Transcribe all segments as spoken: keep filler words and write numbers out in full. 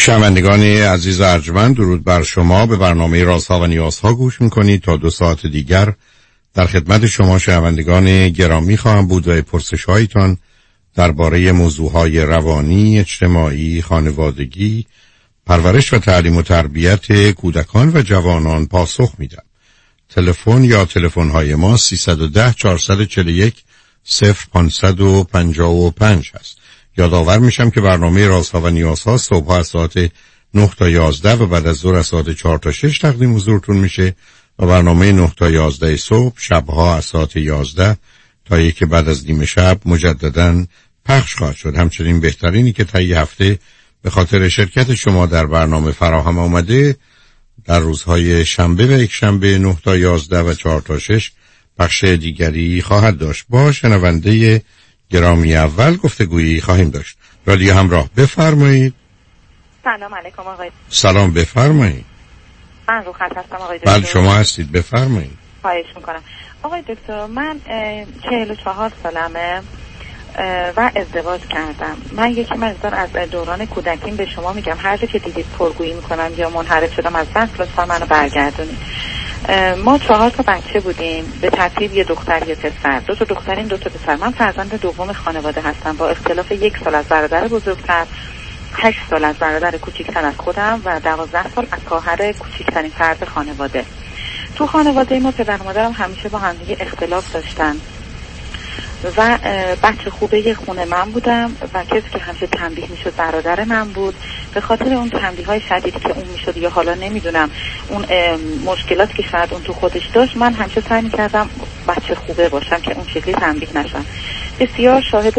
شنوندگان عزیز ارجمند، درود بر شما. به برنامه رازها و نیازها گوش میکنید. تا دو ساعت دیگر در خدمت شما شنوندگان گرامی خواهم بود و پرسش هایتان درباره موضوعهای روانی، اجتماعی، خانوادگی، پرورش و تعلیم و تربیت کودکان و جوانان پاسخ میدم. تلفن یا تلفن های ما سیصد و ده چهارصد و چهل و یک صفر پانصد و پنجاه و پنج هست. یادآور میشم که برنامه رازها و نیازها صبح از ساعت نه تا یازده و بعد از ظهر از ساعت چهار تا شش تقدیم حضورتون میشه و برنامه نه تا یازده صبح شبها از ساعت یازده تا یک بعد از نیمه شب مجدداً پخش خواهد شد. همچنین بهترینی که طی هفته به خاطر شرکت شما در برنامه فراهم آمده در روزهای شنبه و یک شنبه نه تا یازده و چهار تا شش بخش دیگری خواهد داشت. با شنونده گرامی اول گفتگویی خواهیم داشت. رادیو همراه، بفرمایید. سلام علیکم آقای. سلام، بفرمایید. من رو خط هستم آقای دکتر. بله شما هستید، بفرمایید. خواهش میکنم آقای دکتر. من چهل و چهار سالمه و ازدواج کردم. من یکی مقدار از دوران کودکیم به شما میگم، هر جا که دیدید پرگویی میکنم یا منحرف شدم از بحث، لطفا منو برگردونید. ما چهار تا بچه بودیم به ترتیب، یه دختر یه پسر، دو تا دختریم دو تا پسر. من فرزند دوم خانواده هستم با اختلاف یک سال از برادر بزرگتر، هشت سال از برادر کوچکتر از خودم و دوازده سال از خواهر کوچکترین فرد خانواده. تو خانواده ما پدر و مادرم همیشه با هم دیگه اختلاف داشتن و بچه خوبه خونه من بودم و کسی که همیشه تنبیه میشد برادر من بود. به خاطر اون تنبیه های شدیدی که اون میشد یا حالا نمیدونم اون مشکلاتی که شاید اون تو خودش داشت، من همیشه سعی میکردم بچه خوبه باشم که اون شکلی تنبیه نشم. بسیار شاهد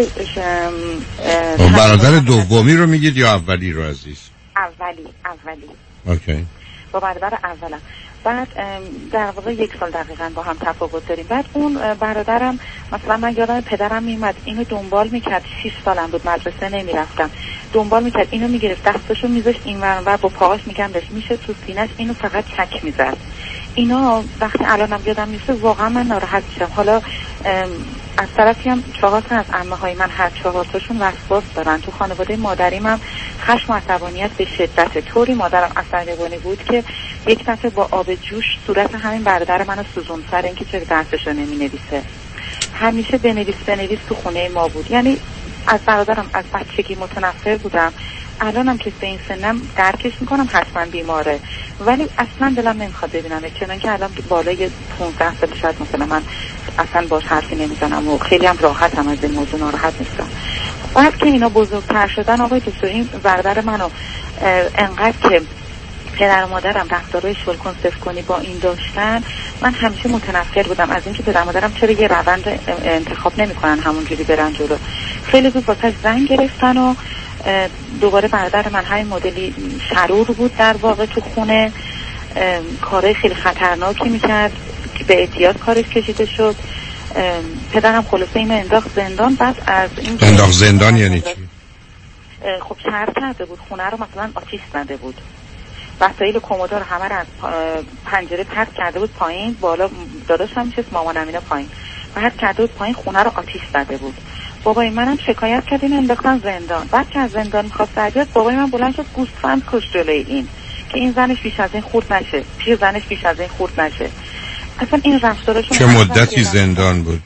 برادر دومی رو میگید یا اولی رو عزیز؟ اولی اولی اوکی. با برادر اولم. بعد در واقع یک سال دقیقاً با هم تفاوت داریم. بعد اون برادرم مثلا من یادم پدرم میومد اینو دنبال میکرد، شش سالم بود مدرسه نمیرفتم، دنبال میکرد اینو میگرفت دستشو میذاشت اینور و با پاهاش میگم بهش میشه تو سینه‌اش، اینو فقط چک میزد. اینا وقتی الانم یادم میفته واقعا من ناراحت میشم. حالا از طرفی هم چهار تا از عمه های من هر چهار تاشون وسواس دارن. تو خانواده مادریم هم خشم و عصبانیت به شدت طوری مادرم عصبانی بود که یک دفعه با آب جوش صورت همین برادر منو سوزون سر اینکه چرا درسشو نمینویسه. همیشه بنویس بنویس تو خونه ما بود. یعنی از برادرم از بچگی متنفر بودم. الانم که به این سنم درکش میکنم حتما بیماره، ولی اصلا دلم نمیخواد ببینم، چون که الان بالای پانزده سال شاید مثلا من اصلا باش حرفی نمیزنم و خیلی هم راحت هم از این موضوع ناراحت نیستم. بعد که اینا بزرگتر شدن آقای دکتر، این برادر منو انقدر که پدر و مادرم رفتارهای شلکن صفر کنی با این داشتن، من همیشه متنفر بودم از اینکه پدر و مادرم چرا یه روند انتخاب نمیکنن همونجوری برن جلو. خیلی زود واسه زنگ گرفتن و دوباره برادر من همین مدلی شرور بود در واقع تو خونه، کارهای خیلی خطرناکی میکرد که به اعتیاد کارش کشیده شد. پدرم خلاصه اینو انداخت زندان. بعد از این انداخت زندان یعنی چی؟ خب شهر کرده بود خونه رو، مثلا آتیش زده بود، وسایل کمدار همه رو از پنجره پرت کرده بود پایین، بالا داداشم میشه مامانم اینا پایین پرت کرده بود پایین، خونه رو آتیش زده بود. بابای منم شکایت کرد، اینو انداختن زندان. بعد که از زندان می‌خواست در بیاد، بابای من بلند شد گوسفند کشت جلوی این که این زنش بیش از این خورد نشه، پیر زنش بیش از این خورد نشه. اصلا این رفتارشون چه مدتی زندان بود؟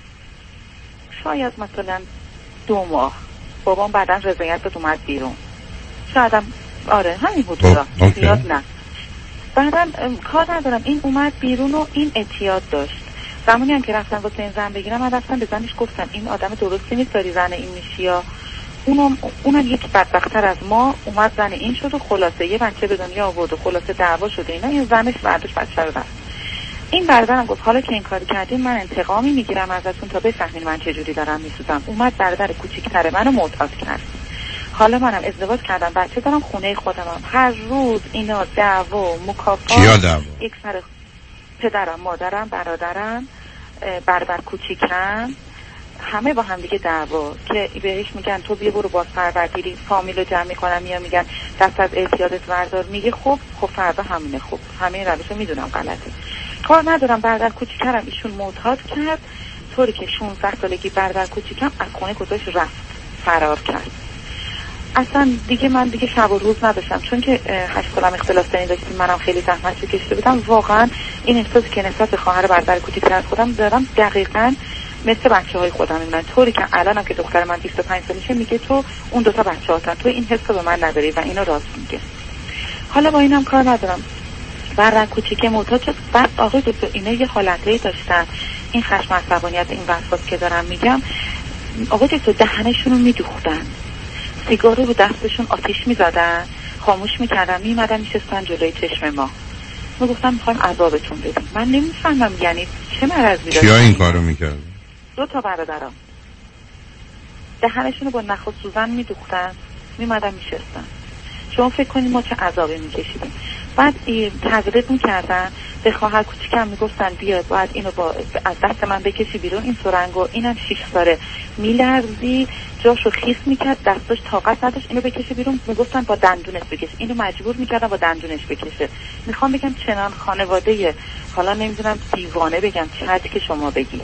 شاید مثلا دو ماه. بابام بعداً رضایت داد اومد بیرون. شایدم آره همین بود. زیاد نه. بعداً کار ندارم این اومد بیرون و این اعتیاد داشت. زمانی هم که رفتم واسه این زن بگیرم، من رفتم به زنش گفتم این آدم درستی نیست داری زن این میشی، یا اونم اونم یک بدبخت‌تر از ما اومد زن این شد و خلاصه یه بچه به دنیا آورد و خلاصه دعوا شده اینا. این زنش بعدش بچه رو رفت. این برادرم گفت حالا که این کاری کردین من انتقامی میگیرم ازتون تا بفهمین من چه جوری دارم میسوزم. اومد برادر کوچیک‌تر منو معتاد کرد. حالا منم ازدواج کردم، بچه دارم، خونه خودمم. هر روز اینا دعوا مکافات. کیا دعوا؟ یک سر پدرم، مادرم، برادرم، برادر کوچیکم، همه با هم دیگه دعوا که بهش میگن تو بیا برو باز پروردگیری فامیلو جمع میکنم، یا میگن دست از اعتیادت وردار، میگه خب خب فردا همینه. خب همه روشو میدونم غلطه، کار ندارم. برادر کوچیکم ایشون معتاد کرد طوری که شانزده سالگی برادر کوچیکم از خونه گذاشت رفت فرار کرد. اصلا دیگه من دیگه شب و روز نداشتم، چون که هشت سالم اختلاف سنی داشتیم، منم خیلی زحمت کشیده بودم. واقعا این احساسی که نسبت به خواهر برادر کوچیک‌تر از خودم دارم دقیقاً مثل بچه‌های خودم میمونن، طوری که الانم که دختر من بیست و پنج سالشه میگه تو اون دو تا بچه‌هاتن، تو این حس رو به من نداری و اینو راست میگه. حالا با اینم کار ندارم، برادر کوچیکه معتاد شد. بعد آقای دکتر اینا یه حالتایی داشتن، این خشم عصبانیت این وسواس که دارم میگم، آقای دکتر دهنشون رو میدوختن، سیگار رو دستشون آتیش میزدن، خاموش میکردن، میمدن میشستن جلوی چشم ما، میگفتن میخوایم عذابتون بدیم. من نمیفهمم یعنی چه مرضی داشتن. کیا این کارو میکردن؟ دو تا برادرام دهنشون رو با نخ و سوزن میدوختن، میمدن میشستن. شما فکر کنید ما چه عذابی میکشیدیم. بعد تغییرت میکردن، به خواهر کوچیکم میگفتن بیاد باید اینو با از دست من بکشی بیرون، این سرنگو، اینم شیش ساله میلرزی، جاشو خیس میکرد، دستش طاقت نداشت اینو بکشه بیرون، میگفتن با دندونش بکش، اینو مجبور میکردن با دندونش بکشه. میخوام بگم چنان خانواده، حالا نمیدونم دیوانه بگم چت که شما بگی،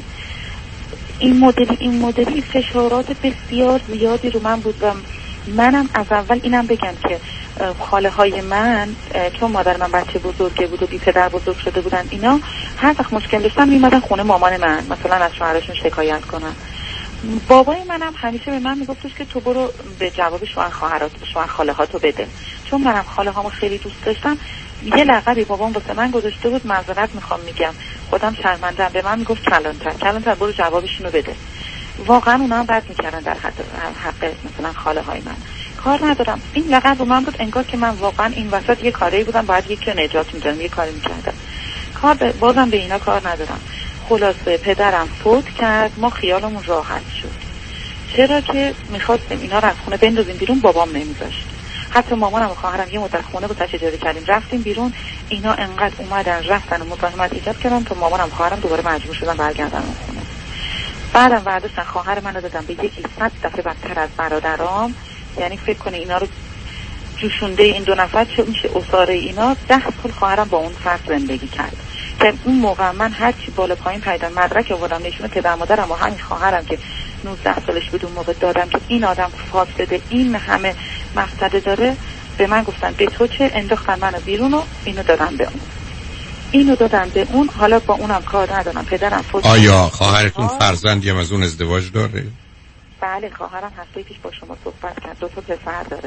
این مدلی این مدلی فشارات بسیار زیادی رو من بود. و منم از اول اینم بگم که خاله های من، چون مادر من بچه بزرگه بود و بی پدر بزرگ شده بودن، اینا هر وقت مشکل داشتن میمدن خونه مامان من، مثلا از شوهرشون شکایت کنن. بابای منم همیشه به من میگفتش که تو برو به جواب شوهر خواهرات شوهر خاله ها تو بده. چون منم خاله هامو خیلی دوست داشتم، یه لقبی بابام واسه من گذاشته بود، معذرت میخوام میگم، خودم شرمنده‌ام، به من میگفت کلانتر کلانتر برو جوابشونو بده. واقعا اونا هم بد میکردن در حد حق مثلا خاله های من. کار ندارم، این لقب رو من بود، انگار که من واقعا این وسط یه کاری بودم، باید یکی رو نجات میدادم، یه کاری میکردم. کار ب... بازم به اینا کار ندارم. خلاصه پدرم فوت کرد، ما خیالمون راحت شد، چرا که میخواستیم اینا رو از خونه بندازیم بیرون، بابام نمیذاشت. حتی مامانم و خواهرم یه مدت خونه بود تاش اجاره کردیم، رفتیم بیرون، اینا انقدر اومدن رفتن و مزاحمت ایجاد کردن تا مامانم و خواهرم دوباره مجبور شدن برگردن اون خونه. بعدم برداشتن خواهر منو دادن به یکی صد دفعه بدتر از برادرام، یعنی فکر کنه اینا رو جوشونده این دو نفر چه میشه اساره اینا. ده سال خواهرم با اون فرد زندگی کرد که اون موقع من هر چی بالا پایین پیدا مدرک آوردم نشون پدر مادرم و همین خواهرم که نوزده سالش بود اون موقع دادم که این آدم فاسده، این همه مفسده داره، به من گفتن به تو چه، انداختن منو بیرون و اینو دادن به اون اینو دادن به اون. حالا با اونم کار ندارم، پدرم فوت. آیا خواهرتون فرزندی هم از اون ازدواج داره؟ بله، خواهرم هفته پیش با شما صحبت کرد، دو تا پسر داره.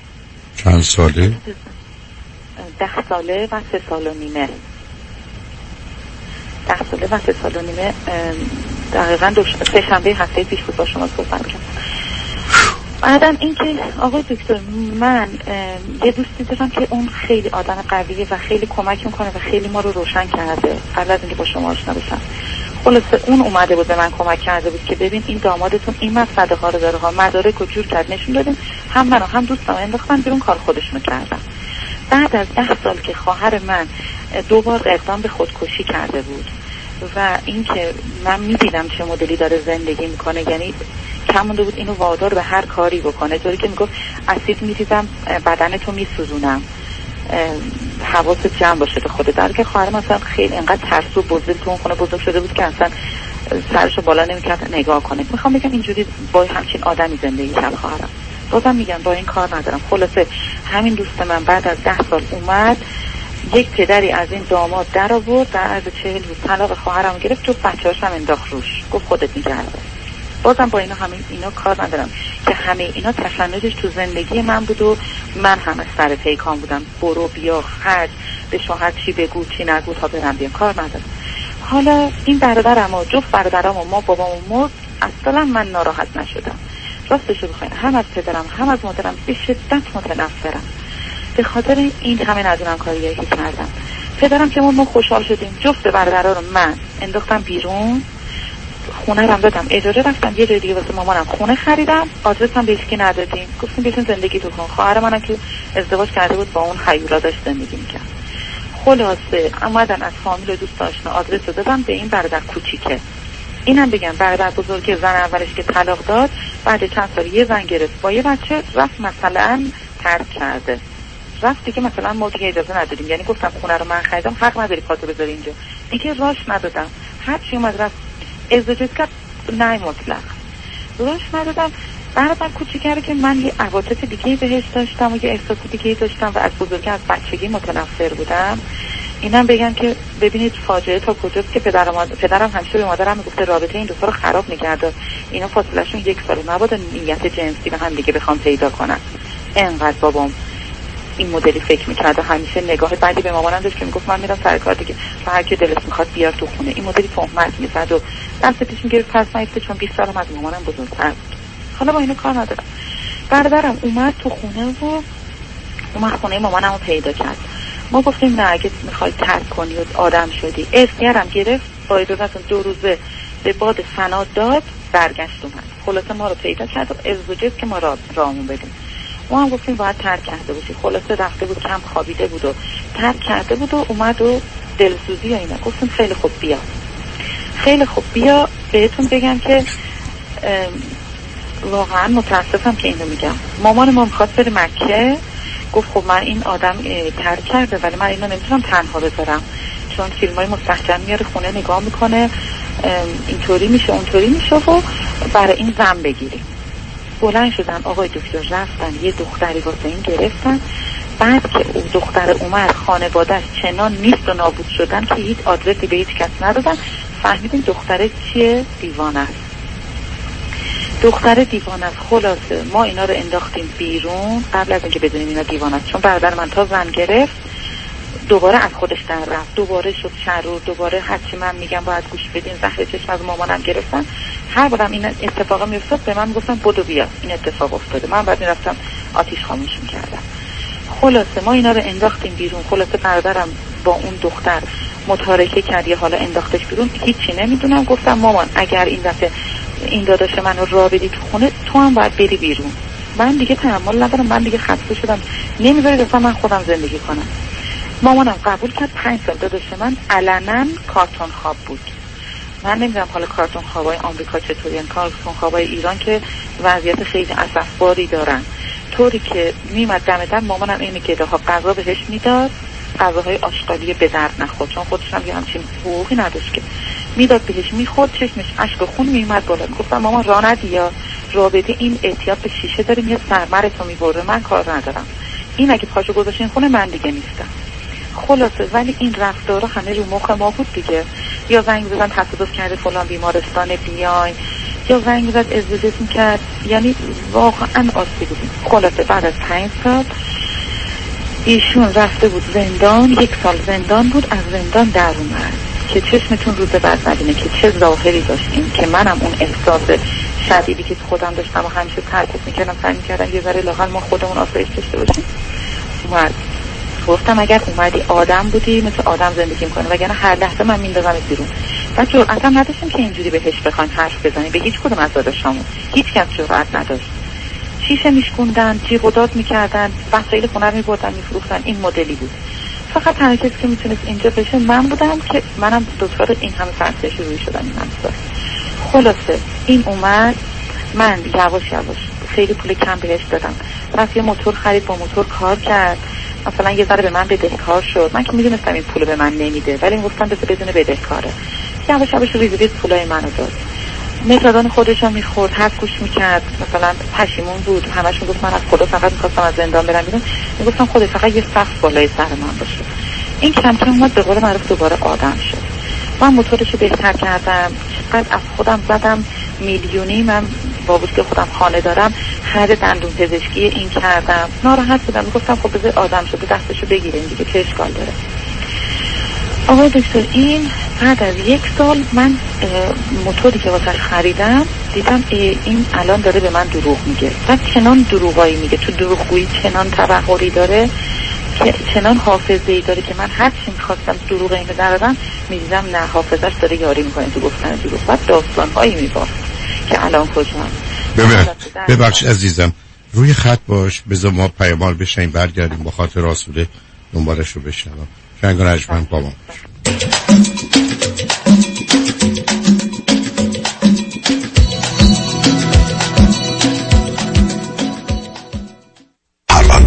چند ساله؟ ده ساله و سه سال و نیمه. ده ساله و سه سال و نیمه. دقیقا دو سه شنبه هفته پیش بود با شما صحبت کرد. بعدم این که آقای دکتر، من یه دوستی دارم که اون خیلی آدم قویه و خیلی کمک میکنه و خیلی ما رو روشن کرده قبل از اینکه با شما آشنا بشم. خلاصه اون اومده بود به من کمک کرده بود که ببین این دامادتون این مسئله ها رو داره ها، مدارک رو جور کرد نشون دادیم، هم منو هم دوستم انداختن بیرون، کار خودشونو کردن. بعد از ده سال که خواهر من دو بار اقدام به خودکشی کرده بود و این که من میدیدم چه مدلی داره زندگی میکنه، یعنی کم مونده بود اینو وادار به هر کاری بکنه، طوری که میگفت اسید میریزم بدنتو میسوزونم، حواست جمع باشه به خودت. در که خواهر مثلا خیلی انقدر ترسو بزرگ تو اون خونه بزرگ شده بود که اصلا سرشو بالا نمیکرد نگاه کنه. میخوام بگم اینجوری با همچین آدمی زندگی کرد خواهرم. بازم میگم با این کار ندارم. خلاصه همین دوست من بعد از ده سال اومد، یک پدری از این داماد در آورد، در عرض چهل روز طلاق خواهرم گرفت، تو بچه‌هاش هم انداخت روش، گفت خودت میگرده. بازم با اینا همه اینا کار ندارم که همه اینا تشنجش تو زندگی من بود و من همه سر پیکان بودم، برو بیا خرج، به شوهر چی بگو چی نگو تا برم بیام، کار ندارم. حالا این برادرم و جفت برادرم و ما بابام مرد، اصلا من ناراحت نشدم. راستشو بخواین هم از پدرم هم از مادرم به شدت متنفرم، به خاطر این همه ندونم کاریایی که کردم. پدرم که ما خوشحال شدیم، جفت برادرها رو من انداختم بیرون، خونه رم دادم اجاره، رفتم یه جای دیگه واسه مامانم خونه خریدم، آدرسم بهش که ندادیم، گفتیم بهشون زندگی تو کن. خواهر منم که ازدواج کرده بود با اون خیولا داشت زندگی میکرد. خلاصه اومدن از فامیل و دوست آشنا آدرس رو دادم به این برادر کوچیکه. اینم بگم برادر بزرگ زن اولش که طلاق داد، بعد چند سال یه زن گرفت با یه بچه، رفت مثلا ترک کرده، رفت دیگه مثلا ما دیگه اجازه ندادیم، یعنی گفتم خونه رو من خریدم، حق نداری پاتو بذاری اینجا، دیگه راش ندادم. هر چی اومد رفت ازدواج کرد، نه مطلق راش ندادم. برادر کوچیکه که من یه عواطف دیگه بهش داشتم و یه احساس دیگه داشتم و از بزرگی از بچگی متنفر بودم. اینم بگم که ببینید فاجعه تا کجاست که پدرم ماد... پدرم همیشه به مادرم میگفته رابطه این دو تا رو خراب می‌کرده، اینا فاصله‌شون یک ساله، نباید نیت جنسی به هم دیگه بخوام پیدا کنن. انقدر بابام این مدلی فکر می‌کرد و همیشه نگاه بعدی به مامانم داشت که میگفت من میرم سر کار دیگه، هر کی دلش می‌خواد بیار تو خونه. این مدلی تهمت می‌زد و دست پیش می‌گرفت پس نیفته، چون بیست سالم از مامانم بزرگتر بود. حالا با اینو کار ندارم. برادرم اومد تو خونه و اومد خونه مامانم رو پیدا کرد. ما گفتیم نه اگه میخوای ترک کنی و آدم شدی. اسکرم گرفت، با اجازهتون دو روزه به باد فنا داد، برگشت اومد. خلاصه ما رو پیدا کرد و ازدواج که ما را رامون بدیم. ما هم گفتیم باید ترک کرده باشی. خلاصه رفته بود کم خوابیده بود و ترک کرده بود و اومد و دلسوزی و اینا. گفتیم خیلی خوب بیا. خیلی خوب بیا بهتون بگم که واقعا متاسفم که اینو میگم. مامان ما میخواست بره مکه، گفت خب من این آدم ترک کرده ولی من اینو نمیتونم تنها بذارم، چون فیلمای مستحجن میاره خونه نگاه میکنه، اینطوری میشه اونطوری میشه و برای این زن بگیریم. بلند شدن آقای دکتر رفتن یه دختری واسه این گرفتن. بعد که اون دختر اومد خانواده‌اش چنان نیست و نابود شدن که هیچ آدرسی به هیچ کس ندادن. فهمیدیم دختره چیه؟ دیوانه است. دختر دیوانه است. خلاصه ما اینا رو انداختیم بیرون قبل از اینکه بدونیم اینا دیوانه است، چون برادر من تا زن گرفت دوباره از خودش در رفت، دوباره شد شرور، دوباره هرچی من میگم باید گوش بدین. زهر چشم از مامانم گرفتن. هر بارم این اتفاقا میافتاد به من میگفتن بدو بیا این اتفاق افتاده، من بعد میرفتم آتیش خاموش میکردم. خلاصه ما اینا رو انداختیم بیرون. خلاصه برادرم با اون دختر متارکه کرد، یه حالا انداختش بیرون، هیچی نمیدونم. گفتم مامان اگر این دفعه این داداش منو راه بدی تو خونه تو هم باید بری بیرون، من دیگه تحمل ندارم، من دیگه خسته شدم، نمیذاره اصلا من خودم زندگی کنم. مامانم قبول کرد. پنج سال داداش من علنا کارتون خواب بود. من نمیدونم حالا کارتون خوابای آمریکا چطوری، این کارتون خوابای ایران که وضعیت خیلی اسفباری دارن، طوری که میمد دم در مامانم اینه که ها غذا بهش میداد، غذاهای آشغالی به درد نخورد، چون خودش هم یه همچین حقوقی نداشت که میداد بهش، میخورد، چشمش اشک خون میومد بالا. گفتم مامان راه ندی یا رابطه این اعتیاد به شیشه داریم، یه سرمرتو میبره، من کار ندارم، این اگه پاشو گذاشین خونه من دیگه نیستم. خلاصه ولی این رفتارا همه رو مخ ما بود دیگه. یا زنگ زدن تصادف کرده فلان بیمارستان بیاین، یا زنگ زد ازدواج میکرد، یعنی واقعا آسیب بودیم. خلاصه بعد از پنج سال ایشون رفته بود زندان، یک سال زندان بود، از زندان در اومد که چشمتون روز بعد نبینه که چه ظاهری داشتیم، که منم اون احساس شدیدی که خودم داشتم و همیشه ترکت میکردم سعی میکردم یه ذره لااقل ما خودمون آسایش داشته باشیم. اومد گفتم اگر اومدی آدم بودی مثل آدم زندگی میکنه، وگرنه هر لحظه من میندازم بیرون. بعد جرأت هم نداشتیم که اینجوری بهش بخوایم حرف بزنیم، به هیچ کدوم از داداشامون هیچ کس جرأت نداشت. شیشه میشکوندن، جیغ و داد میکردن، وسایل خونه رو میبردن میفروختن، این مدلی بود. فقط تنها کسی که میتونست اینجا بشه من بودم که منم دچار این همه فرسش روی شدم این همسال. خلاصه این اومد، من یواش یواش خیلی پول کم بهش دادم، رفت یه موتور خرید، با موتور کار کرد، مثلا یه ذره به من بدهکار شد. من که میدونستم این پول به من نمیده ولی میگفتم بس بدون بدهکاره. یواش یواش ریز ریز پولای منو داد. متادون خودش هم میخورد، حرف گوش میکرد، مثلا پشیمون بود، همش میگفت من از خدا فقط میخواستم از زندان برم بیرون. میگفتم خدا فقط یه سقف بالای سر من باشه. این کم کم اومد به قول معروف دوباره آدم شد. من موتورشو بهتر کردم، چقدر از خودم زدم میلیونی، من با وجود که خودم خانه دارم خرید دندون پزشکی این کردم. ناراحت بودم، میگفتم خب بذار آدم شده دستشو بگیریم دیگه چه اشکال داره. آقای دکتر این بعد از یک سال من موتوری که واسش خریدم دیدم این الان داره به من دروغ میگه. بعد چنان دروغایی میگه، تو دروغگویی چنان تبحری داره که چنان حافظه‌ای داره که من هر چی می‌خواستم دروغ اینو درارم می‌دیدم نه، حافظه‌اش داره یاری می‌کنه تو گفتن دروغ. بعد داستان‌هایی می‌بافت که الان کجام. ببین ببخش عزیزم روی خط باش، بذار ما پیامال بشیم برگردیم با خاطر آسوده دنبالش رو بشنوم. شنگ رجمن با ما پرونده های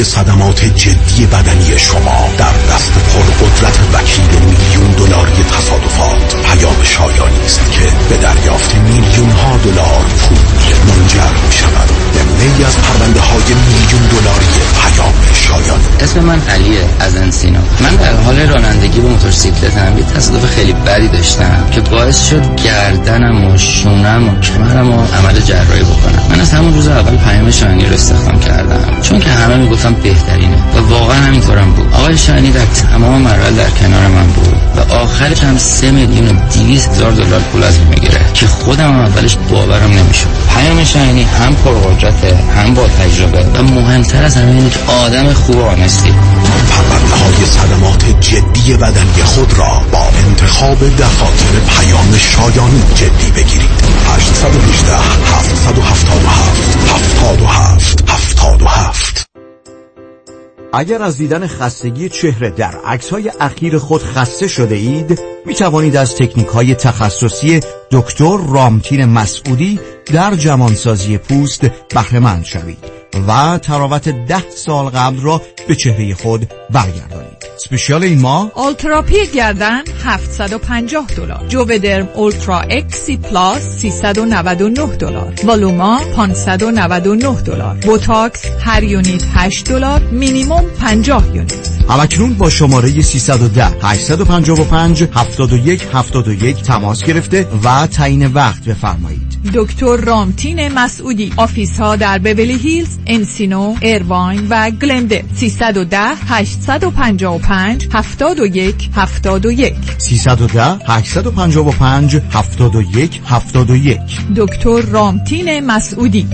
صدمات جدی بدنی شما در دست پرقدرت وکیل میلیون دلاری تصادفات پیام شایانی است که به دریافت میلیون ها دلار پول منجر می شود. نمونه‌ای از پرونده های میلیون دلاری پیام شایانی. اسم من علیه از انسینو. من در حال رانندگی با موتورسیکلتم یه تصادف خیلی بدی داشتم که باعث شد گردنم و شونم و کمرم و عمل جراحی بکنم. من از همون روز اول پیام شایانی رو استخدام کردم چون که همه میگفتن بهترینه و واقعا همینطورم بود. آقای شایانی در تمام مراحل در کنار من بود و آخرش هم سه میلیون و دویست هزار دلار پول از من میگیره که خودم هم اولش باورم نمیشد. پیام شایانی هم پرقدرته هم با تجربه و مهمتر از همه اینه که آدم خوب و آنستی. پرونده های صدمات جدی بدنی خود را با انتخاب دفاتر پیام شایانی جدی بگیرید. هشت یک هشت هفت هفت هفت هفت هفت هفت هفت. اگر از دیدن خستگی چهره در عکس‌های اخیر خود خسته شده اید، می توانید از تکنیک‌های تخصصی دکتر رامتین مسعودی در جوانسازی پوست بهره مند شوید و تراوت ده سال قبل را به چهره خود برگردانید. اسپشیال این ماه اولتراپی گردن هفتصد و پنجاه دلار، جوودرم اولترا اکسی پلاس سیصد و نود و نه دلار، والوما پانصد و نود و نه دلار، بوتاکس هر یونیت هشت دلار، مینیمم پنجاه یونیت. همکنون با شماره سیصد و ده هشتصد و پنجاه و پنج هفتاد و یک هفتاد و یک تماس گرفته و تعیین وقت بفرمایید. دکتر رامتین مسعودی. آفیس ها در بیولی هیلز، انسینو، ایرواین و گلندل. سیصد و ده هشتصد و پنجاه و پنج هفتاد و یک هفتاد و یک سیصد و ده هشتصد و پنجاه و پنج هفتاد و یک هفتاد و یک. دکتر رامتین مسعودی.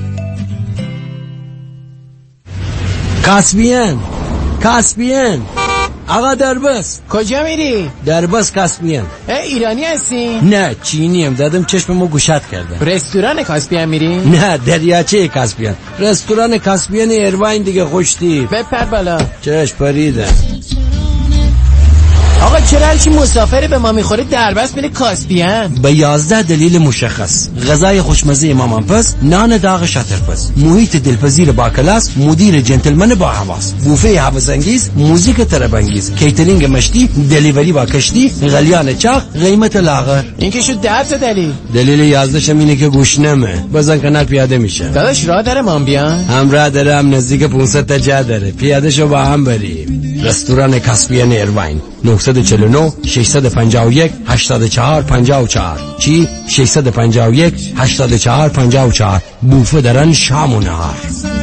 کاسبین کاسبین آقا دربست. کجا میری؟ دربست کاسبین. ایرانی هستی؟ نه چینیم، دادم چشممو گوشت کردم. رستوران کاسبین میری؟ نه دریاچه کاسبین. رستوران کاسبین ایرواین دیگه خوشتی. بپر بالا. چش پریده. آقا چرا هرچی مسافر به ما میخوره دربست میره کاسبین؟ به یازده دلیل مشخص: غذای خوشمزه مامانپس، نان داغ شاترپس، محیط دلپذیر با کلاس، مدیر جنتلمن با حواس، بوفه حواس‌انگیز، موزیک طرب‌انگیز، کیترینگ مشتی، دلیوری با کشتی، غلیان چاق، قیمت لاغر. این که شد ده تا دلیل. دلیل یازده شم اینه که گوشنمه. بزن کنار پیاده میشه. داداش راه داره ما بیان؟ هم راه داره، هم نزدیک پانصد تا جا داره. پیاده شو با هم بریم. رستوران کاسبین ایرواین. نه چهار نه شش پنج یک هشت چهار پنج چهار چی شش پنج یک هشت چهار پنج چهار. بوفه درن شام و نهار.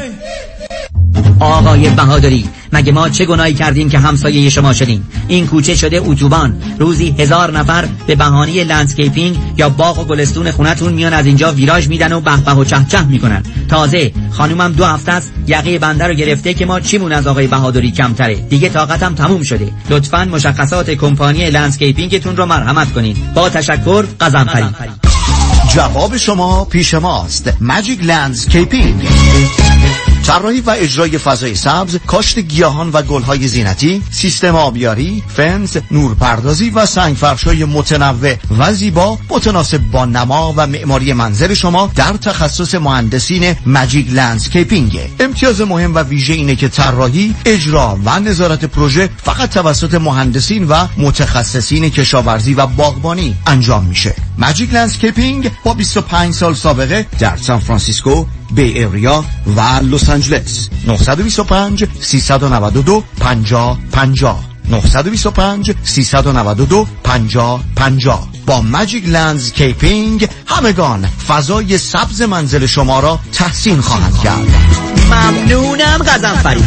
آقای بهادری، مگه ما چه گناهی کردیم که همسایه شما شدیم؟ این کوچه شده اتوبان. روزی هزار نفر به بهانه لندسکیپینگ یا باغ و گلستون خونتون میان از اینجا ویراژ میدن و به به و چه چه میکنن. تازه خانومم دو هفته است یقه بنده رو گرفته که ما چیمون از آقای بهادری کمتره. دیگه طاقتم تموم شده. لطفاً مشخصات کمپانی لندسکیپینگتون رو مرحمت کنید. با تشکر، قزنفری. جواب شما پیش ماست. ماجیک لندسکیپینگ. طراحی و اجرای فضای سبز، کاشت گیاهان و گلهای زینتی، سیستم آبیاری، فنس، نورپردازی و سنگفرش‌های متنوع و زیبا متناسب با نما و معماری منزل شما در تخصص مهندسین ماجیک لندسکیپینگ. امتیاز مهم و ویژه اینه که طراحی، اجرا و نظارت پروژه فقط توسط مهندسین و متخصصین کشاورزی و باغبانی انجام میشه. ماجیک لندسکیپینگ با بیست و پنج سال سابقه در سان فرانسیسکو، بی ایریا و لس آنجلس. نه دو پنج سه نه دو پنجاه پنجاه نه دو پنج سه نه دو پنجاه پنجاه. با ماجیک لندسکیپینگ همگان فضای سبز منزل شما را تحسین خواهند کرد. ممنونم قزنفری.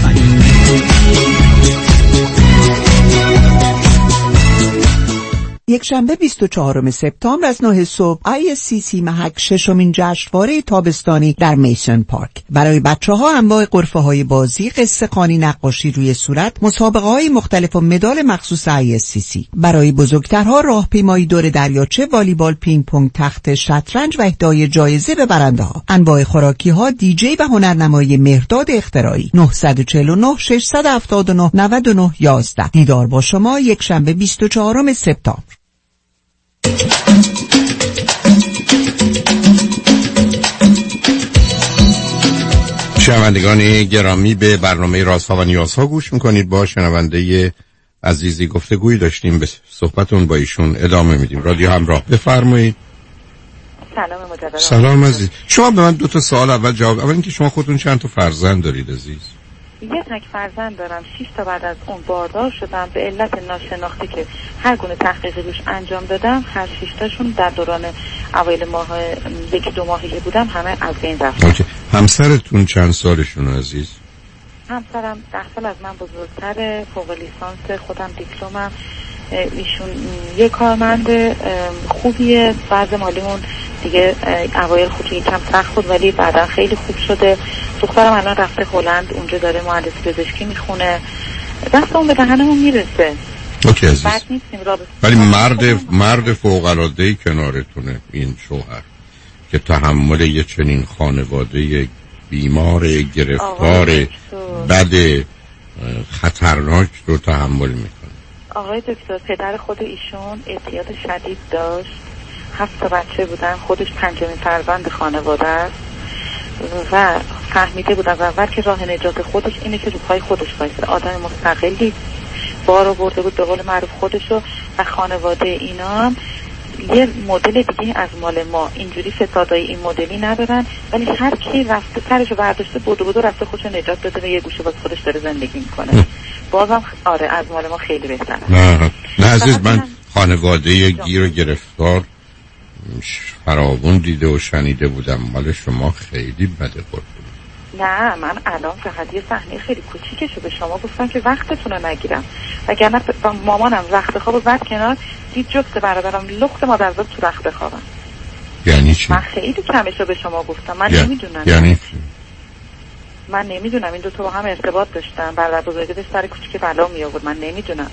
یک شنبه بیست و چهارم سپتامبر از نه صبح آی اس سی سی محک ششمین جشنواره تابستانی در میسن پارک. برای بچه ها انواع غرفه های بازی، قصه خوانی، نقاشی روی صورت، مسابقه های مختلف و مدال مخصوص آی اس سی سی. برای بزرگترها راهپیمایی دور دریاچه، والیبال، پینگ پونگ، تخت شطرنج و اهدای جایزه به برنده ها. انواع خوراکی ها، دیجی و هنرنمای مهرداد اختراعی. نه چهار نه شش هفت نه نه نه یازده. دیدار با شما یک شنبه بیست و چهارم سپتامبر. شنوندگان گرامی، به برنامه رازها و نیازها گوش میکنید. با شنونده عزیزی گفتگویی داشتیم، به صحبتون با ایشون ادامه میدیم. رادیو همراه، بفرمایید. سلام مجددا. سلام عزیز. شما به من دو تا سوال اول جواب. اول اینکه شما خودتون چند تا فرزند دارید عزیز؟ یه تک فرزند دارم. شش تا بعد از اون باردار شدم به علت ناشناختی که هر گونه تحقیقی روش انجام دادم. هر شش تاشون در دوران اوایل ماه یکی دو ماهی بودم همه از بین رفتن. اوکی. همسرتون چند سالشون عزیز؟ همسرم ده سال از من بزرگتره، فوق لیسانس، خودم دیپلمم. ایشون یه کارمند خوبیه. وضع مالیمون دیگه اوایل خود یکم سخت بود ولی بعدا خیلی خوب شده. دخترم الان رفته هلند، اونجا داره مهندسی پزشکی میخونه. دست اون به دهنمون میرسه. اوکی عزیز. بعد نیستیم رابطه. ولی مرد مرد فوق العاده کنارتونه این شوهر که تحمل یه چنین خانواده بیمار گرفتار بد خطرناک رو تحمل میکنه. آقای دکتر، پدر خود ایشون اعتیاد شدید داشت. هفت تا بچه بودن، خودش پنجمین فرزند خانواده است و فهمیده بود از اول که راه نجات خودش اینه که رو پای خودش وایسه. آدم مستقلی بار آورده بود به قول معروف خودشو و خانواده اینا هم یه مدل دیگه از مال ما، اینجوری فسادای این مدلی ندارن ولی هر کی رفته سرشو برداشته بودو بودو رفته خودشو نجات داده و یه گوشه باز خودش داره زندگی میکنه. بازم آره از مال ما خیلی بهتره. نه نه عزیز، من خانواده گیر و گرفتار فراوون دیده و شنیده بودم. مال شما خیلی بده قربون. نه من الان فقط یه صحنه خیلی کوچیکشو به شما گفتم که وقتتون رو نگیرم، وگرنه مامانم رخت خوابو زد کنار، دید جفت برادرم لخت مادرزاد تو رخت خوابم. یعنی چی؟ من خیلی کمشو به شما گفتم. من یا... نمیدونم یعنی من نمیدونم این دو تا با هم ارتباط داشتن. برادر بزرگش سر کوچیک بلا می آورد. من نمیدونم.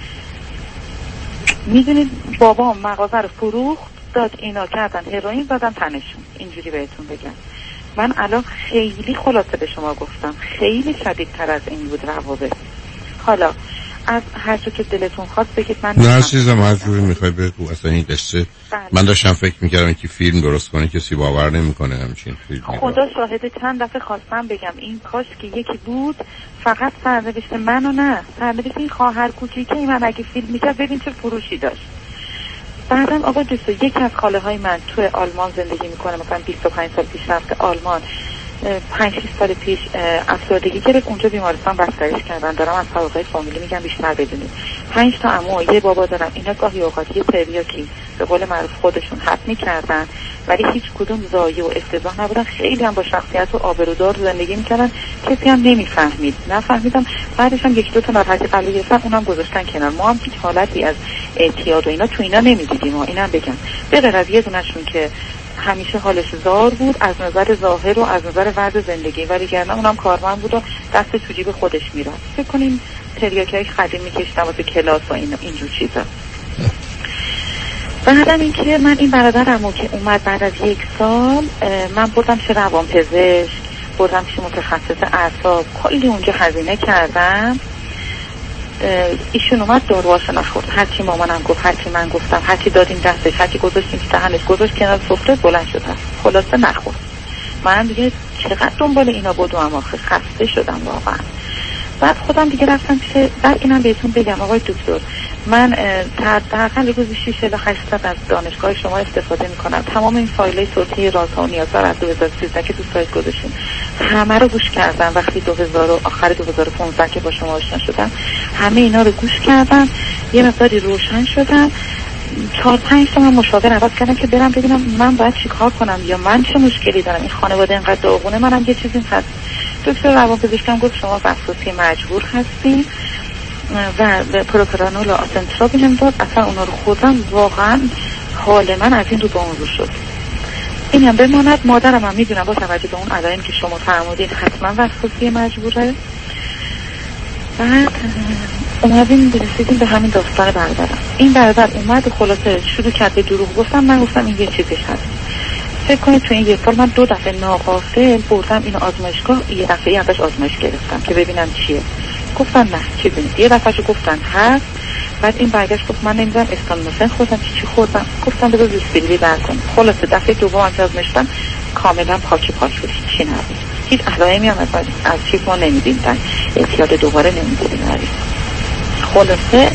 میدونید بابام مغازه رو فروخت، داد اینا کردن هروئین زدن تنشون. اینجوری بهتون بگم من الان خیلی خلاصه به شما گفتم، خیلی شدیدتر از این بود روابط. حالا از هر چه که دلتون خواست بگید. من نه عزیزم، هر جوری میخوای بگو. اصلا این قصه من داشتم فکر میکردم که فیلم درست کنه، کسی باور نمیکنه همچین فیلمی. خدا شاهد چند دفعه خواستم بگم این کاش که یکی بود فقط سرنوشت منو نه سرنوشت این خواهر کوچیکه این من اگه فیلم میکرد ببین چه فروشی داشت. بعدم آقا دوستو یکی از خاله های من توی آلمان زندگی میکنه، مثلا بیست و پنج سال پیش رفته آلمان. پنج شش سال پیش افسردگی گرفت، اونجا بیمارستان بستریش کردن. دارم از سابقه فامیلی میگم بیشتر بدونید. پنج تا عمو یه بابا دارم، اینا گاهی اوقات یه تریاکی به قول معروف خودشون حد میکردن ولی هیچ کدوم ضایع و افتضاح نبودن. خیلی هم با شخصیت و آبرودار زندگی میکردن، کسی هم نمیفهمید. نفهمیدم بعدش هم یک دو تا ناراحتی قلبی گرفتن، اونم گذاشتن کنار. ما هم هیچ حالتی از اعتیاد و اینا تو اینا نمیدیدیم. ما اینم بگم به غیر از یه دونشون که همیشه حالش زار بود از نظر ظاهر و از نظر وضع زندگی، ولی گرنه اونم کارمند بود و دست تو جیب خودش میرفت. فکر کنیم تریاکای خدیم میکشتم واسه کلاس و این اینجور چیزا. بعدم این که من این برادرمو که اومد بعد از یک سال من بردم چه روانپزشک، بردم چه متخصص اعصاب، کلی اونجا هزینه کردم. ایشون اومد داروهاشو نخورد. هرچی مامانم گفت، هرچی من گفتم، هرچی دادیم دستش، هرچی گذاشتیم دهنش، گذاشت کنار سفره، بلند شد خلاصه نخورد. من دیگه چقدر دنبال اینا بودم آخه خسته شدم واقعا. بعد خودم دیگه رفتم پیش. بعد اینم بهتون بگم آقای دکتر، من تقریبا روزی شش الی هشت ساعت از دانشگاه شما استفاده میکنم. تمام این فایلای صوتی رازها و نیازها از دو هزار و سیزده که تو سایت گذاشتیم همه رو گوش کردم. وقتی دو هزار آخر دو هزار و پانزده که با شما آشنا شدم همه اینا رو گوش کردم، یه مقداری روشن شدم. چهار پنج تا من مشاور عوض کردم که برم ببینم من باید چی کار کنم یا من چه مشکلی دارم، این خانواده اینقدر داغونه، منم یه چیزی هست. دکتر روانپزشکم گفت شما وسواسی مجبور هستی و پروپرانول و آسنترا بهم داد. اصلا اونا رو خوردم، واقعا حال من از این رو به اون رو شد. این هم بماند. مادرم هم میدونم با توجه به اون علائمی که شما فرمودید حتما وسواسی مجبوره. بعد اومدیم رسیدیم به همین داستان برادرم. این برادر اومد خلاصه شروع کرد به دروغ گفتم. من گفتم این یه چیزش هست. فکر کنید تو این یه سال من دو دفعه ناقاصد بردم اینو آزمایشگاه، یه دفعه ازش آزمایش گرفتم که ببینم چیه. گفتن نه چیزی نیست. یه دفعهشو گفتن هست. بعد این برگشت گفت من نمیدونم استامینوفن خوردم چی چی خوردم. گفتم بذار ریسپیری برکن. خلاصه دفعه دوم که آزمایشتم کاملا پاکی پاک بود، چی نبود. هیچ علائمی هم از از چیز ما نمیدیم، اعتیاد دوباره نمیدیم. خلاصه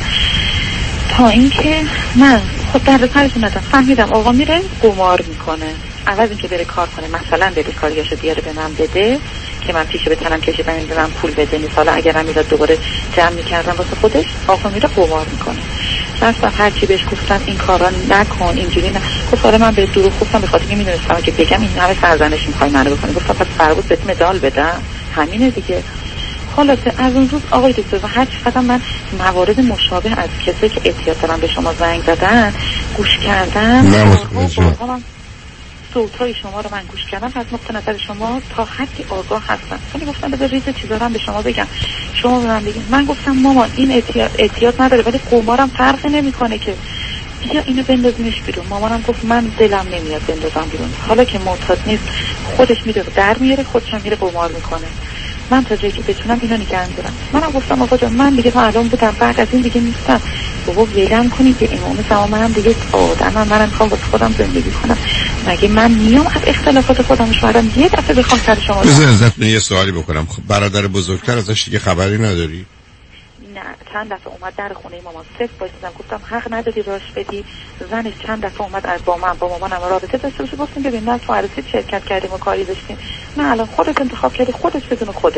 تا اینکه من خود در سرشون ندم فهمیدم آقا میره قمار میکنه، عوض اینکه بره کار کنه مثلا بره کاریاشو بیاره به من بده که من پیش بتونم کشه ببین به من پول بده، مثلا اگرم میداد دوباره جمع میکردم واسه خودش، آقا میره قمار میکنه. مثلا هر چی بهش گفتم این کارا نکن اینجوری نه، گفت آره من به دروغ گفتم به خاطر اینکه میدونستم که بگم این همه سرزنش میخوای منو بکنی. گفتم پس فردا بهت مدال بدم، همینه دیگه. خلاصه از اون روز آقای دکتر و هر چقدر من موارد مشابه از کسی که اعتیاد دارن به شما زنگ زدن گوش کردم، من صوتای شما رو من گوش کردم از نقطه نظر شما تا حدی آگاه هستم. ولی گفتم بذار ریز چیزا رو هم به شما بگم، شما به من بگین. من گفتم مامان این اعتیاد اعتیاد نداره ولی قمارم فرقی نمیکنه که، بیا اینو بندازینش بیرون. مامانم گفت من دلم نمیاد بندازم بیرون، حالا که معتاد نیست خودش میره در میاره، خودش هم میره قمار میکنه، من تا جایی که بتونم اینو نگه می‌دارم. منم گفتم آقا جان من دیگه تا الان بودم، بعد از این دیگه نیستم. بابا ولم کنید که امام زمان منم دیگه آدمم، منم میخوام واسه خودم زندگی کنم. مگه من میام از اختلافات خودم شوهرم یه دفعه بخوام سر شما؟ بذار ازتون یه سوالی بکنم. خب برادر بزرگتر ازش دیگه خبری نداری؟ نه چند دفعه اومد در خونه مامان صفر بایستم، گفتم حق نداری راش بدی. زنش چند دفعه اومد از با من با مامانم رابطه داشته باشه، گفتم ببین من تو عروسی شرکت کردیم و کاری داشتیم، نه الان خودت انتخاب کردی، خودت بدون خودت.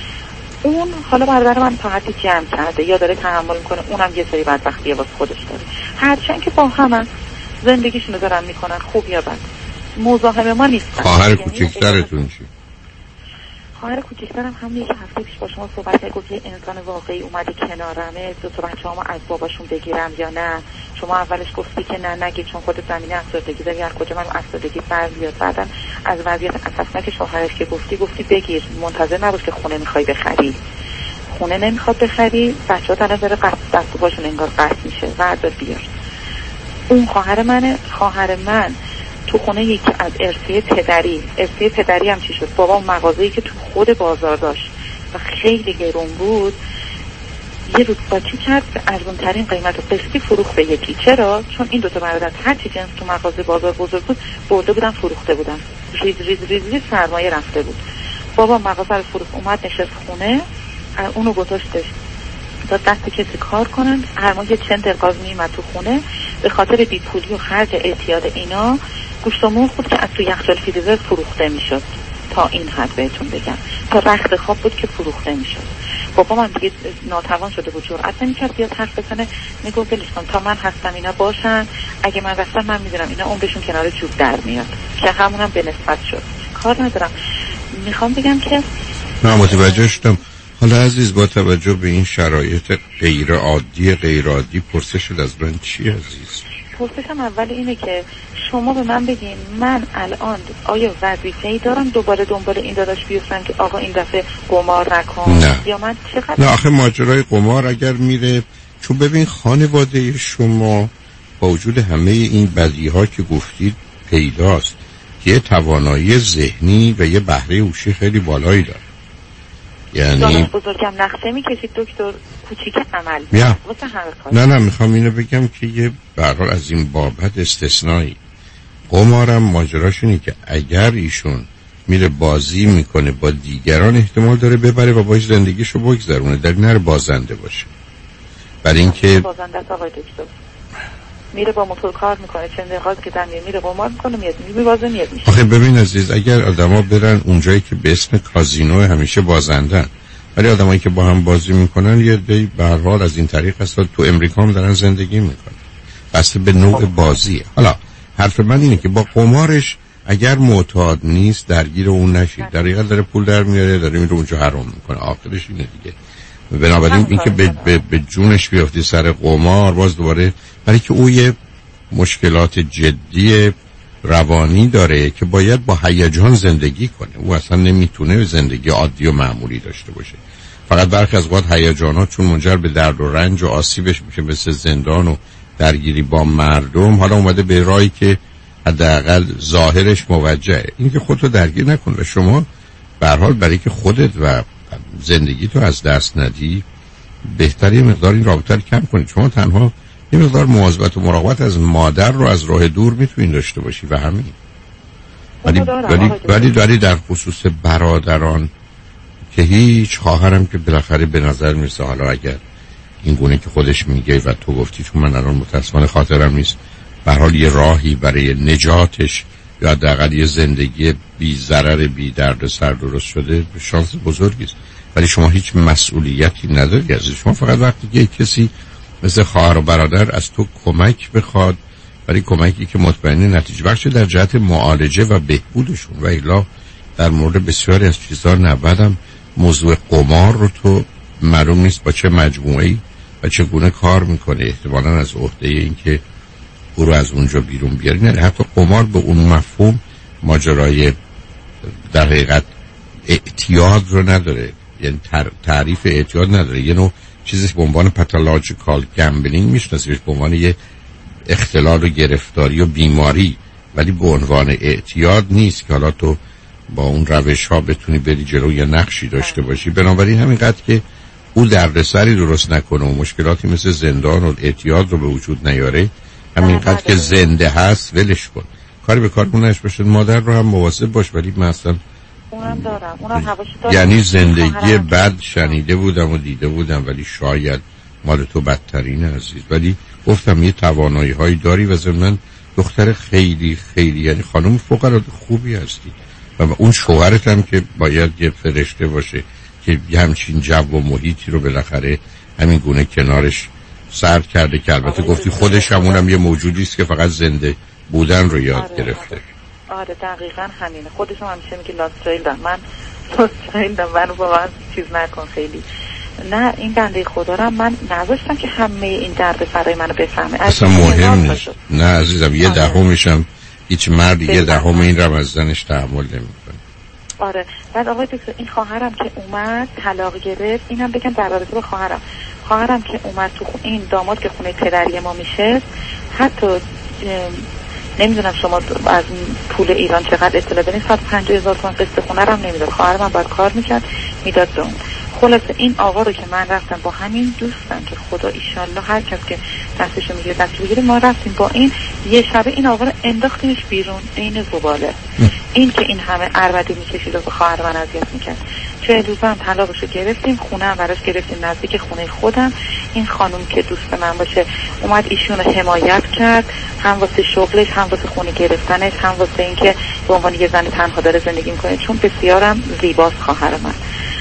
اون حالا برادر من تا حدی جمع کرده یا داره تحمل میکنه، اونم یه سری بدبختی واسه خودش داره، هرچند که با هم زندگیشونو دارن میکنن خوب یا بد، مزاحم ما نیستن. خواهر کوچیکترتون چی؟ خواهر کوچیکترم هم یک هفته پیش با شما صحبت کرد، گفت یه انسان واقعی اومده کنارمه، دو تا بچه‌هامو از باباشون بگیرم یا نه. شما اولش گفتی که نه نگی چون خودت زمینه افسردگی داری، هر کجا من افسردگی فرض بیاد. بعدم از وضعیت اساسناک شوهرش که گفتی گفتی بگیر، منتظر نباش که خونه میخوای بخری، خونه نمیخواد بخری، بچه‌ها دارن داره دست و پاشون انگار قطع میشه، وردار بیار. اون خواهر منه. خواهر من تو خونه یکی از ارثی پدری، ارثی پدری هم چی شد؟ بابا مغازه‌ای که تو خود بازار داشت و خیلی گرون بود، یه روز با چی کرد؟ به ارزان‌ترین قیمت و قسطی فروخت به یکی. چرا؟ چون این دوتا برادر هر چی جنس تو مغازه بازار بزرگ بود برده بودن فروخته بودن، ریز ریز ریز ریز سرمایه رفته بود. بابا مغازه رو فروخت، اومد نشست خونه، اونو گذاشتش داد دست کسی کار کنن، هر ماه یه چند درقاز میومد تو خونه، به خاطر بیپولی و خرج اعتیاد اینا گوشت و مرغ بود که از تو یخچال فریزر فروخته میشد. تا این حد بهتون بگم، تا رخت خواب بود که فروخته میشد. بابا من دیگه ناتوان شده بود، جرئت نمی‌کرد بیاد حرف بزنه، میگفت ولش کن تا من هستم اینا باشن، اگه من رفتم من میدونم اینا اون بهشون کنار جوب در میاد، که همونم به نسبت شد. کار ندارم، میخوام بگم که نه متوجه شدم. حالا عزیز با توجه به این شرایط غیر عادی غیر عادی پرسشت از من چی عزیز؟ پرسشم اول اینه که شما به من بگین من الان آیا وظیفه‌ای دارم دوباره دنبال این داداش بیفتم که آقا این دفعه قمار نکن؟ نه. یا من چقدر نه آخه ماجرای قمار اگر میره، چون ببین خانواده شما با وجود همه این بدیها که گفتید پیداست که یه توانایی ذهنی و یه بهره هوشی خیلی بالایی داره. یعنی بزرگم نقشه میکشید دکتر، کوچیک عمل یا. واسه همه کار. نه نه میخوام اینو بگم که یه برحال از این بابت استثنایی. قمارم ماجراش اینه که اگر ایشون میره بازی میکنه با دیگران احتمال داره ببره و باش زندگیشو بگذرونه، در نره بازنده باشه. برای اینکه بازنده است آقای دکتر، میره با موتور کار میکنه، چند دقیقه که دم میره قمار میکنه، میاد میبازه میاد میشه. آخه ببین عزیز، اگر آدما برن اونجایی که به اسم کازینو همیشه بازندن، ولی آدمایی که با هم بازی میکنن یه دی به هر حال از این طریق هست تو امریکا هم دارن زندگی میکنن، بسته به نوع بازیه. حالا حرف من اینه که با قمارش اگر معتاد نیست درگیر اون نشید، در حقیقت داره پول در میاره، داره میره اونجا حرام میکنه، آخرش اینه دیگه. بنابراین اینکه به, به, به جونش بیافتی سر قمار باز دوباره، برای که او یه مشکلات جدی روانی داره که باید با هیجان زندگی کنه، او اصلا نمیتونه زندگی عادی و معمولی داشته باشه. فقط برخی از وقت هیجانات چون منجر به درد و رنج و آسیبش میشه، مثل زندان و درگیری با مردم، حالا اومده به راهی که حداقل ظاهرش موجهه. این که خودتو درگیر نکن و شما به هر حال برای که خودت و زندگی تو از دست ندی بهتره یه مقدار این رابطه رو کم کنید. شما تنها یه مقدار مواظبت و مراقبت از مادر رو از راه دور میتونید داشته باشی و همین. ولی ولی ولی ولی در خصوص برادران که هیچ، خواهرم که بالاخره به نظر میرسه حالا اگر این گونه که خودش میگه و تو گفتی، چون من الان متأسفانه خاطرم نیست، به هر حال یه راهی برای نجاتش یا حداقل یه زندگی بی ضرر بی درد سر درست شده، شانس بزرگی است. ولی شما هیچ مسئولیتی نداری از شما، فقط وقتی که کسی مثل خواهر و برادر از تو کمک بخواد، ولی کمکی که مطمئن نتیجه بخشه در جهت معالجه و بهبودشون، و الا در مورد بسیاری از چیزها نبودم. موضوع قمار رو تو معلوم نیست با چه مجموعه‌ای و چگونه کار میکنه، احتمالاً از عهده این که او رو از اونجا بیرون بیاری. نه، حتی قمار به اون مفهوم ماجرای در حقیقت اعتیاد رو نداره، یعنی تعریف اعتیاد نداره، یه نوع چیزی به عنوان پاتولوژیکال گمبلینگ میشناسیش، به عنوان یه اختلال و گرفتاری و بیماری، ولی به عنوان اعتیاد نیست که حالا تو با اون روش ها بتونی بری جلو یا نقشی داشته باشی. بنابراین همینقدر که او دردسری درست نکنه و مشکلاتی مثل زندان و اعتیاد رو به وجود نیاره، همینقدر که زنده هست ولش کن، کاری به کار اونش باشه. مادر رو هم مواظب باش. ولی من اصلا اونم دارم، اونم حواسش دارم. یعنی زندگی بد شنیده بودم و دیده بودم، ولی شاید مال تو بدترین عزیز. ولی گفتم یه توانایی هایی داری و ضمن دختر خیلی خیلی یعنی خانم فوق العاده خوبی هستی، و اون شوهرت هم که باید یه فرشته باشه که همچین جو و محیطی رو بالاخره همین گونه کنارش سرد کرده، که البته گفتی خودش همونم یه موجودی است که فقط زنده بودن رو یاد آره گرفته. آره دقیقاً همینه. خودشون همیشه میگه لاستریلدم، من لاستریلدم، منو واقعا چیز نکن خیلی. نه این بنده خدا رو من نذاشتم که همه این درد فرای منو بفهمه. اصلا مهم نیست. نه عزیزم، یه دهمشم هیچ مرد یه دهم این رو از زنش تحمل نمیکنه. آره. بعد آقای دکتر این خواهرم که اومد طلاق گرفت، اینم بگم در رابطه با خواهرم خواهرم که اومد تو این داماد که خونه پدری ما میشه، حتی نمیدونم شما از پول ایران چقدر اطلاع دارین، صد و پنجاه هزار تومان قسط خونه رو هم نمیداد. خواهرم هم باید کار میکرد میداد به اون. خلاصه این آقا رو که من رفتم با همین دوستم که خدا ایشالله هر کس که دستشو میگیره دستشو بگیره، ما رفتیم با این یه شبه این آقا رو انداختیمش بیرون این زباله. این که این همه عربده میکشید و به خواهر من اذیت میکرد. چه روزا هم طلاقشو گرفتیم، خونه هم براش گرفتیم نزدیک خونه خودم. این خانم که دوست من باشه اومد ایشون رو حمایت کرد، هم واسه شغلش، هم واسه خونه گرفتنش، هم واسه اینکه به عنوان یه زن تنها داره زندگی میکنه، چون بسیارم زیباست خواهر من.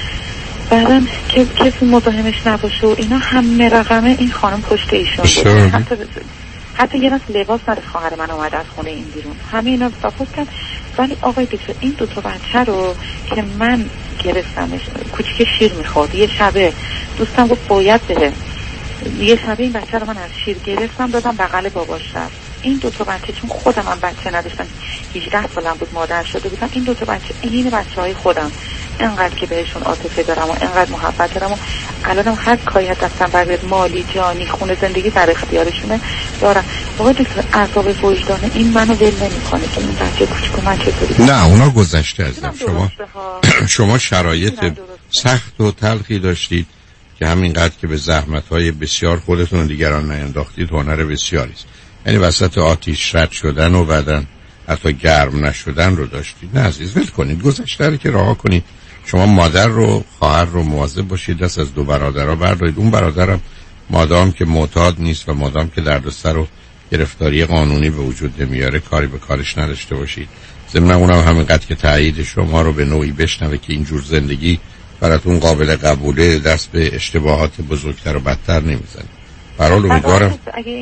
بعدن که کسی مزاحمش نباشه و اینا همه رقمه این خانم پشت ایشون بود. حتی حتی یه ناس لباس نداشت خواهر من اومد از خونه این بیرون، همه اینا ساپورت کرد. ولی آقای دکتر این دو تا بچه رو که من گرفتمش، کوچیک شیر میخورد، یه شبه دوستم گفت باید بره، یه شبه این بچه رو من از شیر گرفتم دادم بغل باباش رفت. این دو تا بچه چون خودم هم بچه نداشتم، هجده سالم بود مادر شده بودم، این دو تا بچه این بچهای خودم، انقدر که بهشون عاطفه دارم و انقدر محبت دارم و الانم هر کاری هستم برای مالی جانی خونه زندگی در اختیارشونه دارم. واقعا دکتر عذاب وجدانه این منو ول نمیکنه که این بچه کوچیکو من چطوری. نه اونا گذشته ازم. شما شما شرایط سخت و تلخی داشتید که همینقدر که به زحمت‌های بسیار خودتون و دیگران نینداختید هنر بسیاری است. یعنی وسط آتیش رد شدن و بعدن حتی گرم نشدن رو داشتید. نه عزیز ول کنید، گذشته رو که رها کنید. شما مادر رو خواهر رو مواظب باشید، دست از دو برادرها بردارید. اون برادرم مادام که معتاد نیست و مادام که دردسر و گرفتاری قانونی به وجود نمیاره کاری به کارش نداشته باشید. ضمن اونم همینقدر که تایید شما رو به نوعی بشنوه که اینجور زندگی براتون قابل قبوله، دست به اشتباهات بزرگتر و بدتر نمیزنید. برحال امیدوارم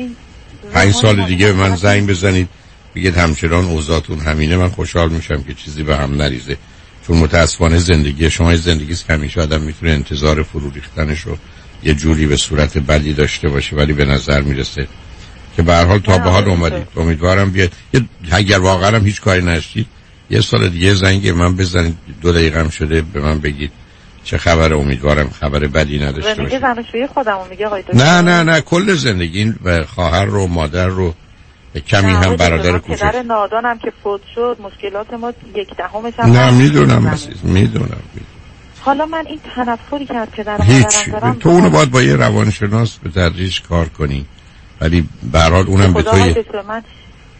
پنج سال دیگه به من زنگ بزنید بگید همچنان اوضاعتون همینه، من خوشحال میشم که چیزی به هم نریزه. چون متاسفانه زندگی شما زندگی است که همیشه آدم میتونه انتظار فرو ریختنش رو یه جوری به صورت بدی داشته باشه، ولی به نظر میرسه که به هر حال تا به حال اومدید. امیدوارم بیاد اگر واقعا هم هیچ کاری نشدید یه سال دیگه زنگ من بزنید، دو دقیقه هم شده به من بگید چه خبره. امیدوارم خبر بدی نداشته باشه. زندگی خودمون میگه آقای دکتر. نه نه نه کل زندگی و خواهر رو مادر رو کمی هم برادر کوچک. پدر نادانم که فوت شد مشکلات ما یک دهمش هم. نه میدونم عزیز میدونم. حالا من این تنفری که از پدر و مادرم دارم تو اونو باید با یه روانشناس به تدریج کار کنی، ولی به هر حال اونم به تو من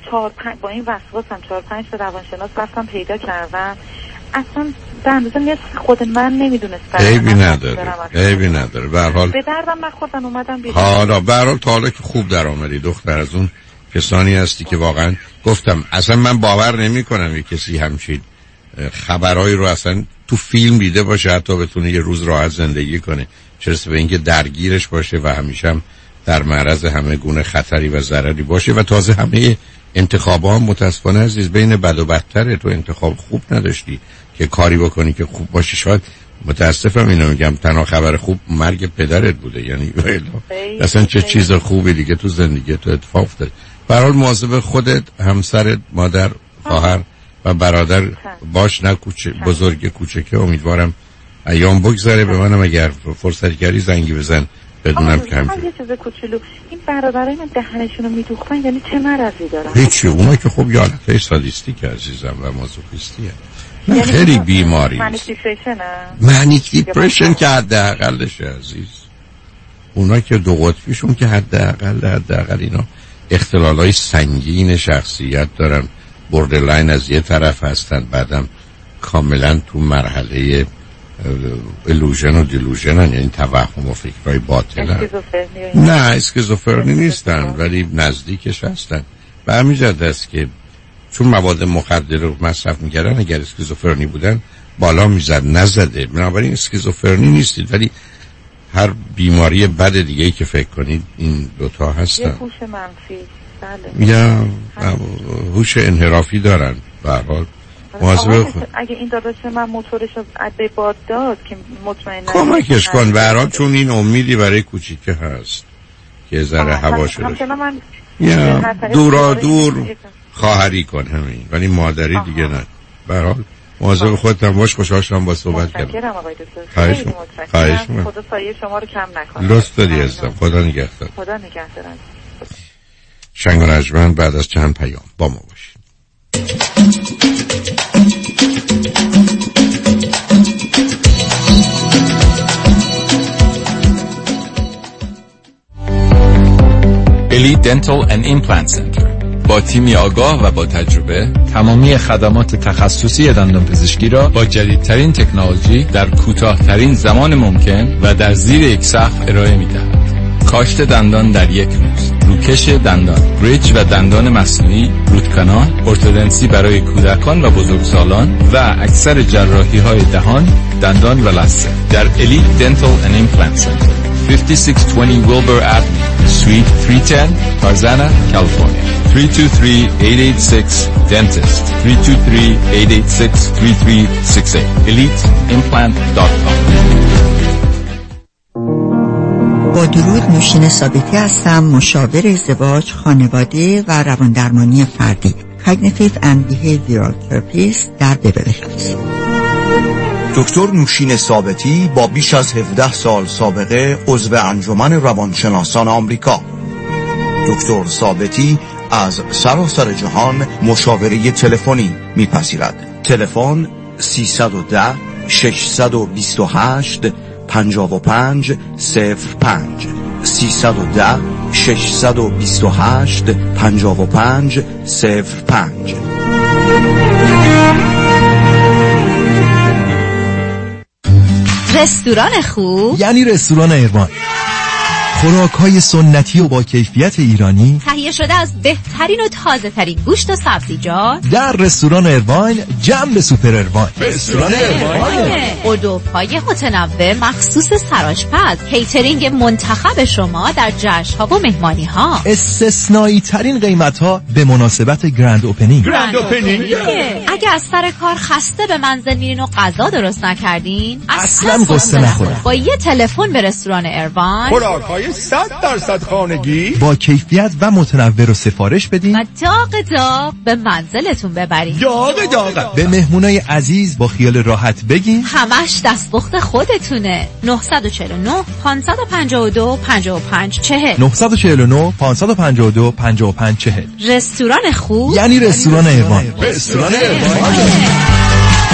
چهار پنج با این وسواسم چهار پنج تا روانشناس رفتم پیدا کردم، اصلا به اندازه نصف خود من نمیدونستم. عیبی نداره، عیبی نداره. به هر حال به دردم من خودم اومدم بیرون. حالا به هر حال تا حالا که خوب در آمدی دختر، از اون کسانی هستی که واقعا گفتم اصلا من باور نمی کنم یک کسی همچین خبرایی رو اصلا تو فیلم دیده باشه حتی بتونه یه روز راحت زندگی کنه، چه رسه به اینکه درگیرش باشه و همیشه هم در معرض همه گونه خطری و ضرری باشه. و تازه همه انتخابا هم متاسفانه عزیز بین بد و بدتره. تو انتخاب خوب نداشتی که کاری بکنی که خوب باشه. شاید متاسفم اینو میگم، تنها خبر خوب مرگ پدرت بوده، یعنی اصلا چه چیز خوبی دیگه تو زندگی تو اتفاق افتاد. به هر حال مواظب خودت، همسرت، مادر، خواهر و برادر باش، نه کوچه بزرگ کوچکه. امیدوارم ایام بگذره. به منم اگر فرصتی کردی زنگی بزن بدونم که هم یه چیز کوچولو، این برادرای من دهنشونو میدوختن، یعنی چه مرضی دارن؟ هیچی، اونا که خب یالته سادیستیک عزیزم و مازوخیستیه، یعنی خیلی بیماری مانیک دیپرشن مانیک دیپرشن که حداقلشه عزیز. اونا که دو قطبیشون که حداقل حداقل اینا اختلالای سنگین شخصیت دارن، بوردرلاین از یه طرف هستن، بعدم کاملا تو مرحله الوژن و دیلوژن، یعنی توهم و فکرهای باطلن. نه اسکیزوفرنی نیستن ولی نزدیکش هستن. به همین جهت است که چون مواد مخدر رو مصرف میکردن، اگر اسکیزوفرنی بودن بالا میزد، نزده. بنابراین اسکیزوفرنی نیستید، ولی هر بیماری بد دیگه ای که فکر کنید این دوتا هستن. یه هوش منفی، بله، یا هوش انحرافی دارن. به هر حال مواظب خود. اگه این داداش من موتورش رو به باد داد که مطمئن کمکش کن. به هر حال چون این امیدی برای کوچیکه هست که ذره هوا شده یا دورا دور خواهری کن همین، ولی مادری آها. دیگه نه. به هر حال مواظب خودت هم باش. خوشحال شدم با صحبت کردم. متشکرم آقای دکتر. خواهش خواهش می‌کنم. خدا سایه شما رو کم نکنه. لطف داری عزیزم. خدا نگهدار. خدا نگهدارم. شنگ و نجمن بعد از چند پیام با ما باشید. الی دنتال اند ایمپلنت سنتر با تیمی آگاه و با تجربه تمامی خدمات تخصصی دندانپزشکی را با جدیدترین تکنولوژی در کوتاه‌ترین زمان ممکن و در زیر یک سقف ارائه می‌دهد. کاشت دندان در یک روز، روکش دندان، بریج و دندان مصنوعی، روت کانال، ارتودنسی برای کودکان و بزرگسالان و اکثر جراحی‌های دهان، دندان و لثه در الی دنتال اند ایمپلنت سنتر fifty six twenty Wilbur Avenue, Suite three ten, Tarzana, California. three two three, eight eight six, Dentist. three two three, eight eight six, three three six eight. elite implant dot com. با درود، نوشین ثابتی هستم، مشاور ازدواج، خانواده و رواندرمانی فردی، Cognitive and Behavioral Therapist در بیبلی هیلز. دکتر نوشین ثابتی با بیش از هفده سال سابقه عضو انجمن روانشناسان آمریکا. دکتر ثابتی از سراسر جهان مشاوره تلفنی میپذیرد. تلفن سیصد و ده ششصد و بیست و هشت پنجاه و پنج صفر پنج سیصد و ده ششصد و بیست و هشت پنجاه و پنج صفر پنج. رستوران خوب یعنی رستوران ایروان. خوراک‌های سنتی و با کیفیت ایرانی تهیه شده از بهترین و تازه ترین گوشت و سبزیجات در رستوران ایروان، جنب سوپر ایروان. رستوران ایروان اردوهای متنوع مخصوص سرآشپز، کیترینگ منتخب شما در جشن‌ها و مهمانی‌ها، استثنایی ترین قیمت‌ها به مناسبت گرند اوپنینگ. گرند اوپنینگ اگه از سر کار خسته به منزل میرین و غذا درست نکردین، اصلا قصه نخورید. با یه تلفن به رستوران ایروان خوراک‌های صد درصد خانگی با کیفیت و متنوع رو سفارش بدین و داغ داغ به منزلتون ببرین. داغ داغ به مهمونای عزیز با خیال راحت بگین همش دستپخت خودتونه. نه چهار نه پنج پنج دو پنج پنج چهل نه چهار نه پنج پنج دو پنج پنج چهل. رستوران خوب یعنی رستوران ایوان. رستوران ایوان.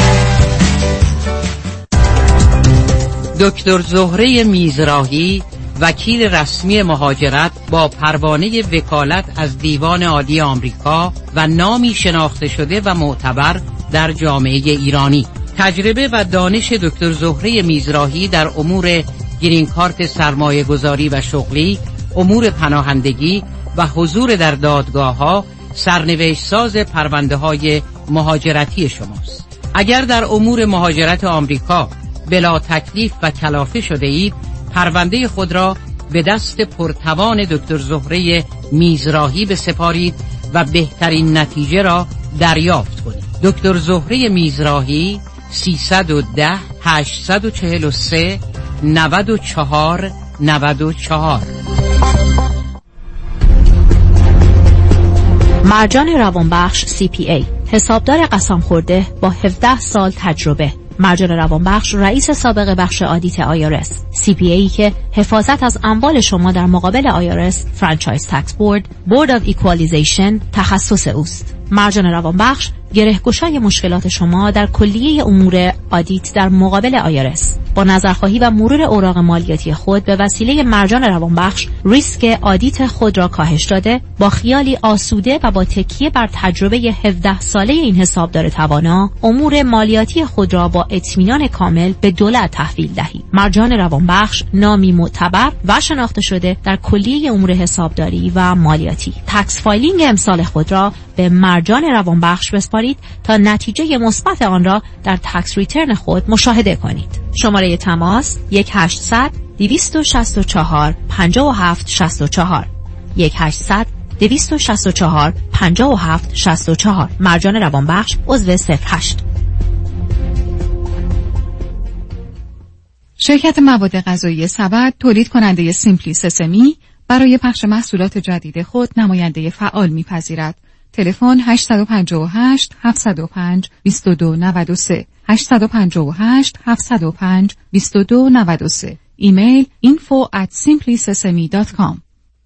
دکتر زهره میزراهی وکیل رسمی مهاجرت با پروانه وکالت از دیوان عالی آمریکا و نامی شناخته شده و معتبر در جامعه ایرانی. تجربه و دانش دکتر زهره میزراهی در امور گرین کارت سرمایه گذاری و شغلی، امور پناهندگی و حضور در دادگاه‌ها سرنوشت ساز پرونده های مهاجرتی شماست. اگر در امور مهاجرت آمریکا بلا تکلیف و کلافه شده اید، پرونده خود را به دست پرتوان دکتر زهره میزراهی بسپارید و بهترین نتیجه را دریافت کنید. دکتر زهره میزراهی سیصد و ده هشتصد و چهل و سه نود و چهار نود و چهار. مرجان روانبخش سی پی ای، حسابدار قسم خورده با هفده سال تجربه. مرجان روانبخش رئیس سابق بخش آدیت آی آر اس، سی پی ای که حفاظت از اموال شما در مقابل آی آر اس، فرانچایز تکس بورد، بورد آف ایکوالیزیشن تخصص اوست. مرجان روانبخش گره‌گشای مشکلات شما در کلیه امور آدیت در مقابل آی آر اس. با نظرخواهی و مرور اوراق مالیاتی خود به وسیله مرجان روانبخش ریسک آدیت خود را کاهش داده، با خیالی آسوده و با تکیه بر تجربه هفده ساله این حسابدار توانا، امور مالیاتی خود را با اطمینان کامل به دولت تحویل دهید. مرجان روانبخش نامی معتبر و شناخته شده در کلیه امور حسابداری و مالیاتی. تکس فایلینگ امسال خود را به مرجان روانبخش بسپارید تا نتیجه مثبت آن را در تکس ریترن خود مشاهده کنید. شماره تماس یک هشتصد دویست و شصت و چهار پنجاه و هفت شصت و چهار یک هشتصد دویست و شصت و چهار پنجاه و هفت شصت و چهار. مرجان روانبخش عضو صفر هشت. شرکت مواد غذایی سبد تولید کننده سیمپلی سسمی برای پخش محصولات جدید خود نماینده فعال می‌پذیرد. تلفن هشت پنج هشت هفت صفر پنج دو دو نه سه هشت پنج هشت هفت صفر پنج دو دو نه سه. ایمیل info at simply sesame dot com.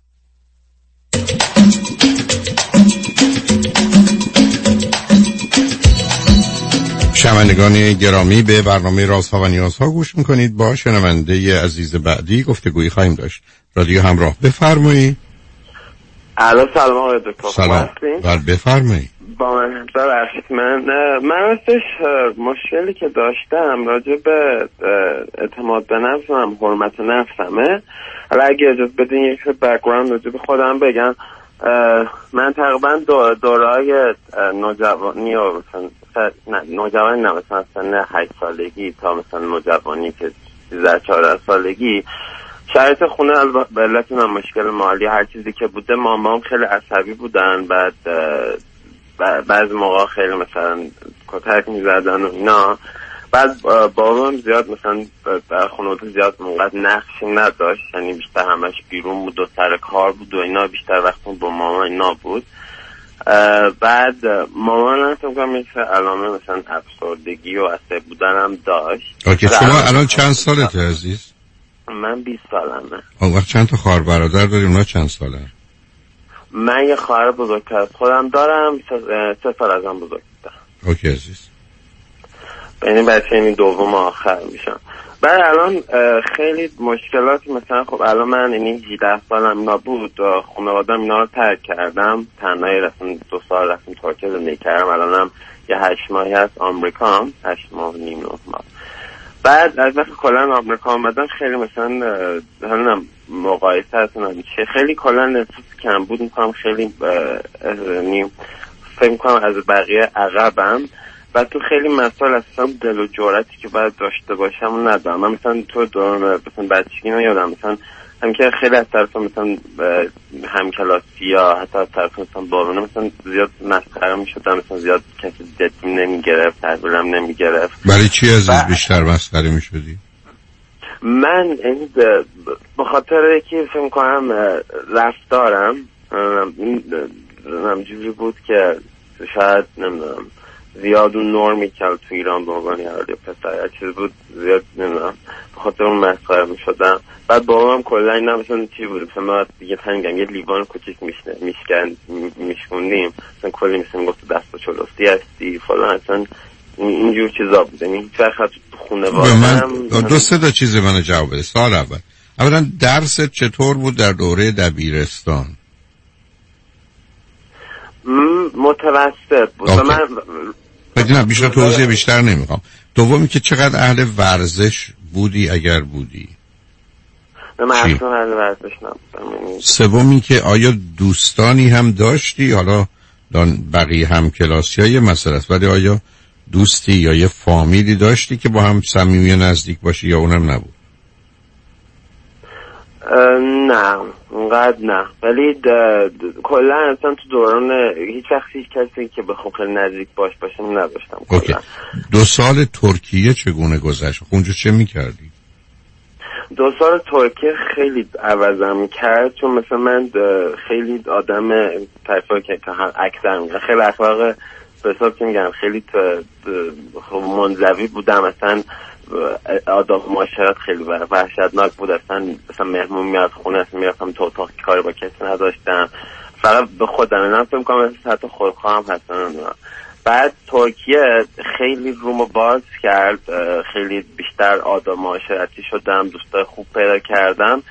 شنوندگان گرامی، به برنامه رازها و نیازها گوش میکنید. با شنونده عزیز بعدی گفتگویی خواهیم داشت. رادیو همراه، بفرمایید. الو، سلام آقای دکتر. سلام. بر بفرمایید. با من ببخشید، من من راستش مشکلی که داشتم راجع به اعتماد به نفسم، حرمت نفسمه. حالا اگه اجازه بدین یک بک‌گراند راجع به خودم بگم. من تقریبا دو دوره‌های نوجوانی و مثلا نه نوجوانی نه مثلا سن هشت سالگی تا مثلا نوجوانی که سیزده چهارده سالگی شرایط خونه به علت من مشکل مالی هر چیزی که بوده، مامام خیلی عصبی بودن، بعد بعضی موقع خیلی مثلا کتک میزدن و اینا. بعد بابام زیاد مثلا در خانواده زیاد منقدر نقشی نداشت، یعنی بیشتر همش بیرون بود و سر کار بود و اینا، بیشتر وقت با مامان اینا بود. بعد مامان فکر کنم یک علامه مثلا افسردگی و عصبی بودن هم داشت. اوکی، شما الان چند سالته عزیز؟ من بیست سالمه. اون وقت چند تا خواهر برادر داری؟ اونا چند ساله؟ من یه خواهر بزرگتر از خودم دارم، سه سال ازم بزرگتر. اوکی عزیز. یعنی بچه این دوم آخر میشم. بعد الان خیلی مشکلاتی، مثلا خب الان من یعنی هجده سالم نبود و خانواده‌ام اینا رو ترک کردم، تنهایی رفتم، دو سال رفتم ترکیه زندگی کردم. الانم یه هشت ماهی هست آمریکام، هشت ماه نیم نه ماه. بعد از وقتی کلا آمریکا آمدم خیلی مثلا حالا مقایسه هستم میشه، خیلی کلا احساس کم بود میکنم، خیلی نیم فکر میکنم از بقیه عقبم و تو خیلی مسائل اصلا دل و جرأتی که باید داشته باشم ندارم. من مثلا تو دوران مثلا بچگی یادم مثلا هم که خیلی از طرف مثلا همکلاسی یا حتی از طرف مثلا بارونه مثلا زیاد مسخره میشدم، مثلا زیاد کسی جدی نمیگرفت، تحویلم نمیگرفت. برای چی عزیز ب... بیشتر مسخره میشدی؟ من این به خاطر یکی فکر کنم رفتارم همجوری بود که شاید نمیدونم زیاد اون نورمی که تو ایران به عنوان یه پسر چیز بود، زیاد نمیدونم به خاطر اون مسخره میشدم. بعد بابام کلا اینا مثلا چی بود، مثلا ما دیگه تنگم یه لیوان کوچیک میشنه میشکن میشکوندیم، مثلا کلی مثلا گفت دست و چلوستی هستی فلان، اصلا اینجور چیزا بود. یعنی هیچ وقت خانواده من دو سه تا چیز منو جواب بده. سال اول اولا درست چطور بود در دوره دبیرستان؟ متوسط بود. من نه بیشتر توضیح بیشتر نمیخوام. دومی که چقدر اهل ورزش بودی اگر بودی؟ من اصلا اهل ورزش نبودم. سومی که آیا دوستانی هم داشتی؟ حالا بقیه هم کلاسی های مسئله است، ولی آیا دوستی یا یه فامیلی داشتی که با هم صمیمی و نزدیک باشی یا اونم نبود؟ نه اونقدر نه، ولی کلا اصلا تو دوران هیچ وقت هیچ کسی که بخوام خیلی نزدیک باش باشم نداشتم. اوکی. دو سال ترکیه چگونه گذشت؟ اونجا چه میکردی؟ دو سال ترکیه خیلی عوضم کرد، چون مثلا من خیلی آدم طرفای که اکثر میگن خیلی اخلاق به حساب که میگن خیلی منزوی بودم، مثلا آداب معاشرت خیلی وحشتناک بود. اصلا مثلا مهمون میاد خونه اصلا میرفتم تو اتاق کاری با کسی نداشتم، فقط به خودم نم فکر کنم حتی خودخواهم هستم. بعد ترکیه خیلی رومو باز کرد، خیلی بیشتر آداب معاشرتی شدم، دوستای خوب پیدا کردم،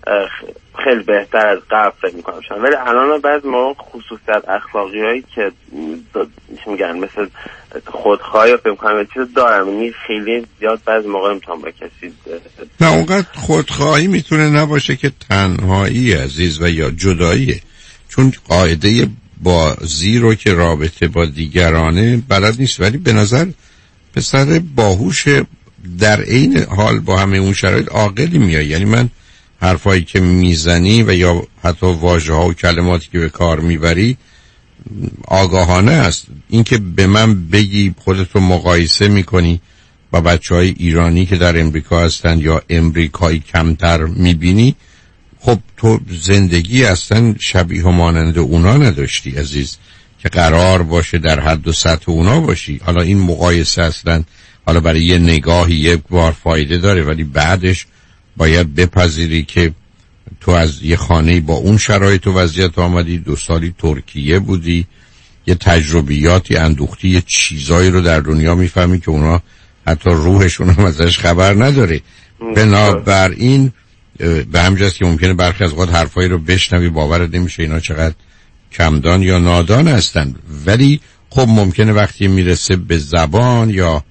خیلی بهتر از قبل فکر میکنم شدم. ولی الان بعضی موقع خصوصیت اخلاقی هایی که میگن مثل خودخواهی و فکر میکنم چیز دارم، یعنی خیلی زیاد بعضی موقع میتونم با کسی نه اونقدر خودخواهی میتونه نباشه که تنهایی عزیز و یا جداییه، چون قاعده بازی رو که رابطه با دیگرانه بلد نیست، ولی به نظر پسر باهوش در عین حال با همه اون شرایط عاقلی میای. یعنی من حرفایی که میزنی و یا حتی واژه ها و کلماتی که به کار میبری آگاهانه است. اینکه به من بگی خودتو مقایسه میکنی با بچه های ایرانی که در امریکا هستن یا امریکایی کمتر میبینی، خب تو زندگی اصلا شبیه و مانند اونا نداشتی عزیز که قرار باشه در حد و سطح اونا باشی. حالا این مقایسه اصلا حالا برای یه نگاهی یک بار فایده داره، ولی بعدش باید بپذیری که تو از یه خانه با اون شرایط و وضعیت آمدی، دو سالی ترکیه بودی، یه تجربیاتی اندوختی، یه چیزایی رو در دنیا میفهمی که اونا حتی روحشون هم ازش خبر نداره. بنابراین به همجاست که ممکنه برخی از اوقات حرفایی رو بشنوی باورت نمیشه اینا چقدر کمدان یا نادان هستن، ولی خب ممکنه وقتی میرسه به زبان یا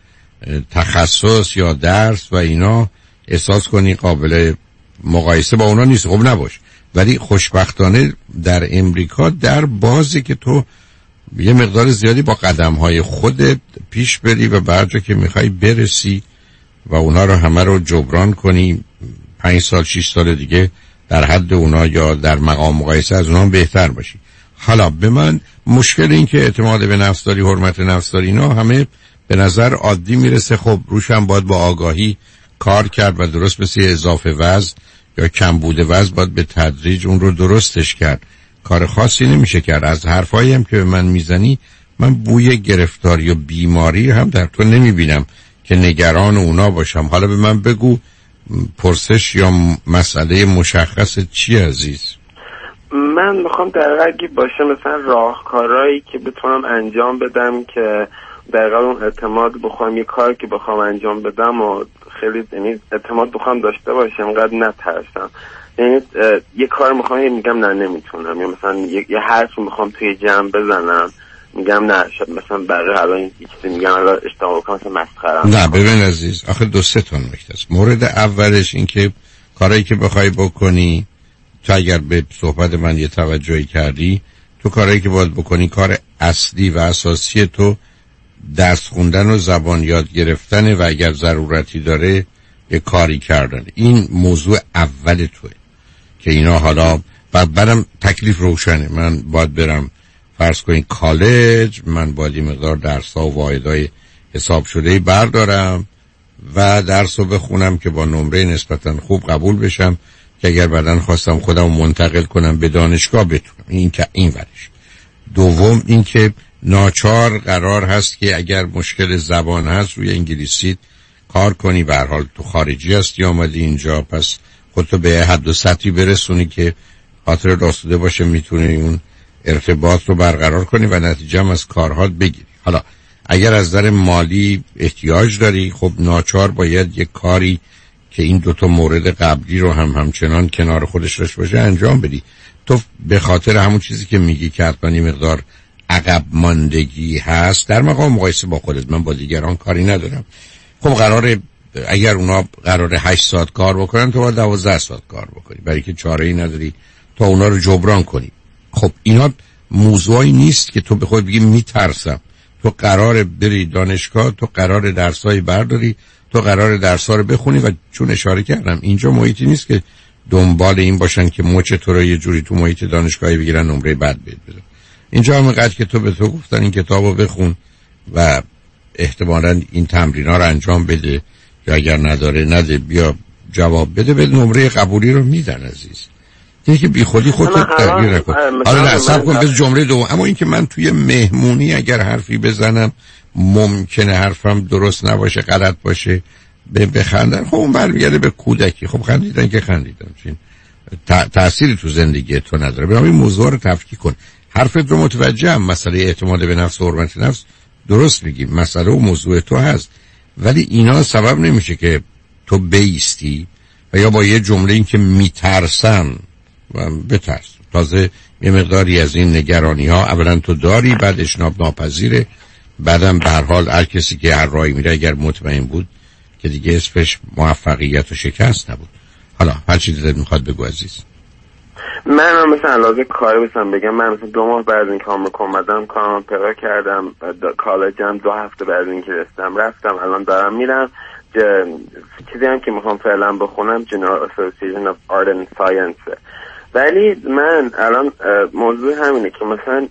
تخصص یا درس و اینا احساس کنی قابل مقایسه با اونا نیست. خب نباش، ولی خوشبختانه در امریکا در بازی که تو یه مقدار زیادی با قدم‌های خودت پیش بری و به هر جا که میخوای برسی و اونا رو همه رو جبران کنی، پنج سال شش سال دیگه در حد اونا یا در مقام مقایسه از اونا بهتر باشی. حالا به من مشکل این که اعتماد به نفس داری، حرمت نفس داری، اینا همه به نظر عادی میرسه. خب روش هم باید با آگاهی کار کرد و درست مثل اضافه وزن یا کمبود وزن باید به تدریج اون رو درستش کرد. کار خاصی نمیشه کرد. از حرفایی هم که به من میزنی من بوی گرفتاری و بیماری هم در تو نمیبینم که نگران اونا باشم. حالا به من بگو پرسش یا مسئله مشخص چی عزیز؟ من میخوام در رگی باشه مثلا راهکارهایی که بتونم انجام بدم که در اون اعتماد بخوام یه کار که بخوام انجام بدم و خیلی یعنی اعتماد بخوام داشته باشم، اینقدر نترسم. یعنی یه کار میخوام میگم نه نمیتونم، یا مثلا یه, یه حرفی میخوام توی جمع بزنم میگم نه شاید مثلا برای الان یه چیزی میگم الان اشتباه کنم مثلا مسخره‌ام. نه ببین عزیز، آخه دو سه تا نکته است. مورد اولش این که کارایی که بخوای بکنی، تو اگر به صحبت من یه توجهی کردی، تو کارایی که باید بکنی کار اصلی و اساسی تو درس خوندن و زبان یاد گرفتن و اگر ضرورتی داره یه کاری کردن. این موضوع اول توه که اینا حالا بعد برم تکلیف روشنه. من باید برم فرض کنید کالج، من باید این مقدار درس ها و واحدهای حساب شده بردارم و درس رو بخونم که با نمره نسبتا خوب قبول بشم که اگر بعدن خواستم خودم منتقل کنم به دانشگاه بتونم. این که این ورش. دوم این که ناچار قرار هست که اگر مشکل زبان هست روی انگلیسی کار کنی. به هر حال تو خارجی هستی آمدی اینجا، پس خودتو به حد و سطحی برسونی که خاطر راستوده باشه میتونی اون ارتباط رو برقرار کنی و نتیجه هم از کارهات بگیری. حالا اگر از نظر مالی احتیاج داری، خب ناچار باید یک کاری که این دوتا مورد قبلی رو هم همچنان کنار خودش داشته باشه انجام بدی. تو به خاطر همون چیزی که میگی که حتما این مقدار عقب ماندگی هست در مقام مقایسه با خودت، من با دیگران کاری ندارم. خب قراره اگر اونا قراره هشت ساعت کار بکنن تو باید دوازده ساعت کار بکنی، برای که چاره ای نداری تا اونا رو جبران کنی. خب اینا موضوعی نیست که تو به خود بگی میترسم. تو قراره بری دانشگاه، تو قراره درسای برداری، تو قراره درس‌ها رو بخونی و چون اشاره کردم اینجا محیطی نیست که دنبال این باشن که مچ تو رو یه جوری تو محیط دانشگاهی بگیرن نمره بد بهت بدن. اینجا هم اینقدر که تو به تو گفتن این کتابو بخون و احتمالاً این تمرین‌ها رو انجام بده یا اگر نداره نده بیا جواب بده، به نمره قبولی رو میدن عزیز. دیگه که بی خودی خودت تغییر نکن. حالا نه صبر کن بذار جمله دوم. اما این که من توی مهمونی اگر حرفی بزنم ممکنه حرفم درست نباشه، غلط باشه، به بخندن، خب اون برمیگرده به کودکی. خب خندیدن که خندیدن، چین تأثیری تو زندگی تو نداره. برای این موضوع رو تفکیک کن. حرفت رو متوجهم، مسئله اعتماد به نفس و حرمت نفس درست میگی، مسئله و موضوع تو هست، ولی اینا سبب نمیشه که تو بیستی و یا با یه جمله این که میترسم و بترس. تازه یه مقداری از این نگرانی ها اولا تو داری، بعد اشناب ناپذیره، بعدم به هر حال هر کسی که هر راهی میره اگر مطمئن بود که دیگه اسمش موفقیت و شکست نبود. حالا هر چیزی دلت میخواد بگو عزیز. من هم مثلا لازم کاری بسم بگم، من مثلا دو ماه بعد این کام رو اومدم کارم پیدا کردم، کالجم دو هفته بعد این که رسیدم رفتم، الان دارم میرم. چیزی هم که میخوام فعلا بخونم General Association of Art and Science. ولی من الان موضوع همینه که مثلا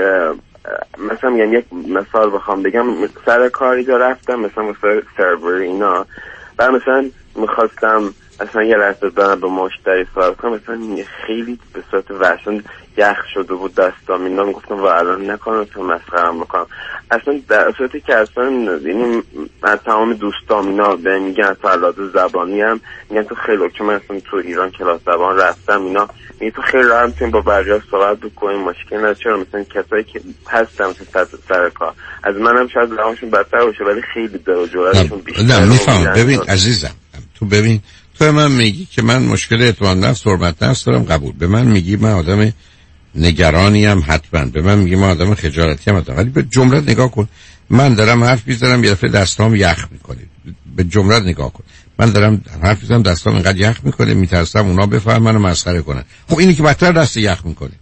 مثلا میگم یک مثال بخوام بگم، سر کاری دا رفتم مثلا مثلا سرور اینا و مثلا میخواستم اصلا یه لحظه دارم به مشتری صحبت کنم، مثلا خیلی به صورت وحشن یخ شده بود دستام اینا، میگفتم و الان نکنم تا مسخرم بکنم. اصلا در صورتی که اصلا یعنی از تمام دوستام اینا به میگن تو علاوه زبانی هم میگن تو خیلی، چون من اصلا تو ایران کلاس زبان رفتم اینا، میگن تو خیلی راحت میتونی با بقیه صحبت بکنی، مشکل نداره. چرا مثلا کسایی که هستن مثلا سر کار از منم شاید زبانشون بدتر باشه ولی خیلی در جرأتشون بیشتره. نه میفهم. ببین عزیزم، تو ببین تو من میگی که من مشکل اعتماد نفس حرمت نفس دارم، قبول. به من میگی من آدم نگرانی ام، حتما. به من میگی من آدم خجالتی ام، ولی به جمله نگاه کن. من دارم حرف میزنم یه دفعه دستام یخ میکنه. به جمله نگاه کن. من دارم حرف میزنم دستام اینقدر یخ میکنه، میترسم اونا بفهمن منو مسخره کنن. خب اینی که بدتر دست یخ میکنه.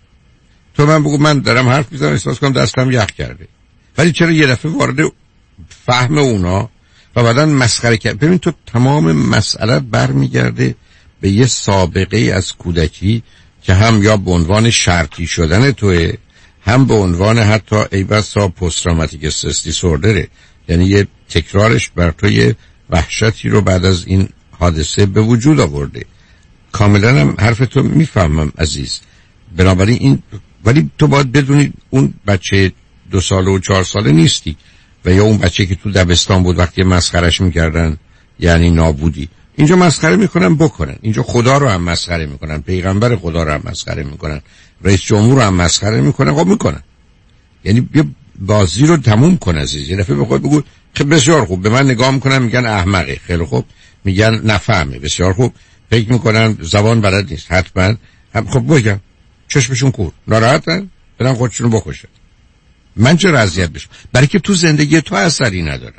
تو من بگو من دارم حرف میزنم احساس کنم دستم یخ کرده، ولی چرا یه دفعه وارد فهم اونا و بعدن مسخره کرد؟ ببین تو تمام مسئله برمیگرده به یه سابقه از کودکی که هم یا به عنوان شرطی شدن توه، هم به عنوان حتی ای بسا پست تروماتیک استرس دیسوردره، یعنی یه تکرارش بر تو یه وحشتی رو بعد از این حادثه به وجود آورده. کاملا هم حرف تو میفهمم عزیز. بنابراین این، ولی تو باید بدونی اون بچه دو ساله و چهار ساله نیستی و یا اون بچه که تو دبستان بود وقتی مسخرش میکردن یعنی نابودی. اینجا مسخره میکنن بکنن، اینجا خدا رو هم مسخره میکنن، پیغمبر خدا رو هم مسخره میکنن، رئیس جمهور رو هم مسخره میکنن. خب میکنن، یعنی بیا بازی رو تموم کن عزیز. یه دفعه به خود بگو خب بسیار خوب، به من نگاه میکنن میگن احمقه، خیلی خوب، میگن نفهمه، بسیار خوب، فکر میکنن زبان بلد نیست، حتما هم خب بگم چشمشون کور، ناراحتن، برن خودشونو بکشن. من چرا اذیت بشم؟ برای که تو زندگی تو اثری نداره.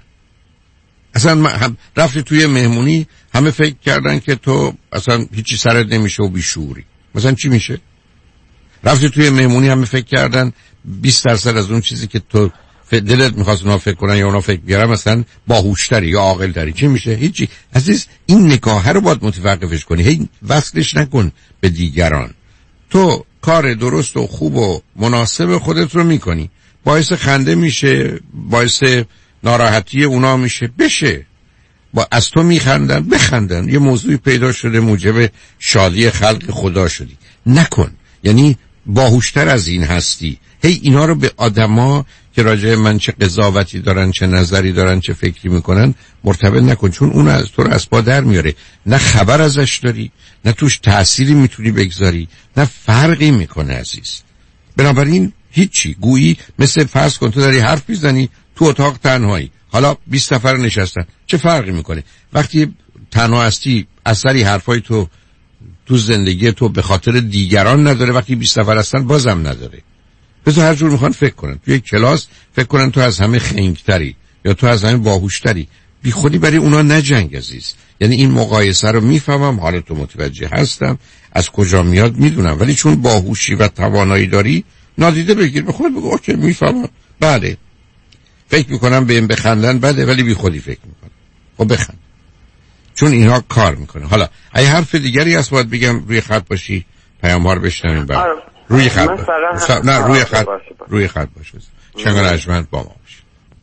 اصلا هم رفتی توی مهمونی همه فکر کردن که تو اصلا هیچی سرت نمیشه و بیشوری. مثلا چی میشه؟ رفتی توی مهمونی همه فکر کردن بیست درصد از اون چیزی که تو دلت میخواست اونا فکر کنن یا اونا فکر بیارن مثلا باهوشتری یا عاقلتری. چی میشه؟ هیچی. عزیز این نگاه رو باید متوقفش کنی، هی وصلش نکن به دیگران. تو کار درست و خوب و مناسب خودت رو میکنی، باعث خنده میشه، باعث ناراحتی اونا میشه، بشه. با از تو میخندن بخندن، یه موضوعی پیدا شده موجب شادی خلق خدا شدی. نکن، یعنی باهوشتر از این هستی. هی اینا رو به آدما که راجع من چه قضاوتی دارن، چه نظری دارن، چه فکری میکنن مرتبط نکن، چون اون از تو رو از پا در میاره. نه خبر ازش داری، نه توش تأثیری میتونی بگذاری، نه فرقی میکنه عزیز. بنابراین هیچی، گویی مثل فرض کن تو داری حرف میزنی تو اتاق تنهایی، حالا بیست نفر نشستن، چه فرقی میکنه؟ وقتی تنها هستی اثری حرفای تو تو زندگی تو به خاطر دیگران نداره، وقتی بیست نفر هستن بازم نداره. بذار هر جور میخوان فکر کنن. تو یک کلاس فکر کنن تو از همه خنگتری یا تو از همه باهوشتری. بی خودی برای اونا نجنگ عزیز. یعنی این مقایسه رو میفهمم، حالا تو متوجه هستم، از کجا میاد میدونم، ولی چون باهوشی و توانایی داری نادیده بگیر، به خود بگو اوکی میفهمم. بله فکر میکنم به این بخندن بده، ولی بی خودی فکر میکنم خب بخند، چون اینها کار میکنه. حالا اگه حرف دیگری هست باید بگم روی خط باشی، پیام ها رو بشنویم. بعد روی خط باش. نه روی خط روی خط باش. چنگ رجمند با ما باش.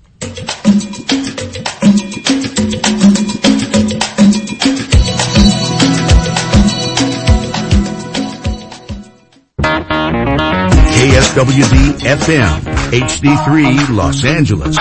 کی اس دبلیو دی اف ام اچ دی سه Los Angeles.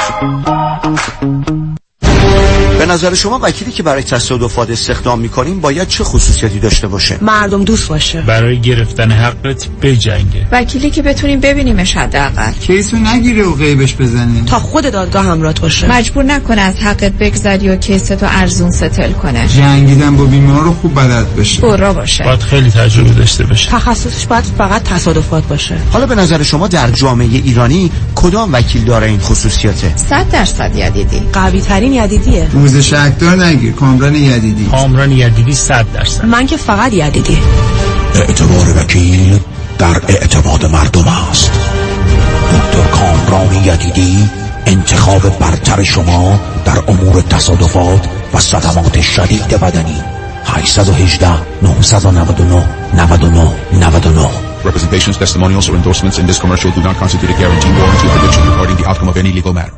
به نظر شما وکیلی که برای تصادفات استخدام می‌کنیم باید چه خصوصیاتی داشته باشه؟ مردم دوست باشه، برای گرفتن حقت بجنگه، وکیلی که بتونیم ببینیمش حداقل، کیسو نگیره و غیبش بزنیم، تا خود دادگاه همراهت باشه، مجبور نکنه از حقت بگذری و کیستو ارزون ستل کنه، جنگیدن با بیمار رو خوب بلد بشه، برا باشه، باید خیلی تجربه داشته باشه، تخصصش باید فقط تصادفات باشه. حالا به نظر شما در جامعه ایرانی کدام وکیل داره این خصوصیاته؟ صد درصد یدیدی. قوی ترین یدیدیه. موزه شکدار نگیر، کامران یدیدی. کامران یدیدی صد درصد. من که فقط یدیدی. اعتبار وکیل در اعتماد مردم است. دکتر کامران یدیدی انتخاب برتر شما در امور تصادفات و صدمات شدید بدنی. هشت یک هشت نه نه نه نه نه نه نه. Representations, testimonials, or endorsements in this commercial do not constitute a guarantee, warranty, or prediction regarding the outcome of any legal matter.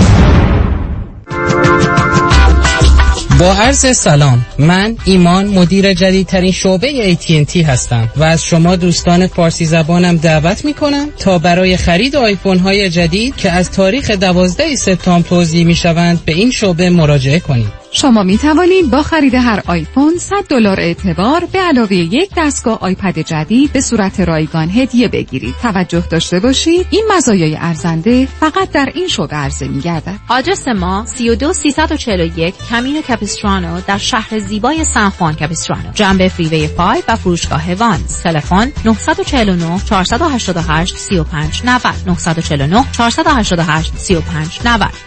با عرض سلام، من ایمان مدیر جدیدترین شعبه ای تی ان تی هستم و از شما دوستان فارسی زبانم دعوت می کنم تا برای خرید آیفون های جدید که از تاریخ دوازده سپتامبر توزیع می شوند به این شعبه مراجعه کنید. شما می توانید با خرید هر آیفون صد دلار اعتبار به علاوه یک دستگاه آیپد جدید به صورت رایگان هدیه بگیرید. توجه داشته باشید این مزایای ارزنده فقط در این شعبه عرضه می گردد. آدرس ما سی و دو سیصد و چهل و یک کامینو کاپیسترانو در شهر زیبای سن خوان کاپیسترانو، جنب فریوی پنج و فروشگاه وانز. تلفن نه چهار نه چهار هشت هشت سه پنج نه صفر نه چهار نه چهار هشت هشت سه پنج نه صفر.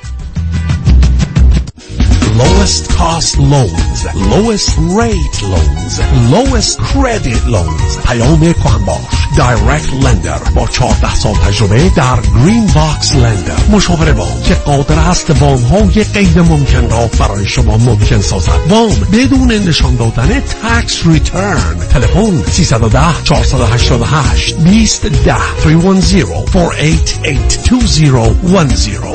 Lowest cost loans, lowest rate loans, lowest credit loans. پیام کهن باش Direct Lender با چهارده سال تجربه در گرین باکس لندر، مشاوره وام که قادر است وام های غیر ممکن را برای شما ممکن سازد. وام بدون نشان دادن تکس ریترن. تلفن سه یک صفر چهار هشت هشت دو صفر یک صفر سه یک صفر چهار هشت هشت دو صفر یک صفر.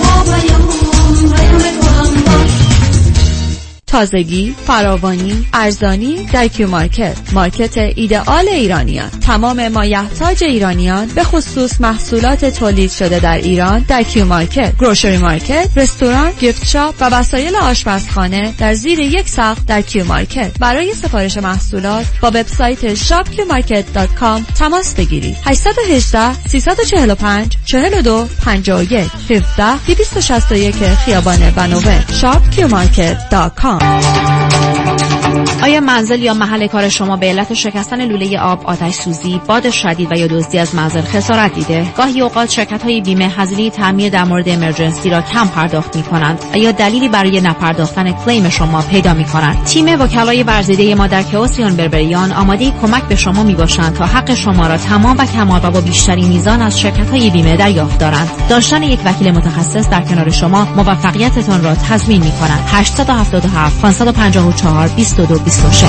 تازگی، فراوانی، ارزانی در کیو مارکت، مارکت ایدئال ایرانیان. تمام مایحتاج ایرانیان به خصوص محصولات تولید شده در ایران در کیو مارکت، گروشری مارکت، رستوران، گیفت شاپ و وسایل آشپزخانه در زیر یک سقف در کیو مارکت. برای سفارش محصولات با وبسایت شاپ کیو مارکت دات کام تماس بگیرید. هشت یک هشت سه چهار پنج چهار دو پنج یک هفده دویست و شصت و یک خیابان بنوه شاپ کیو مارکت دات کام. آیا منزل یا محل کار شما به علت شکستن لوله آب، آتش سوزی، باد شدید و یا دزدی از منزل خسارت دیده؟ گاهی اوقات شرکت‌های بیمه هزینه تعمیر در مورد امرجنسی را کم پرداخت می‌کنند و یا دلیلی برای نپرداختن کلیم شما پیدا می‌کنند. تیم وکلای ورزیده ما در کئوسیان بربریان آماده کمک به شما میباشند تا حق شما را تمام و کمال و با بیشترین میزان از شرکت‌های بیمه دریافت دارند. داشتن یک وکیل متخصص در کنار شما موفقیتتان را تضمین می‌کند. هشت هفت هفت پنج پنج چهار دو دو دو شش.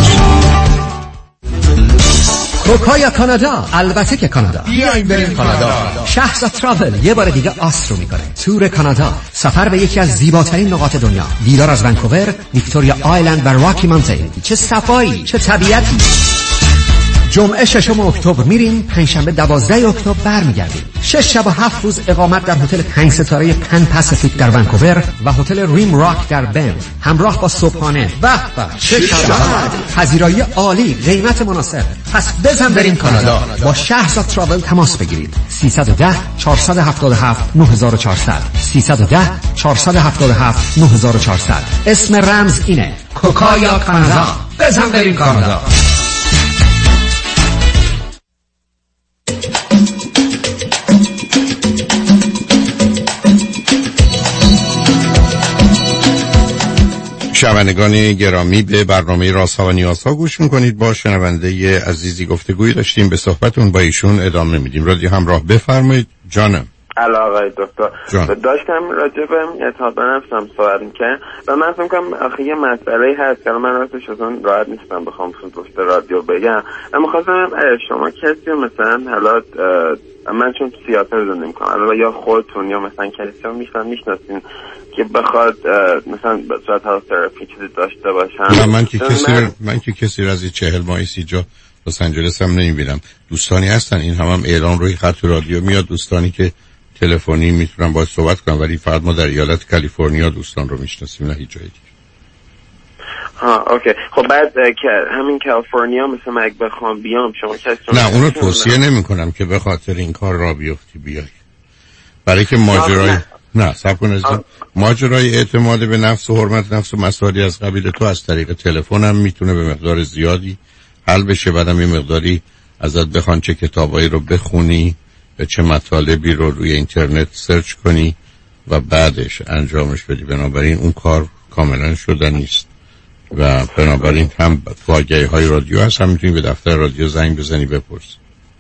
کوکایا کانادا، البته که کانادا. بیاین بریم کانادا. شهرزاد تراول یه بار دیگه آس رو میکنه. تور کانادا، سفر به یکی از زیباترین نقاط دنیا. دیدار از ونکوور، ویکتوریا آیلند و راکی مانتین. چه صفایی، چه طبیعتی. جمعه ششم اکتبر میریم، پنجشنبه دوازده اکتبر برمیگردیم. شش شب و هفت روز اقامت در هتل پنج ستاره پن پاسیفیک در ونکوور و هتل ریم راک در بن، همراه با صبحانه. به به چه شباهت، پذیرایی عالی، قیمت مناسب. پس بزن بریم کانادا. با شهرزاد تراول تماس بگیرید. سیصد و ده چهارصد و هفتاد و هفت نه هزار و چهارصد سیصد و ده چهارصد و هفتاد و هفت نه هزار و چهارصد. اسم رمز اینه کوکایا کانادا. بزن بریم کانادا. شنوندگان گرامی، به برنامه رازها و نیازها گوش میکنید. با شنونده عزیزی گفتگویی داشتیم، به صحبتون با ایشون ادامه میدیم. رادیو همراه، بفرمایید. جانم. علا آقای دکتر، داشتم راجع به اعتماد به نفسم صحبت میکنم و من فکر میکنم آخه یه مسئله هست که من راستش اصلا راحت نیستم بخوام پشت رادیو بگم. من میخواستم شما کسی مثلا حالا من چون سیاتل زندگی میکنم، حالا یا خودتون یا مثلا کسی رو میشنن میشناسین که بخواد مثلا به صورت ها تراپی چیزی داشته باشم؟ نه، من که کسی من, من که کسی رو از این چهل ماهی سی جا لس آنجلس هم نمیبینم. دوستانی هستن، این هم, هم اعلان روی خط رادیو میاد، دوستانی که تلفنی میتونم باهاش صحبت کنم، ولی فقط ما در ایالت کالیفرنیا دوستان رو میشناسیم، نه هیچ جای دیگه. ها اوکی. خب بعد که همین کالیفرنیا مثلا من اگه بخوام بیام شما کسی نه اونو توصیه نمی کنم که به خاطر این کار را بیفتی بیای، برای که ماجرای نه, نه صبر کن عزیزم، ماجرای اعتماد به نفس و حرمت نفس و مسائلی از قبیل تو از طریق تلفن هم میتونه به مقدار زیادی حل بشه. بعدم یه مقداری ازت بخوان چه کتابایی رو بخونی، به چه مطالبی رو روی اینترنت سرچ کنی و بعدش انجامش بدی. بنابراین اون کار کاملا شده نیست و بنابراین هم واگهی های رادیو هست، هم میتونی به دفتر رادیو زنگ بزنی بپرس.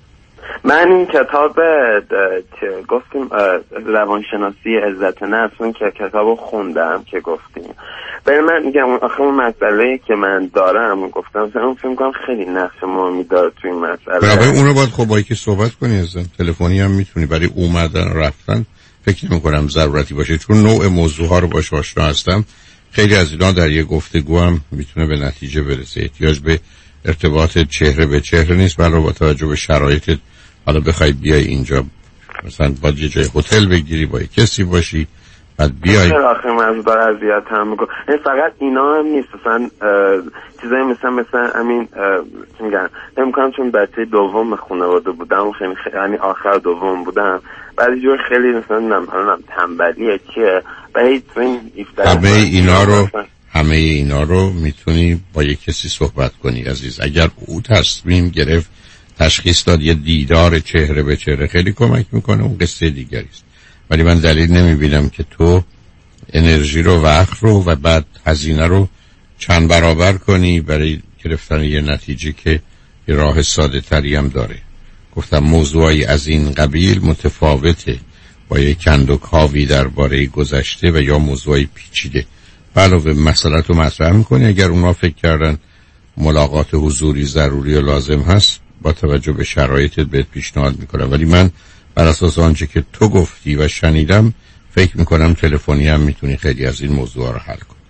من این کتاب که گفتیم روانشناسی عزت نفس، اون که کتابو خوندم که گفتیم، برای من میگم آخه اون مسئله که من دارم گفتم اون فکر می‌کنم خیلی نقش مهمی داره توی این مسئله. برای اون رو باید خب با یکی صحبت کنی، ازن تلفنی هم میتونی، برای اومدن رفتن فکر نمی‌کنم ضرورتی باشه، چون نوع موضوع ها رو باهاش آشنا هستم. خیلی از اینا در یه گفتگو هم میتونه به نتیجه برسه. احتیاج به ارتباط چهره به چهره نیست، بلکه با توجه به شرایطت حالا بخوای بیای اینجا مثلا باید یه جای هتل بگیری، با کسی باشی، بعد بیای. چرا آخه من داره اذیت هم میکنه؟ این فقط اینا هم نیست، مثلا چیزایی مثلا مثلا همین چی میگن، نمیکنم چون بچه دوم خانواده بودم، خیلی خیلی یعنی آخر دوم بودم، بعد جور خیلی مثلا نمیدونم تنبلیه چیه، بعد این همه اینا رو همه اینا رو میتونی با یک کسی صحبت کنی عزیز. اگر او تصمیم گرفت تشخیص داد یه دیدار چهره به چهره خیلی کمک میکنه، اون قصه دیگری است. ولی من دلیل نمیبینم که تو انرژی رو، وقت رو و بعد هزینه رو چند برابر کنی برای گرفتن یه نتیجه که یه راه ساده تری هم داره. گفتم موضوعی از این قبیل متفاوته با یک کندوکاوی درباره گذشته و یا موضوعی پیچیده. علاوه مسئله‌تو مطرح میکنی، اگر اونا فکر کردن ملاقات حضوری ضروری و لازم هست با توجه به شرایطت بهت پیشنهاد میکنم. ولی من بر اساس آنچه که تو گفتی و شنیدم فکر میکنم تلفنی هم میتونی خیلی از این موضوع رو حل کنی.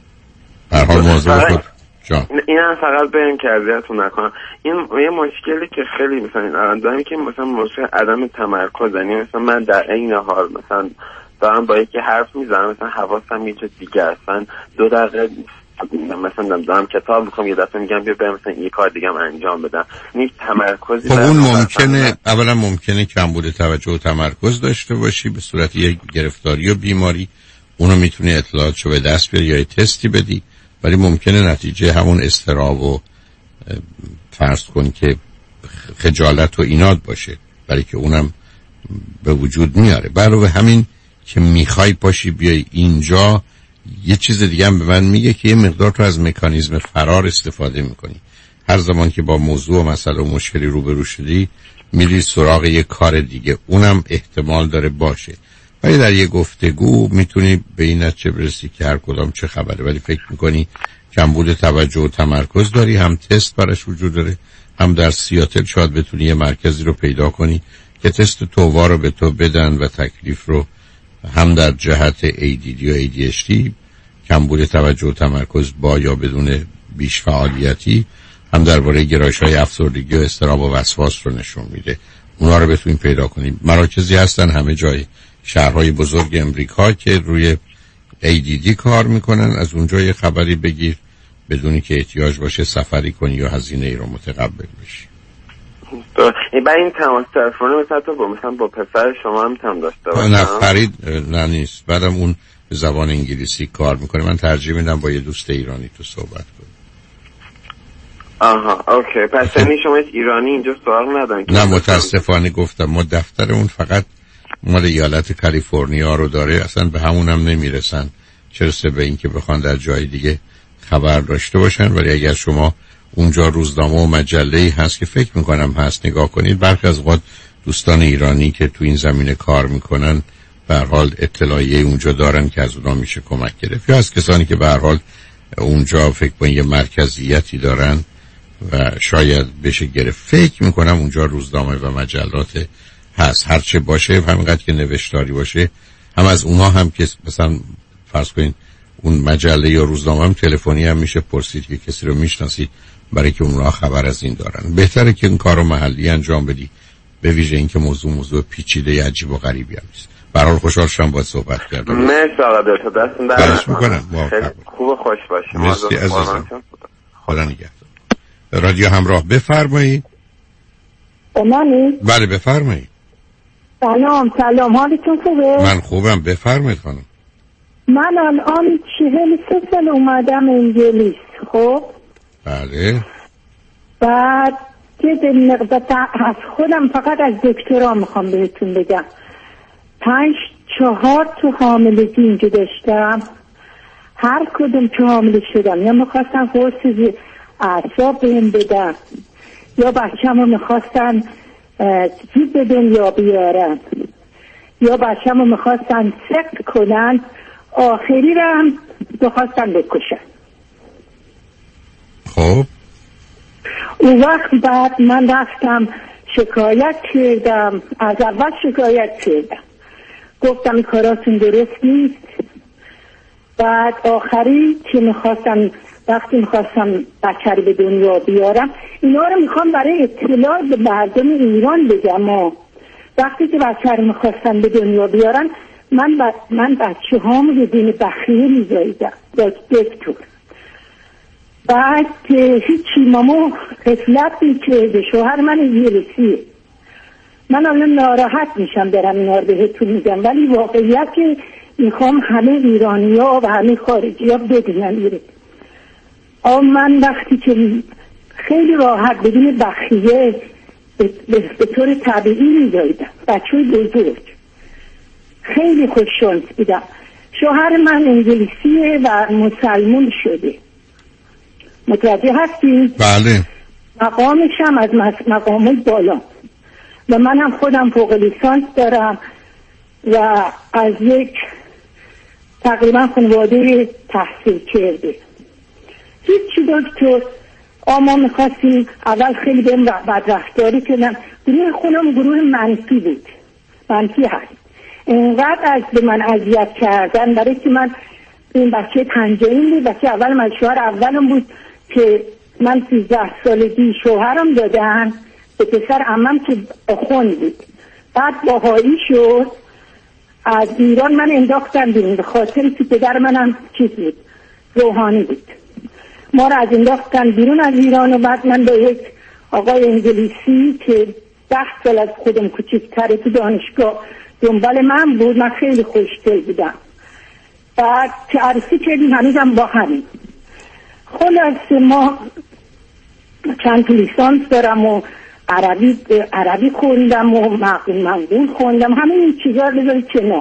هر حال موضوع خود جان این هم فقط بگم که اذیتتون نکنم. این یه مشکلی که خیلی مثلا دارم که مثلا مشکل عدم تمرکز، یعنی مثلا من در این حال مثلا دارم با یکی حرف میزنم، مثلا حواسم یه چیز دیگه است، من دو دقیقه مثلا دارم کتاب میخوام، یه دفعه میگم بیا برم مثلا یه کار دیگه هم انجام بدم، نیست تمرکزی. خب اون ممکنه اولا ممکنه کمبود توجه و تمرکز داشته باشی به صورت یک گرفتاری و بیماری، اونو میتونی اطلاعاتشو به دست بیاری یا تستی بدی، ولی ممکنه نتیجه همون اضطراب و فرض کن که خجالت و ایناد باشه، برای که اونم به وجود میاره. علاوه همین که میخوای پاشی بیای اینجا، یه چیز دیگه هم به من میگه که یه مقدار تو از مکانیزم فرار استفاده میکنی. هر زمان که با موضوع و مسئله و مشکلی روبرو شدی میری سراغ یه کار دیگه، اونم احتمال داره باشه. ولی در یه گفتگو میتونی به این نتیجه برسی که هر کدام چه خبره، ولی فکر میکنی کمبود توجه و تمرکز داری، هم تست براش وجود داره، هم در سیاتل شاید بتونی یه مرکزی رو پیدا کنی که تست تووا رو به تو بدن و تکلیف رو هم در جهت ای دی دی و ای دی اچ دی کمبود توجه و تمرکز با یا بدون بیش فعالیتی، هم درباره گرایش‌های افسردگی و اضطراب و وسواس رو نشون میده. اونا رو بتونید پیدا کنید. مراکزی هستن همه جای شهرهای بزرگ امریکا که روی ای دی دی کار میکنن، از اونجا یه خبری بگیر بدونی که احتیاج باشه سفری کنی یا هزینه ای رو متقبل بشی. این برای این تماس تلفنی مثلا تو با مثلا با پسر شما هم تم داشته باشم؟ نه فرید نه نیست. بعدم اون به زبان انگلیسی کار میکنه. من ترجیح میدم با یه دوست ایرانی تو صحبت کنی. آها اوکی. پس یعنی شما ایرانی اینجا سراغ ندارن؟ نه متاسفانه گفتم ما دفتر اون فقط مال ایالت کالیفرنیا رو داره، اصلا به همون هم نمیرسن، چرسه به این که بخوان در جای دیگه خبر داشته باشن. ولی اگر شما اونجا روزنامه و مجله‌ای هست که فکر میکنم هست نگاه کنید، برخی از اوقات دوستان ایرانی که تو این زمینه کار میکنن به هر حال اطلاعیه اونجا دارن که از اونها میشه کمک گرفت، یا از کسانی که به هر حال اونجا فکر کنید یه مرکزیتی دارن و شاید بشه گرفت. فکر میکنم اونجا روزنامه و مجلات هست، هرچه باشه همینقدر که نوشتاری باشه هم از اونها هم که مثلا فرض کنید اون مجله یا روزنامه هم تلفنی هم میشه پرسید که کسی رو میشناسید، برای که اونها خبر از این دارن. بهتره که این کارو محلی انجام بدی، به ویژه این که موضوع موضوع پیچیده عجیب و غریبی هم نیست. به هر حال خوشحال شدم باهات صحبت کردم. مرسی آقا دکتر، دستتون درد نکنه. خیلی خوب و خوش باشید. مرسی عزیزم. خدا نگهدار. رادیو همراه بفرمایید. منی؟ بله بفرمایید. سلام سلام، حالتون خوبه؟ من خوبم، بفرمایید خانم. من الان چهل سه سال اومدم انگلیس. خب بله. بعد که به مقدار از خودم فقط از دکترا میخوام بهتون بگم، پنج چهار تو حاملگی اینجا داشتم، هر کدوم که حامله شدم یا میخواستن قرص اعصاب بهم بدن یا بچه‌مو میخواستن چیز به دنیا بیارن یا بچه‌مو میخواستن سقط کنن، آخری رو هم میخواستن بکشن. خب اون وقت بعد من رفتم شکایت کردم، از اول شکایت کردم، گفتم این کاراتون درست نیست. بعد آخری که میخواستم وقتی میخواستم بچه رو به دنیا بیارم، اینا رو میخوام برای اطلاع به مردم ایران بگم. وقتی که بچه رو میخواستم به دنیا بیارن، من ب... من بچه هامو به دین بخیه میزاییدم دکتر. بعد که هیچی مامو غفلت میکرده، شوهر من انگلیسیه، من الان ناراحت میشم برم اینا رو بهتون میگم، ولی واقعیت که میخوام همه ایرانی ها و همه خارجی ها بدونن میره. آه من وقتی که خیلی راحت بدون بخیه به, به, به طور طبیعی میدایدم، بچه بزرگ خیلی خوششانس بودم. شوهر من انگلیسیه و مسلمون شده، متوجه هستی؟ بله. مقامش هم از مقام بالا و من هم خودم فوق لیسانس دارم و از یک تقریبا خانواده تحصیل کرده. هیچی دکتر اما میخواستیم اول خیلی بهم بدرفتاری کردم. گروه خونم گروه منفی بود، منفی هست، اینقدر از به من اذیت کردن برای که من این بچه پنجمین بود، بچه اول من شوهر اولم بود که من سیزده سالگی شوهرم دادن به پسر عمم که خون بود، بعد باهایی شد، از ایران من انداختن بیرون به خاطر که پدر منم چیز بود، روحانی بود، ما را از انداختن بیرون از ایران. و بعد من با یک آقای انگلیسی که ده سال از خودم کوچکتره تو دانشگاه دنبال من بود، من خیلی خوشگل بودم، بعد که عروسی کردیم هنوزم با همین. خلاصه ما چند لیسانس دارم و عربی عربی خوندم و منقول خوندم، همه این چیزا رو بذارید کنار.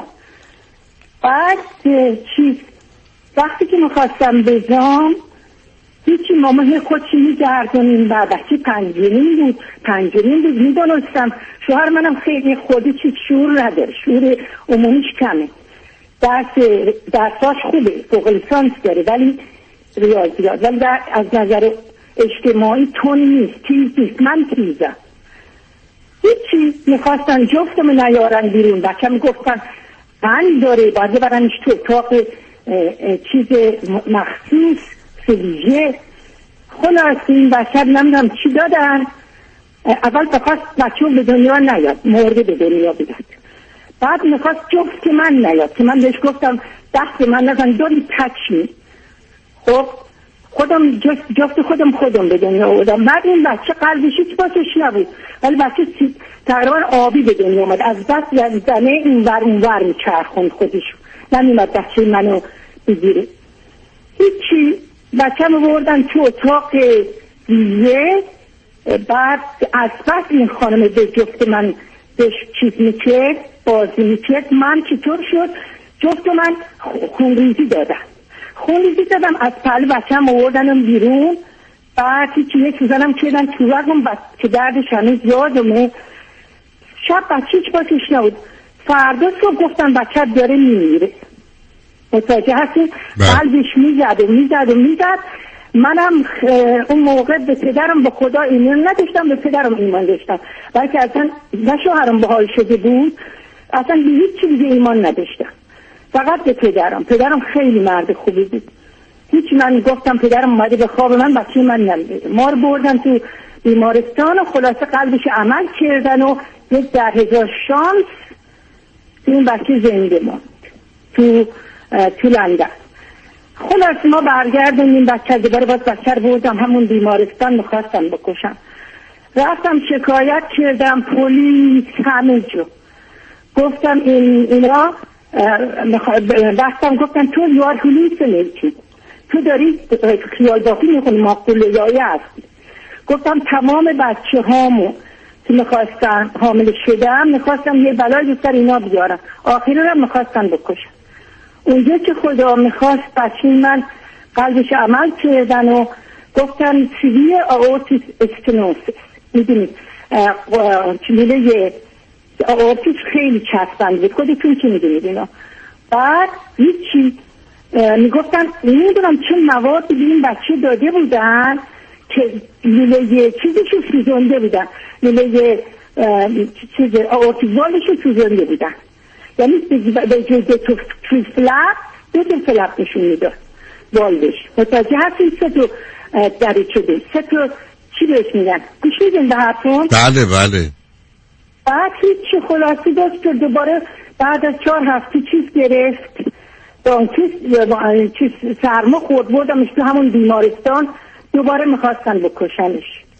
بعد چیز وقتی که میخواستم بزام هیچی ماما خودشی میگردونیم، بعد بچه پنجمین بود پنجمین بود میدونستم. شوهر منم خیلی خودی چیز شعور نداره، شعور عمومیش کمه، درس درساش خوبه، فوق لیسانس داره ولی ریاضیات، ولی از نظر اجتماعی تون نیست، تیز نیست. من تیزم. هیچی میخواستن جفتم نیارن بیرون، بچه میگفتن بند داره باید برنش تو اتاق چیز مخصوص سلیجه. خلاص این بچه نمیدونم چی دادن، اول فقط بچه به دنیا نیاد، مرده به دنیا بیاد، بعد میخواست جفت که من نیاد که من بهش گفتم دست من نزن داری تچی. خب خودم جفت, جفت خودم خودم به دنیا آوردم. بعد این بچه قلبش هیچ باشش نبود ولی بچه تقریبا آبی به دنیا اومد، از بس زنه این ور اون ور میچرخوند خودش، نمیمد بچه منو بگیره. هیچی، بچه رو بردن تو اتاق ویژه. بعد از بس این خانم به جفت من بهش چیز میکرد، بازی میکرد، من چطور شد جفت من خونریزی دادم خونریزی دادم از پهلو بچه هم آوردنم بیرون. بعد هیچی یک سوزنم کردن تو رقم که دردش هنوز یادمه. شب بچه هیچ باشش نبود. فردا صبح گفتن بچه داره میمیره. متوجه هستی؟ قلبش میزد و میزد و میزد. منم اون موقع به پدرم به خدا ایمان نداشتم، به پدرم ایمان داشتم، بلکه اصلا نه شوهرم به حال شده بود، اصلا به هیچ چیزی ایمان نداشتم، فقط به پدرم. پدرم خیلی مرد خوبی بود. هیچ من گفتم پدرم اومده به خواب من بچه من نمیده. ما رو بردن تو بیمارستان و خلاصه قلبش عمل کردن و یک در هزار شانس این بچه زنده ماند تو تو لندن. خلاص ما برگردیم این بچه دوباره باز بچه رو بردم همون بیمارستان، میخواستم بکشم. رفتم شکایت کردم پلیس همه جو. گفتم این اینا بستم گفتم تو یار پلیس نیستی، تو داری خیال بافی میکنی، مقبول یایی هستی. گفتم تمام بچه هامو که میخواستن حامل شدم میخواستم یه بلای سر اینا بیارم، آخری رو میخواستن بکشم. اونجا که خدا میخواست بچه من قلبش عمل کردن و گفتن سیوی آورتیس استنوسیس، میدونید چلیله آورتیس خیلی چسبند بود، خودتون که میدونید اینا. بعد هیچی میگفتن نمیدونم چه مواد به این بچه داده بودن که لیله چیزشو سوزنده بودن، لیله چیز آورتیزوالشو سوزنده بودن، یعنی به جای تو فلپ دو تا فلپ نشون میداد والدش. متوجه هستید؟ سه تا دریچه ده، سه تا چی بهش میگن؟ گوش میدین به حرفون؟ بله بله. بعد هیچ خلاصی داشت که دوباره بعد از چهار هفته چیز گرفت، دانکیس چیز سرما خورد، بردمش تو همون بیمارستان، دوباره میخواستن بکشنش.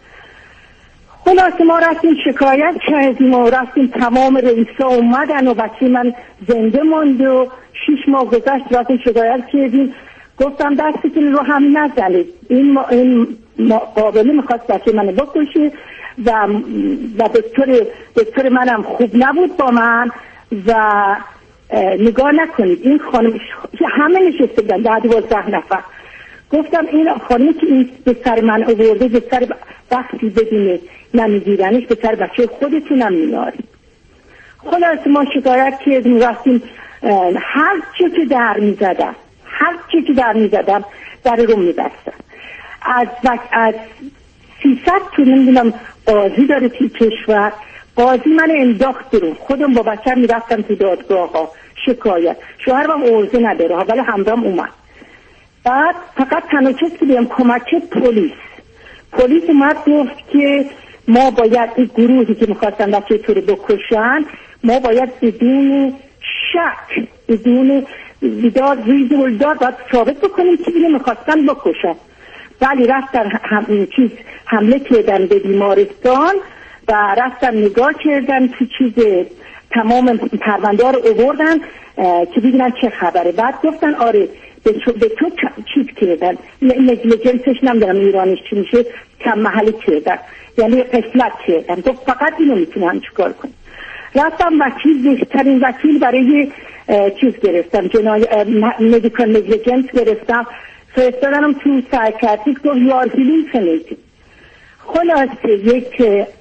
خلاصه ما رفتیم شکایت کردیم و رفتیم تمام رئیسا اومدن و بچه من زنده ماند و شیش ماه گذشت رفتیم شکایت کردیم. گفتم دستتون رو هم نزنید، این ما این قابلی میخواست بچه منو بکشه و و دکتر دکتر منم خوب نبود با من و نگاه نکنید این خانم همه نشسته بودن ده دوازده نفر. گفتم این خانمی که این به سر من آورده به سر وقتی بدونه نمیگیرنش به سر بچه خودتونم میاری. خلاص ما شکایت کردیم رفتیم، هر چی که در میزدم هر چی که در میزدم در رو میبستم. از از سیصد تو نمیدونم قاضی داره توی کشور، قاضی من انداخت رو، خودم با بچه میرفتم تو دادگاه ها شکایت، شوهرم عرضه نداره ولی همراهم اومد. بعد فقط تنها کسی که بهم کمک کرد پلیس پلیس اومد گفت که ما باید این گروهی که میخواستن بچه تو رو بکشن ما باید بدون شک بدون ویداد ریزول داد باید ثابت بکنیم که اینو میخواستن بکشن. ولی رفتن هم چیز حمله کردن به بیمارستان و رفتن نگاه کردن تو چیز تمام پرونده رو آوردن که ببینن چه خبره. بعد گفتن آره به تو, به تو چیز کردن، نگلیجنسش نمیدونم ایرانیش چی میشه، کم محلی کردن یعنی قفلت کردن. تو فقط اینو میتونن چیکار کنی. رفتم وکیل، بهترین وکیل برای چیز گرفتم، جنای مدیکال نگلیجنس گرفتم، فرستادنم تو سایکاتریست گفت یار هیلینگ فنیتی. خلاصه یک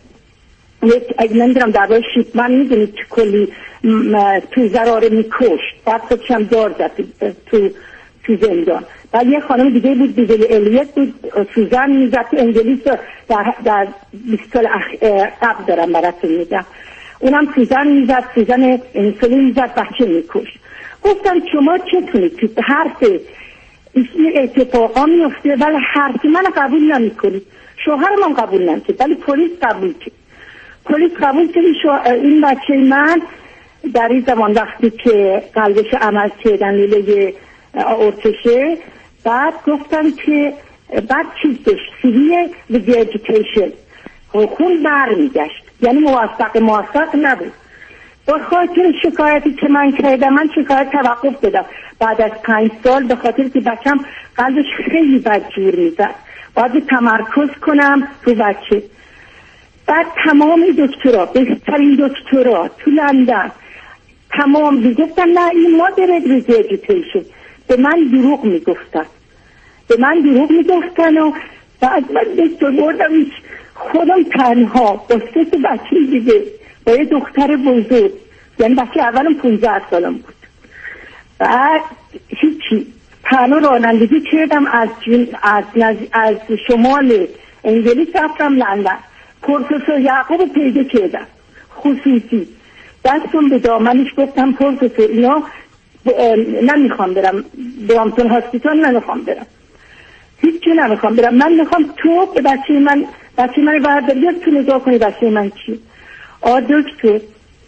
یک نمیدونم دعوای شیپمن میدونید که کلی تو ضراره میکشت، بعد خودشم دار زد تو تو زندان. بعد یه خانم دیگه بود بیزل الیت بود سوزن میزد تو انگلیس، در در بیست سال قبل دارم براتون میگم، اونم سوزن میزد، سوزن انسولین میزد، بچه میکشت. گفتم شما چطورید که حرف این اتفاقا میفته ولی حرف من قبول نمیکنید؟ شوهرم هم قبول نمیکنید ولی پلیس قبول کرد. پلیس قبول کرد این بچه من در این زمان وقتی که قلبش عمل کردن لیله آورتشه، بعد گفتن که بعد چیز داشت سیوی ویژیتیشن، خون بر میگشت، یعنی موفق موفق نبود. با خاطر شکایتی که من کردم من شکایت توقف دادم بعد از پنج سال، به خاطر که بچم قلبش خیلی بدجور میزد، باید تمرکز کنم رو بچه. بعد تمام دکترها، بهترین دکترها تو لندن تمام میگفتن نه این مادرت ریجیتیشن، به من دروغ میگفتن به من دروغ میگفتن و بعد من دکتر بردم خودم تنها با سه بچه دیگه با یه دختر بزرگ، یعنی بچه اولم پونزده سالم بود. بعد هیچی تنها رانندگی کردم از جن... از, نز... از شمال انگلیس رفتم لندن، پروفسور یعقوب پیدا کردم خصوصی، دستم به دامنش گفتم پروفسور اینا ب... نمیخوام برم برامتون هاسپیتال، نمیخوام برم هیچی نمیخوام برم، من میخوام تو به بچه من بچه من بردار بیاد تو نگاه کنی بچه من چی. آ دکتر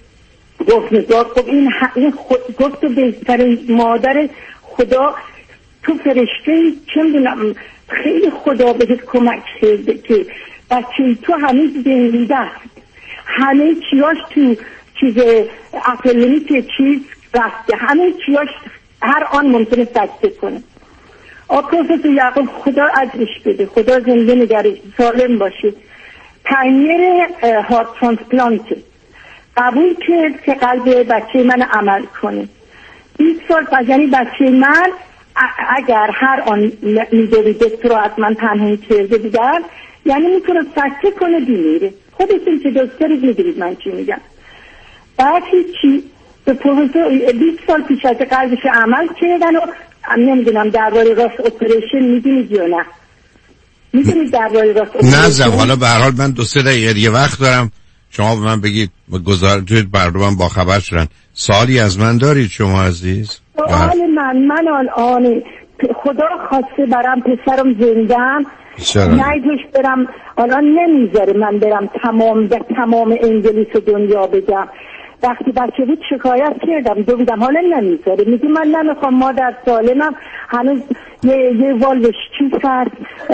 گفت نگاه کن این, این خود... گفت تو بهترین مادر خدا، تو فرشته، چه میدونم خیلی خدا بهت کمک کرده که بچه تو همه زنده است، همه چیاش تو چیز اپلینیت چیز رفته، همه چیاش هر آن ممکنه سکته کنه. آ پروفسور یعقوب خدا عزش بده، خدا زنده نگرش، سالم باشه. پنیر هارت ترانسپلانت قبول کرد که قلب بچه من عمل کنه. بیست سال بعد، یعنی بچه من اگر هر آن میدوی دکتر رو از من تنهایی کرده بودن یعنی میتونه سکته کنه بیمیره. خودتون که دکترید میدونید من چی میگم. بعد هیچی به پروفسور بیست سال پیش از قلبش عمل کردن و نمیدونم درباره راست اپریشن میدونید یا نه؟ میدونید درباره راست اپریشن؟ نه زم، حالا به هر حال من دو سه دقیقه یه وقت دارم، شما به من بگید گزارش برنامه با خبر شدن. سالی از من دارید شما عزیز؟ سوال من من الان خدا خواسته برم پسرم زندم نایدش برم، الان نمیذاره من برم تمام به تمام انگلیس و دنیا بگم. وقتی بچه بود شکایت کردم دو بودم، حالا نمیذاره، میگه من نمیخوام مادر سالمم، هنوز یه یه والوش چیز هست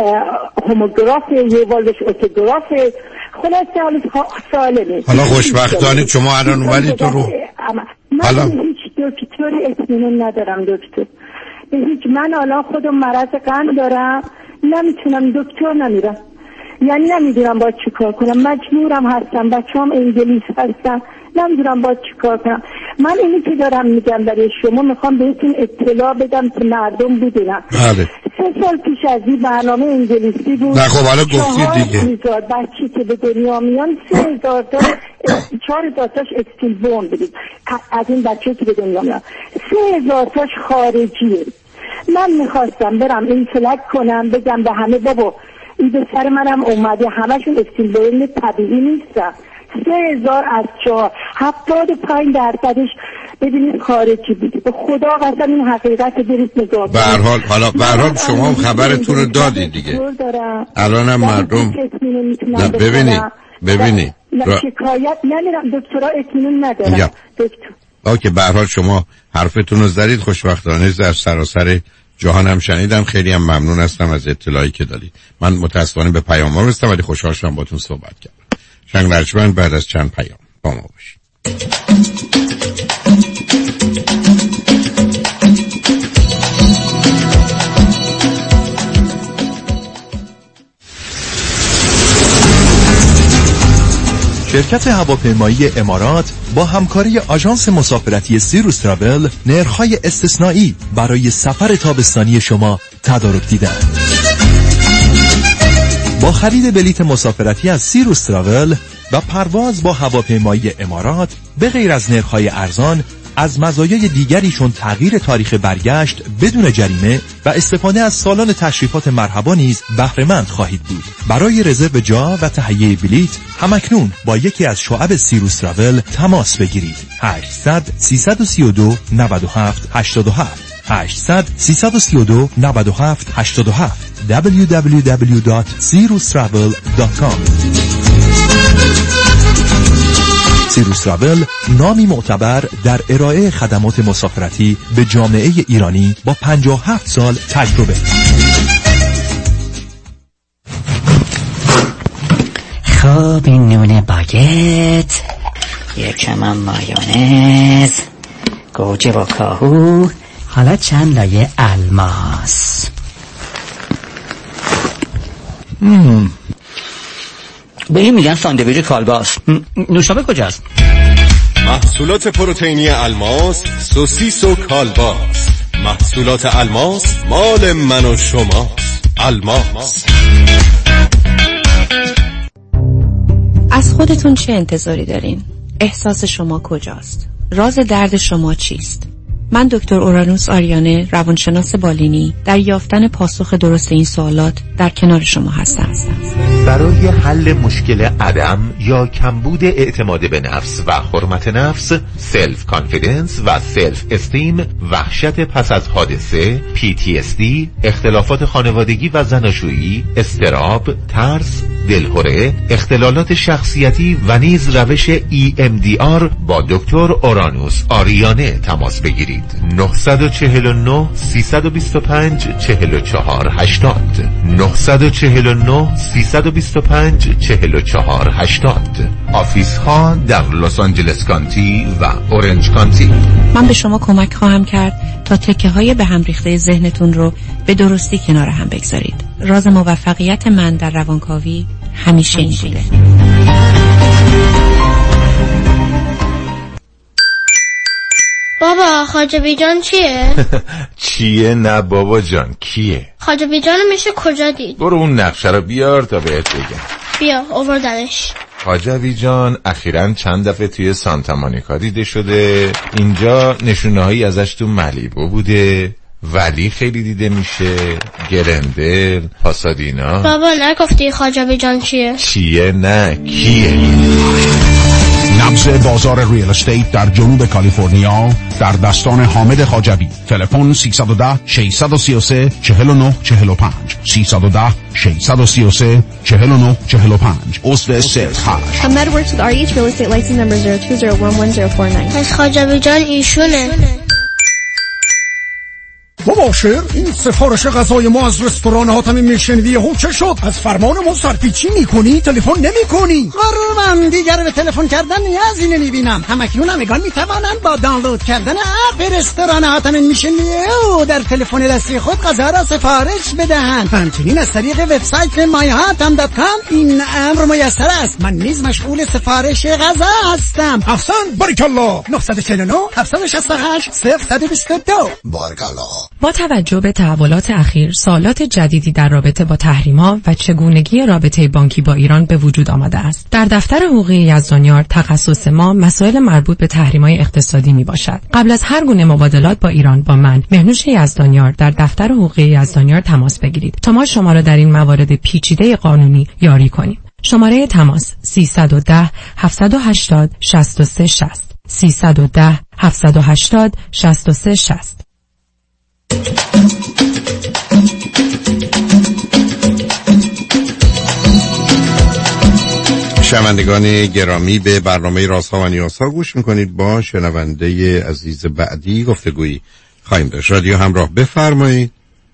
هموگرافه، یه والوش اوتوگرافه، خلاصه حالا سالمه. حالا خوشبختانه شما الان اومدید تو رو من هیچ دکتر اطمینان ندارم دکتر، به هیچ. من الان خودم مرض قند دارم، نمیتونم دکتر نمیرم، یعنی نمیدونم باید چی کار کنم، مجبورم هستم، بچه هم انگلیس هستم، نمیدونم باید چی کار کنم. من اینی که دارم میگم برای شما میخوام بهتون اطلاع بدم که مردم بدونم. بله. سه سال پیش از این برنامه انگلیسی بود، نه خب حالا گفتید دیگه، بچی که به دنیا میان سه هزار تا چهار هزار تاش اکستیل بون بدید از این بچه که به دنیا میان، سه هزار تاش خارجیه. من میخواستم برم این فلک کنم بگم به همه بابا این به سر منم اومده، همشون اکستیل بون طبیعی نیستن، سه هزار از چهار هفتاد و پنج درصدش ببینید خارجی بودی. به خدا قسم این حقیقت برید نگاه به هر حال حالا به هر حال شما هم خبرتون رو دادید دیگه، الان هم مردم نه ببینید ببینید شکایت نمیرم دکترها اطمینان ندارم دکتر. اوکی به هر حال شما حرفتون رو زدید، خوشبختانه در سراسر جهان هم شنیدم، خیلی هم ممنون هستم از اطلاعی که دادید. من متاسفانه به پیام ها رسیدم ولی خوشحال شدم باهاتون صحبت کردم. شنگ رجمن بعد از چند پیام با ما باشید. شرکت هواپیمایی امارات با همکاری آژانس مسافرتی سیروس تراول نرخ‌های استثنایی برای سفر تابستانی شما تدارک دیدند. با خرید بلیت مسافرتی از سیروس تراول و پرواز با هواپیمایی امارات به غیر از نرخ‌های ارزان، از مزایای دیگری چون تغییر تاریخ برگشت بدون جریمه و استفاده از سالن تشریفات مرحبا نیز بهره مند خواهید بود. برای رزرو جا و تهیه بلیت همکنون با یکی از شعب سیروس تراول تماس بگیرید. هشتصد سیصد و سی و دو نود و هفت هشتاد و هفت هشتصد سیصد و سی و دو نود و هفت هشتاد و هفت دبلیو دبلیو دبلیو دات سیروس تراول دات کام. سیروس تراول نامی معتبر در ارائه خدمات مسافرتی به جامعه ایرانی با پنجاه و هفت سال تجربه. خب این نون باگت، یکم هم مایونز، گوجه و کاهو، حالا چند لایه الماس. مم. به این میگن ساندویچ کالباس. نوشابه کجاست؟ محصولات پروتئینی الماس، سوسیس و کالباس. محصولات الماس مال من و شماست. الماس. از خودتون چه انتظاری دارین؟ احساس شما کجاست؟ راز درد شما چیست؟ من دکتر اورانوس آریانه، روانشناس بالینی، در یافتن پاسخ درست این سوالات در کنار شما هستم. برای حل مشکل عدم یا کمبود اعتماد به نفس و حرمت نفس، سلف کانفیدنس و سلف استیم، وحشت پس از حادثه، پی تی اس دی، اختلافات خانوادگی و زناشویی، اضطراب، ترس، دلهره، اختلالات شخصیتی و نیز روش ای ام دی آر با دکتر اورانوس آریانه تماس بگیرید. نه چهار نه سه دو پنج چهار چهار هشتاد نه چهار نه سه دو پنج چهار چهار هشتاد. آفیس ها در لس آنجلس کانتی و اورنج کانتی. من به شما کمک خواهم کرد تا تکه های به هم ریخته ذهنتون رو به درستی کنار هم بگذارید. راز موفقیت من در روانکاوی همیشه این بوده. بابا خواجه جان چیه؟ چیه؟ نه بابا جان کیه؟ خواجه جان میشه کجا دید؟ برو اون نقشه رو بیار تا بهت بگم. بیا آوردنش. خواجه جان اخیراً چند دفعه توی سانتا مونیکا دیده شده. اینجا نشونه‌هایی ازش تو ملیبو بوده، ولی خیلی دیده میشه، گرندل، پاسادینا. بابا نگفتی خواجه جان چیه؟ چیه؟ نه کیه؟ نبض بازار ریال استیت در جنوب کالیفرنیا در دستان حامد خواجوی. تلفن سیصد و ده ششصد و سی و سه چهل و نه چهل و پنج سیصد و ده ششصد و سی و سه چهل و نه چهل و پنج. عضو سیلز هشت. Ahmed works with R E H Real Estate license number zero two zero one one zero four nine. پس خواجه جان ایشونه. مباشر، این سفارش غذای ما از رستوران حاتم میشنوی هم چه شد؟ از فرمان ما سرپیچی میکنی؟ تلفن نمیکنی؟ قربان دیگر به تلفن کردن نیازی نمیبینم. همکنون همگان میتوانند با دانلود کردن اپ رستوران حاتم میشنوی او در تلفن دستی خود غذا را سفارش بدهند. همچنین از طریق وبسایت مای هاتم دات کام این امر میسر است. من نیز مشغول سفارش غذا هستم. احسن، بارکالله. نه چهار نه هفت شش هشت صفر دو دو. بارکالله. با توجه به تحولات اخیر، سوالات جدیدی در رابطه با تحریم‌ها و چگونگی رابطه بانکی با ایران به وجود آمده است. در دفتر حقوقی یزدانیار تخصص ما مسائل مربوط به تحریم‌های اقتصادی میباشد. قبل از هر گونه مبادلات با ایران با من مهنوش یزدانیار در دفتر حقوقی یزدانیار تماس بگیرید تا ما شما را در این موارد پیچیده قانونی یاری کنیم. شماره تماس سیصد و ده هفتصد و هشتاد شصت و سه شصت سیصد و ده هفتصد و هشتاد شصت و سه شصت. شنوندگان گرامی، به برنامه رازها و نیازها گوش میکنید. با شنونده عزیز بعدی گفتگویی خواهیم داشت. رادیو همراه، بفرمایید.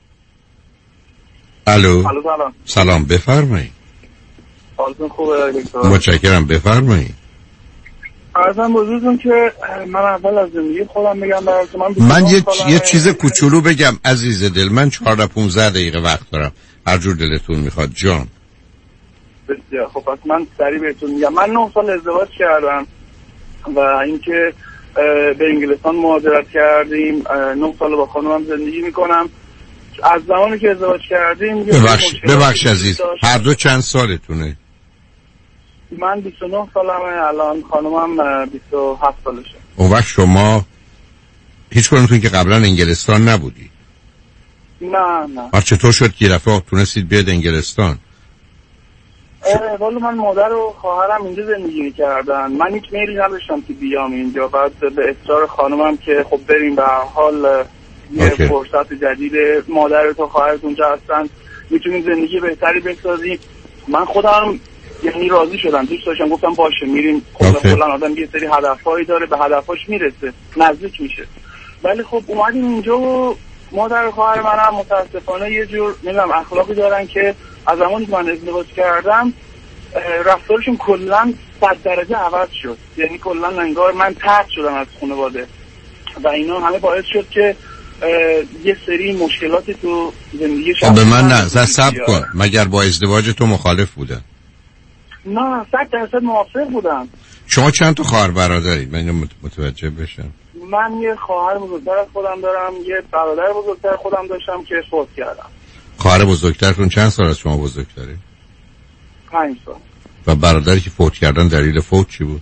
الو. سلام. سلام، بفرمایید. حالتون خوبه دکتر؟ متشکرم، بفرمایید. عرضم بزرگم که من اول از زندگی خودم بگم براتون. من, من یه, یه چیز کوچولو بگم عزیز دل، من چهارده پونزده دقیقه وقت دارم، هر جور دلتون میخواد. جان بسیار خب، پس من سریع بهتون میگم. من نه سال ازدواج کردم و اینکه به انگلستان مهاجرت کردیم. نه سال با خانومم زندگی میکنم. از زمانی که ازدواج کردیم ببخش ببخش عزیز، هر دو چند سالتونه؟ من بیست و نه سالمه الان، خانومم بیست و هفت سالشه. اون وقت شما هیچ کنونتون که قبلا انگلستان نبودی؟ نه نه. آره، چطور شد که رفت تونستید بیاد انگلستان؟ والا من مادر و خواهرم اینجا زندگی کردن. من هیچ میلی نداشتم که بیام اینجا. بعد به اصرار خانومم که خب بریم، به حال یه فرصت جدید، مادر تو خواهرت اونجا هستن، میتونیم زندگی بهتری بسازیم. من خودم یعنی راضی شدم، دوست داشتم، گفتم باشه میریم. خب کلا آدم یه سری هدفهایی داره، به هدفاش میرسه، نزدیک میشه. ولی خب اومدیم اینجا و مادر و خواهر منم متاسفانه یه جور نمیدونم اخلاقی دارن که از زمانی که من ازدواج کردم رفتارشون کلا صد درجه عوض شد. یعنی کلا انگار من طرد شدم از خانواده و اینا همه باعث شد که یه سری مشکلاتی تو زندگی شما. به من نه صبر کن، مگر با ازدواج تو مخالف بودن؟ نه صد درصد موافق بودم. شما چند تا خواهر برادرید؟ من اینو متوجه بشم. من یه خواهر بزرگتر از خودم دارم، یه برادر بزرگتر خودم داشتم که فوت کردم. خواهر بزرگترتون چند سال از شما بزرگتره؟ پنج سال. و برادری که فوت کردن دلیل فوت چی بود؟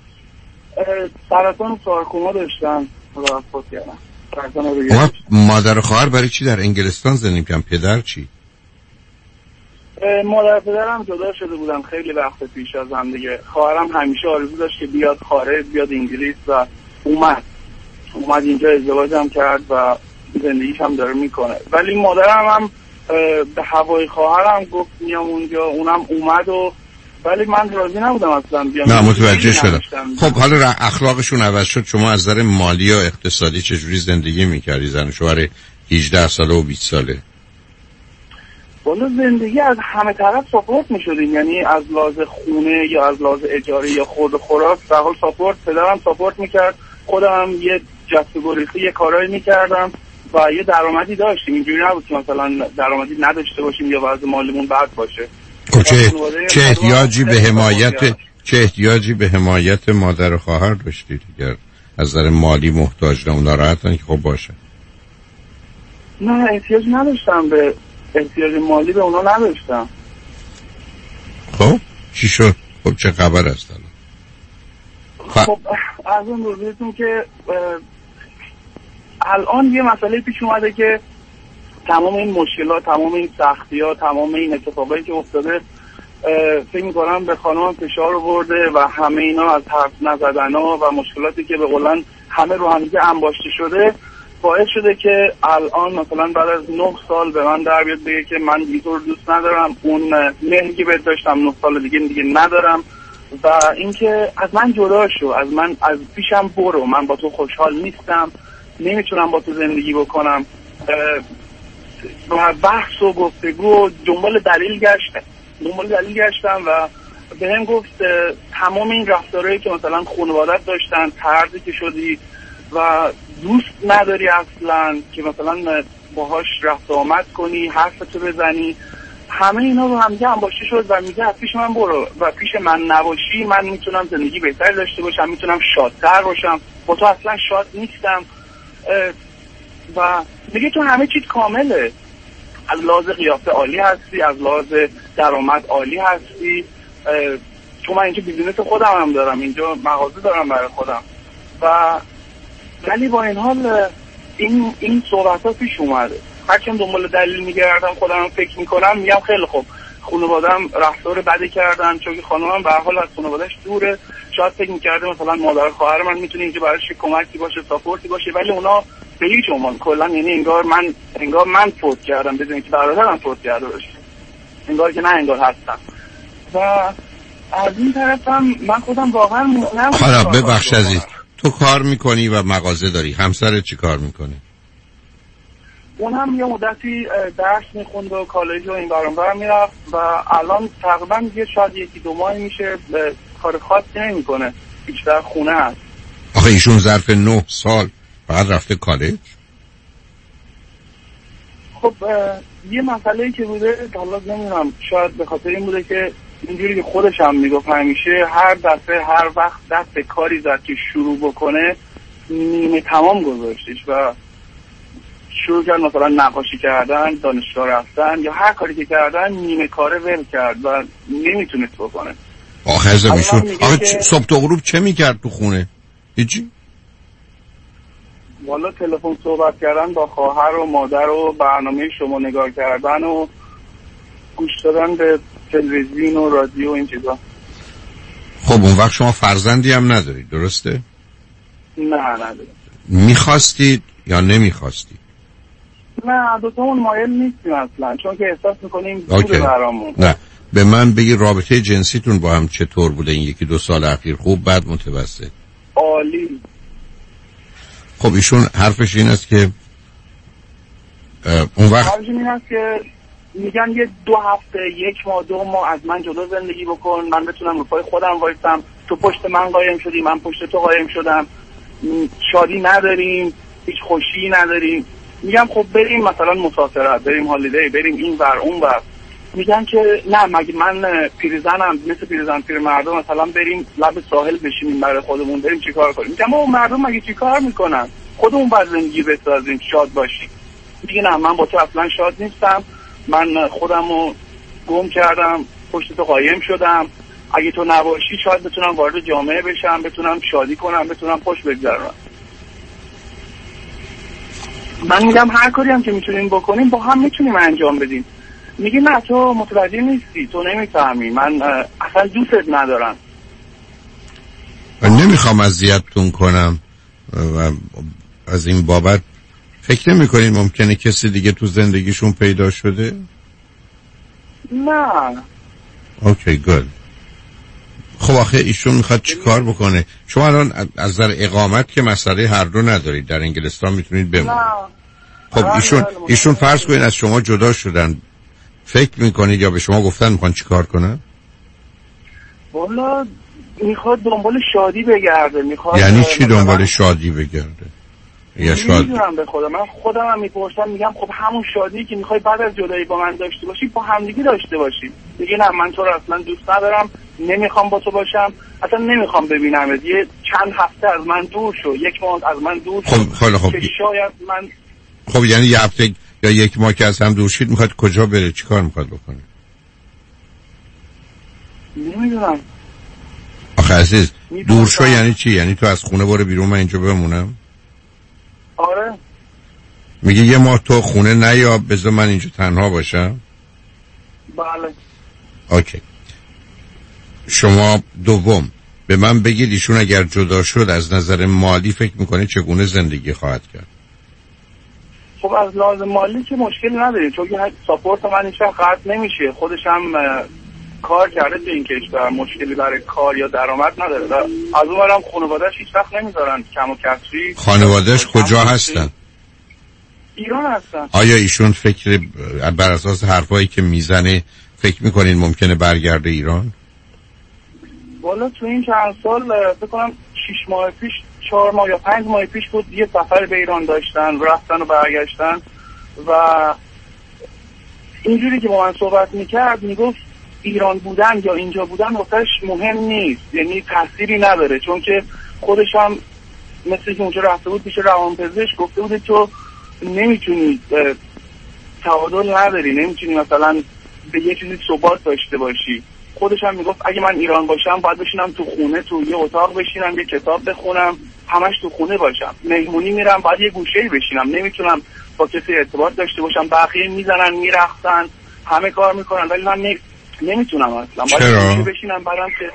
سرطان سارکوما داشتن و فوت کردن. اما مادر و خواهر برای چی در انگلستان زندگی کردن؟ پدر چی؟ مادر پدرم جدا شده بودن خیلی وقت پیش از هم دیگه. خواهرم همیشه آرزو داشت که بیاد خارج، بیاد انگلیس و اومد اومد اینجا ازدواج هم کرد و زندگیش هم داره میکنه. ولی مادرم هم به هوای خواهرم گفت میام اونجا، اونم اومد و ولی من راضی نبودم اصلا بیام. نه متوجه شدم. خب حالا اخلاقشون عوض شد، شما از نظر مالی و اقتصادی چجوری زندگی میکردی؟ زن شوهر هجده ساله و بیست ساله. والا زندگی از همه طرف ساپورت میشدیم، یعنی از لحاظ خونه یا از لحاظ اجاره یا خورد و خوراک به حال ساپورت. پدرم ساپورت میکرد، خودم یه جست و گریخی یه کارایی میکردم و یه درآمدی داشتیم. اینجوری نبود که مثلا درآمدی نداشته باشیم یا وضع مالیمون بد باشه. چه چه احتیاجی به حمایت چه احتیاجی به حمایت مادر و خواهر داشتید اگر از نظر مالی محتاج نه؟ ناراحتن که خب باشه. نه احتیاج نداشتم، به احتیاج مالی به اونا نداشتم. خب چی شد؟ خب چه خبر است الان؟ خب از اون روزیتون که الان یه مسئله پیش اومده که تمام این مشکلات، تمام این سختی‌ها، تمام این اتفاقایی که افتاده فکر می‌کنم به خانمم فشار آورده و همه اینا از حرف نزدن‌ها و مشکلاتی که به قولن همه رو هم دیگه انباشته شده باعث شده که الان مثلا بعد از نه سال به من در بیاد بگه که من اینطور دوست ندارم، اون مهری که بهت داشتم نه سال دیگه دیگه ندارم و اینکه از من جدا شو، از من از پیشم برو، من با تو خوشحال نیستم، نمیتونم با تو زندگی بکنم. و بحث و گفتگو دنبال دلیل گشتم دنبال دلیل گشتم و به هم گفت تمام این رفتارهایی که مثلا خانوادت داشتن، طرزی که شدی و دوست نداری اصلا که مثلا باهاش رفت آمد کنی، حرفتو بزنی، همه اینا رو هم دیگه انباشته شد و میگه از پیش من برو و پیش من نباشی من میتونم زندگی بهتری داشته باشم، میتونم شادتر باشم، با تو اصلا شاد نیستم. و میگه تو همه چیز کامله، از لحاظ قیافه عالی هستی، از لحاظ درآمد عالی هستی، چون من اینجا بیزینس خودم هم دارم، اینجا مغازه دارم برای خودم و ولی با این حال این این صحبت ها پیش اومده. هرچند دنبال دلیل میگردم خودم فکر میکنم میگم خیلی خوب خانواده‌ام رفتار بدی کردن، چون که خانومم به هر حال از خانواده‌اش دوره، شاید فکر میکرده مثلا مادر خواهر من میتونه اینجا براش کمکی باشه، ساپورتی باشه، ولی اونا به هیچ عنوان کلا، یعنی انگار من انگار من فوت کردم بدون که برادرم فوت کرده باشه، انگار که نه انگار هستم. و از این طرف هم من خودم واقعا مونم. حالا ببخش عزیز، تو کار میکنی و مغازه داری، همسرت چی کار میکنه؟ اونم یه مدتی درس میخوند و کالج و این برام برام میرفت و الان تقریبا یه شاید یکی دو ماه میشه کار خاصی نمیکنه، بیشتر خونه هست. آخه ایشون ظرف نه سال بعد رفته کالج؟ خب یه مسئله‌ای که بوده حالا نمیدونم، شاید به خاطر این بوده که اینجوری که خودش هم میگفت همیشه هر دفعه هر وقت دست به کاری زد که شروع بکنه نیمه تمام گذاشتش و شروع کرد مثلا نقاشی کردن، دانشگاه رفتن یا هر کاری که کردن نیمه کاره ول کرد و نمیتونست بکنه. آخه از ایشون آخه که... صبح تا غروب چه میکرد تو خونه؟ هیچی؟ والا تلفن صحبت کردن با خواهر و مادر و برنامه شما نگاه کردن و گوش دادن به تلویزیون و رادیو و این چیزا. خب اون وقت شما فرزندی هم ندارید درسته؟ نه ندارید. میخواستید یا نمیخواستید؟ نه دوتامون مایل نیستیم اصلا، چون که احساس میکنیم دوره برامون. نه به من بگی رابطه جنسیتون با هم چطور بوده این یکی دو سال اخیر؟ خوب بد متوسط؟ عالی. خب ایشون حرفش این است که اون وقت حرفش این است که میگن یه دو هفته یک ماه دو ماه از من جدا زندگی بکن، من بتونم رو پای خودم وایسم، تو پشت من قایم شدی من پشت تو قایم شدم، شادی نداریم هیچ خوشی نداریم. میگم خب بریم مثلا مسافرت، بریم هالیدی، بریم این ور اون ور. میگن که نه مگه من پیرزنم مثل پیرزن پیر مردم مثلا بریم لب ساحل بشینیم برای خودمون، بریم چیکار کنیم؟ میگم اون مردم مگه چیکار میکنن؟ خودمون باید زندگی بسازیم شاد باشیم. میگه نه من با تو اصلا شاد نیستم، من خودمو گم کردم پشت تو قایم شدم، اگه تو نباشی شاید بتونم وارد جامعه بشم، بتونم شادی کنم، بتونم خوش بگذرونم. من میگم هر کاری هم که میتونیم بکنیم با هم میتونیم انجام بدیم. میگه نه تو متوجه نیستی، تو نمیفهمی، من اصلا دوستت ندارم. من نمیخوام اذیتتون کنم و از این بابت فکر نمی کنین ممکنه کسی دیگه تو زندگیشون پیدا شده؟ نه. اوکی گود. خب آخه ایشون میخواد چی کار بکنه؟ شما الان از نظر اقامت که مسئله هر دو ندارید، در انگلستان میتونید بمونید. خب ایشون ایشون فرض کنید از شما جدا شدن، فکر میکنید یا به شما گفتن میخوان چی کار کنن؟ والا میخواد دنبال شادی بگرده. میخواد یعنی چی دنبال شادی بگرده؟ یا شاد میدونم به خدا، من خودم هم میپرسم میگم خب همون شادی که میخوای بعد از جدایی با من داشته باشی با همدیگه داشته باشی. میگه نه من تو رو اصلا دوست ندارم، نمیخوام با تو باشم، اصلا نمیخوام ببینم، یه چند هفته از من دور شو، یک ماه از من دور شو. خب خیلی خب که شاید من خب یعنی یه هفته یا یک ماه که از هم دور شید میخواد کجا بره؟ چی کار میخواد بکنه؟ نمیدونم. آخه عزیز دور شو یعنی چی؟ یعنی تو از خونه برو بیرون من اینجا بمونم؟ آره. میگه یه ماه تو خونه نیا، بذار من اینجا تنها باشم. بله. اوکی. شما دوم به من بگید ایشون اگر جدا شد از نظر مالی فکر میکنه چگونه زندگی خواهد کرد؟ خب از لحاظ مالی که مشکل نداره، چون که ساپورت من هیچ وقت قطع نمیشه، خودش هم کار کرده تو این کشور، مشکلی برای کار یا درآمد نداره. از اونورم خانواده‌اش هیچ وقت نمیذارن کم و کسری. خانواده‌اش کجا هستن؟ ایران هستن. آیا ایشون فکر بر اساس حرفایی که میزنه فکر میکنین ممکنه برگرده ایران؟ والا تو این چند سال فکر کنم شش ماه پیش، چهار ماه یا پنج ماه پیش بود یه سفر به ایران داشتن، رفتن و برگشتن و اینجوری که با من صحبت میکرد میگفت ایران بودن یا اینجا بودن واسهش مهم نیست، یعنی تأثیری نداره، چون که خودش هم مثل که اونجا رفته بود پیش روانپزشک گفته بود تو نمیتونی تعادل نداری، نمیتونی مثلا به یه چیزی ثبات داشته باشی. خودش هم میگفت اگه من ایران باشم باید بشینم تو خونه، تو یه اتاق بشینم، یه کتاب بخونم، همش تو خونه باشم. مهمونی میرم باید یه گوشه‌ای بشینم، نمیتونم با کسی ارتباط داشته باشم. بقیه میزنن میرقصن همه کار میکنن ولی من نمی... نمیتونم اصلا. چرا؟ باید بشینم برام که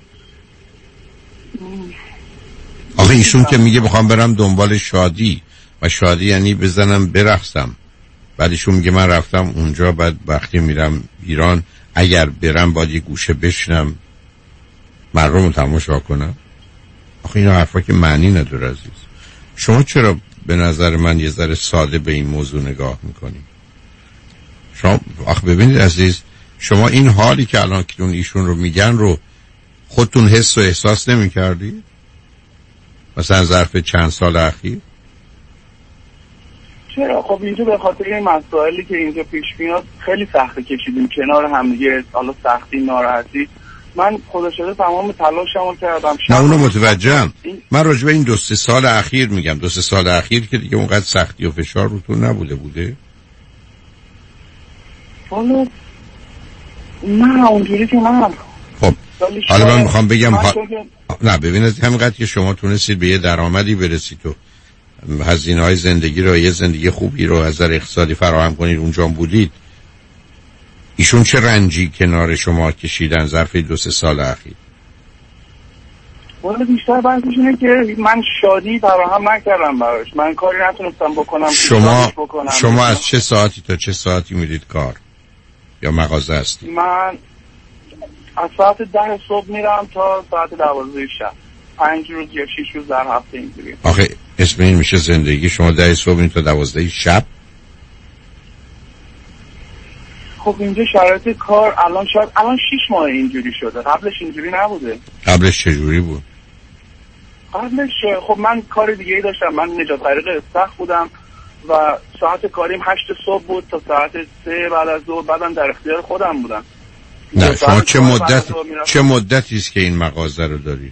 آخه ایشون که میگه بخوام برم دنبال شادی و شادی یعنی بزنم برقصم، بعد ایشون میگه من رفتم اونجا بعد وقتی میرم ایران اگر برم باید یه گوشه بشنم مردم رو تماشا کنم. آخه این حرفا که معنی نداره عزیز. شما چرا به نظر من یه ذره ساده به این موضوع نگاه میکنی؟ شما آخه ببینید عزیز، شما این حالی که الان که ایشون رو میگن رو خودتون حس و احساس نمی کردی؟ مثلا ظرف چند سال اخیر؟ چرا؟ خب اینجا به خاطر این مسائلی که اینجا پیش میاد خیلی سخته کشیدیم کنار هم دیگه، حالا سختی ناراحتی. من خدا شده تمام تلاشمو کردم. نه اونو متوجهم. من راجع به این دو سه سال اخیر میگم، دو سه سال اخیر که دیگه اونقدر سختی و فشار روتون نبوده بوده؟ حالا نه اونجوری که نه. خب حالا من میخوام بگم ها... نه ببینید همینقدر که شما تونستید به یه درآمدی برسید و هزینه‌های زندگی رو، یه زندگی خوبی رو از نظر اقتصادی فراهم کنید اونجا بودید، ایشون چه رنجی کنار شما کشیدن ظرف دو سه سال اخیر؟ والا بیشتر بحثش اینه که من شادی فراهم نکردم براش، من کاری نتونستم بکنم. شما بکنم. شما از چه ساعتی تا چه ساعتی میرید کار یا مغازه هستی؟ من از ساعت ده صبح میرم تا ساعت دوازده شب، پنج روز یا شش روز در هفته اینجوری. آخه اسم این میشه زندگی؟ شما ده صبح تا دوازده شب؟ خب اینجا شرایط کار الان شاید الان شیش ماه اینجوری شده، قبلش اینجوری نبوده. قبلش چجوری بود؟ قبلش خب من کار دیگه ای داشتم، من نجات طریق استخ بودم و ساعت کاریم هشت صبح بود تا ساعت سه بعد از ظهر، بعدم در اختیار خودم بودم. نه شما چه مدت چه مدتی است که این مغازه رو داری؟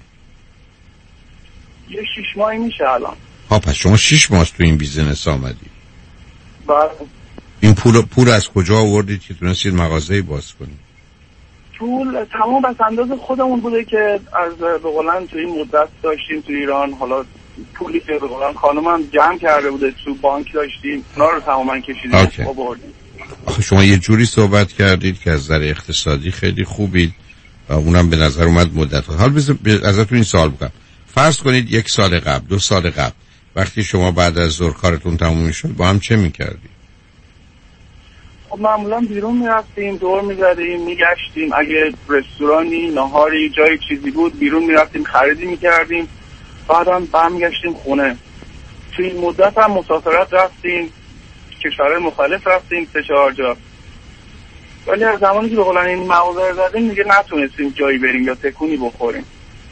یه شیش ماهی میشه الان. ها پس شما شیش ماه تو این بیزینس آمدی. بله. این پول پول از کجا آوردید که تونستید مغازه‌ای باز کنید؟ پول تمام بس انداز خودمون بوده که از به قولن تو این مدت داشتیم تو ایران، حالا پولی که به قولن خانمم جمع کرده بوده تو بانک داشتیم، اونا رو تماما کشیدیم آوردیم. آخه شما یه جوری صحبت کردید که از نظر اقتصادی خیلی خوبید و اونم به نظر اومد مدت. حال بذار ازتون این سوال بکنم. فرض کنید یک سال قبل، دو سال قبل وقتی شما بعد از ظهر کارتون تموم میشد با هم چه میکردید؟ خب معمولا بیرون میرفتیم، دور میزدیم، میگشتیم، اگه رستورانی، ناهاری، جای چیزی بود بیرون میرفتیم خریدی میکردیم، بعدم برمیگشتیم خونه. توی این مدت هم مسافرت رفتیم، کشورهای مختلف رفتیم، سه چهار جا. ولی از زمانی که به قولن این مغازه رو زدیم دیگه نتونستیم جایی بریم یا تکونی بخوریم.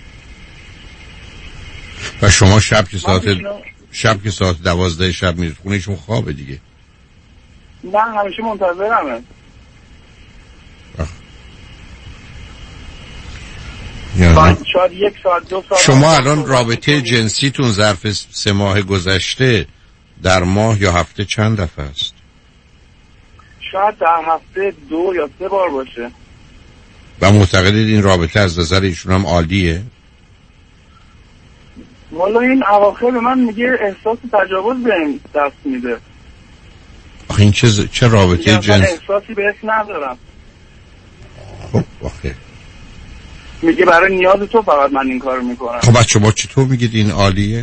و شما شب که ساعت شب که ساعت دوازده شب میرید خونهشون خوابه دیگه؟ نه همیشه منتظرمه. یعنی شاید یک ساعت دو ساعت. شما الان رابطه جنسیتون ظرف سه ماه گذشته در ماه یا هفته چند دفعه است؟ شاید در هفته دو یا سه بار باشه. و معتقدید این رابطه از نظر ایشون هم عالیه؟ والا این اواخر به من میگه احساس تجاوز بهم دست میده. آخه این چه, چه رابطه جنس؟ من احساسی بهش ندارم. خب آخه میگه برای نیاز تو فقط من این کارو میکنم. خب بچه با چطور میگید این عالیه؟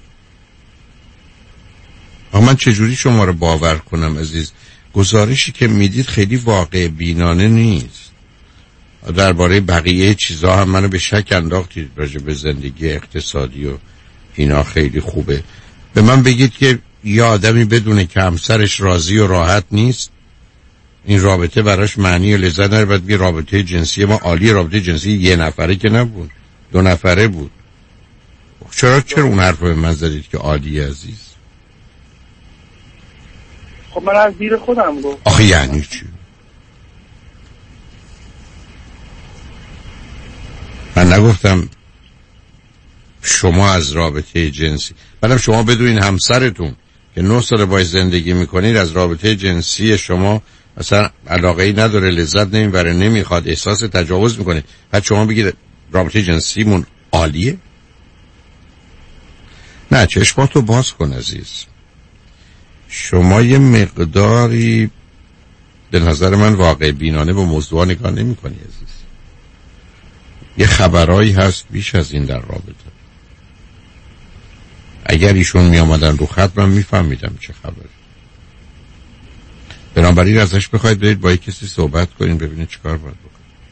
آخه من چجوری شما رو باور کنم عزیز؟ گزارشی که میدید خیلی واقع بینانه نیست. درباره بقیه چیزا هم منو به شک انداختید، راجع به زندگی اقتصادی و اینا خیلی خوبه. به من بگید که یه آدمی بدونه که همسرش راضی و راحت نیست این رابطه براش معنی و لذت نداره، بعد بگه رابطه جنسی ما عالی. رابطه جنسی یه نفره که نبود، دو نفره بود. چرا چرا اون حرف رو به من زدید که عالی عزیز؟ خب من از دیر خودم گفت. آخه یعنی چی؟ من نگفتم شما از رابطه جنسی، بعدم شما بدونین همسرتون که نه سال باید زندگی میکنید از رابطه جنسی شما اصلا علاقه ای نداره، لذت نمیبره، نمیخواد، احساس تجاوز میکنه، بعد شما بگید رابطه جنسیمون عالیه؟ نه، چشماتو باز کن عزیز. شما یه مقداری به نظر من واقع بینانه به موضوع نگاه نمی کنی عزیز. یه خبرایی هست بیش از این در رابطه. اگر ایشون می آمدن رو خط من می فهمیدم چه خبری. بنابراین ازش بخواید برید با یک کسی صحبت کنین ببینید چه کار باید بکنید.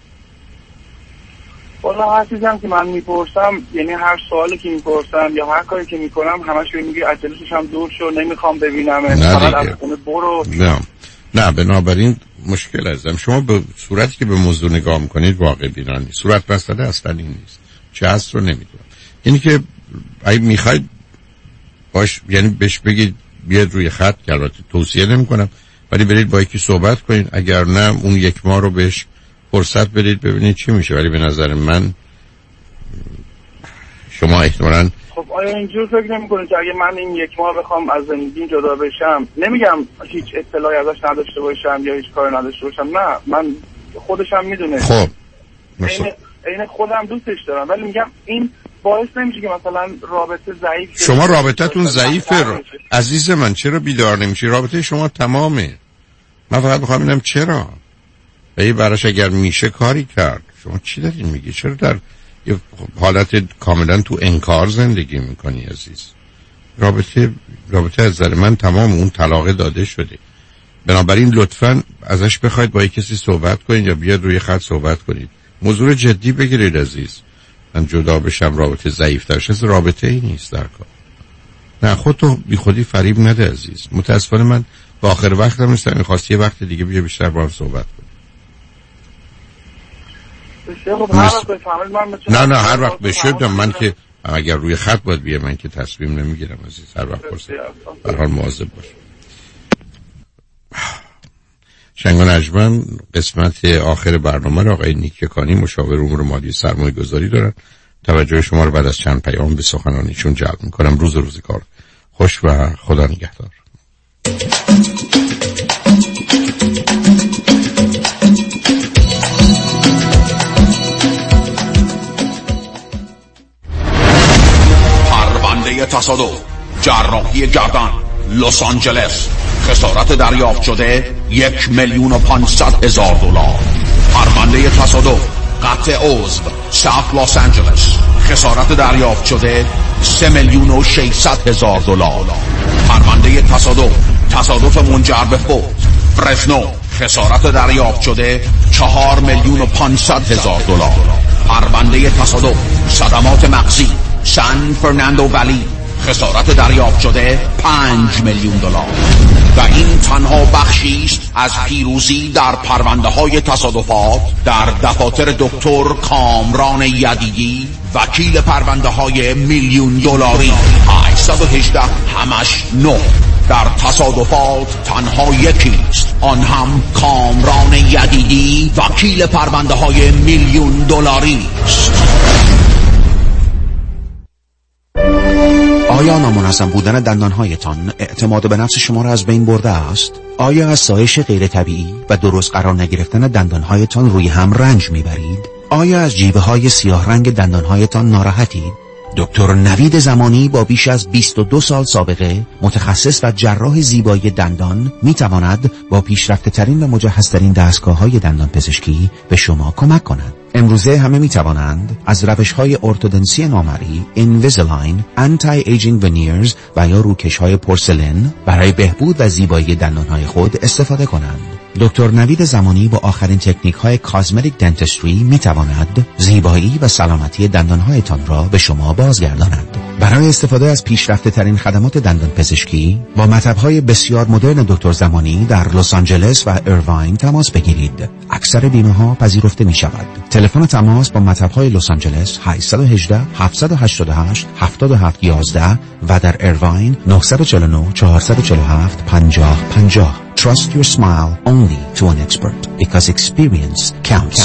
والا هر چیزی هم که من میپرسم، یعنی هر سوالی که میپرسم یا هر کاری که میکنم همش بهم میگه اجلسش هم دور شو، نمیخوام ببینم، فقط از خونه برو. نه نه بنابراین مشکل ازم شما به صورتی که به موضوع نگاه میکنید واقع بینانه، صورت بسته اصلا این نیست. چه هست رو نمیدونم. یعنی که اگه میخواید باش، یعنی بهش بگید بیاد روی خط، که البته توصیه نمیکنم، ولی برید با یکی صحبت کنید. اگر نه اون یک ماه رو بهش فرصت بدید ببینید چی میشه. ولی به نظر من شما احتمالاً خب آیا اینجور فکر نمی‌کنید که اگه من این یک ماه بخوام از زندگیم جدا بشم، نمیگم هیچ اطلاعی ازش نداشته باشم یا هیچ کاری نداشته باشم، نه من خودشم میدونه، خب این خودم دوستش دارم، ولی میگم این باعث نمیشه که مثلا رابطه ضعیف شه. شما رابطتون ضعیفه را... عزیز من چرا بیدار نمیشی؟ رابطه شما تمامه. من فقط میخوام ببینم چرا. ای براش اگر میشه کاری کرد. شما چی دارین میگی؟ چرا در یه حالت کاملا تو انکار زندگی میکنی عزیز؟ رابطه رابطه از نظر من تمام، اون طلاق داده شده. بنابراین لطفاً ازش بخواید با کسی صحبت کنید یا بیاد روی خط صحبت کنید. موضوع جدی بگیرید عزیز. من جدا بشم رابطه ضعیف‌تر شه، رابطه ای نیست در کار. نه، خودتو بی خودی فریب نده عزیز. متاسفانه من به آخر وقت هم نیستم، میخواست یه وقت دیگه بیا بیشتر با هم صحبت کنیم. نه نه هر وقت بشه بدم من که اگر روی خط باید بیه، من که تصمیم نمیگیرم عزیز، هر وقت پرسه هر حال مواظب باش. شنگ و نجمن قسمت آخر برنامه را آقای نیک کانی مشاور امور مالی سرمایه گذاری دارن. توجه شما رو بعد از چند پیام به سخنانیشون جلب میکنم. روز روز کار خوش و خدا نگهدار. پرونده تصادف، جراحی گردن، لس آنجلس، خسارت دریافت شده یک میلیون و پانصد هزار دلار. پرونده تصادف، قطع عضو، ساوت لس آنجلس، خسارت دریافت شده سه میلیون و ششصد هزار دلار. پرونده تصادف، تصادف منجر به فوت، فرزنو، خسارت دریافت شده چهار میلیون و پانصد هزار دلار. پرونده تصادف، صدمات مغزی، سان فرناندو ولی، خسارت دریافت شده پنج میلیون دلار. و این تنها بخشی است از پیروزی در پرونده های تصادفات در دفاتر دکتر کامران یدیدی، وکیل پرونده های میلیون دلاری. هشت یک هشت همش نه. در تصادفات تنها یکی است، آن هم کامران یدیدی، وکیل پرونده های میلیون دلاری است. آیا نامنظم بودن دندانهایتان اعتماد به نفس شما را از بین برده است؟ آیا از سایش غیر طبیعی و درست قرار نگرفتن دندانهایتان روی هم رنج میبرید؟ آیا از جیوه های سیاه رنگ دندانهایتان ناراحتید؟ دکتر نوید زمانی با بیش از بیست و دو سال سابقه، متخصص و جراح زیبایی دندان، میتواند با پیشرفته ترین و مجهز ترین دستگاه های دندان پزشکی به شما کمک کند. امروزه همه می توانند از روش های ارتودنسی نامری، اینویزیلاین، انتی ایجینگ ونیرز و یا روکش های پورسلین برای بهبود و زیبایی دندان های خود استفاده کنند. دکتر نوید زمانی با آخرین تکنیک های کاسمتیک دنتستری می تواند زیبایی و سلامتی دندان هایتان را به شما بازگرداند. برای استفاده از پیشرفته ترین خدمات دندان پزشکی با مطب های بسیار مدرن دکتر زمانی در لس آنجلس و ایرواین تماس بگیرید. اکثر بیمه ها پذیرفته می شود. تلفن تماس با مطب های لس آنجلس هشت یک هشت هفت هشت هشت هفت هفت یک یک و در ایرواین نه چهار نه چهار چهار هفت پنج صفر پنج صفر. Trust your smile only to an expert because experience counts.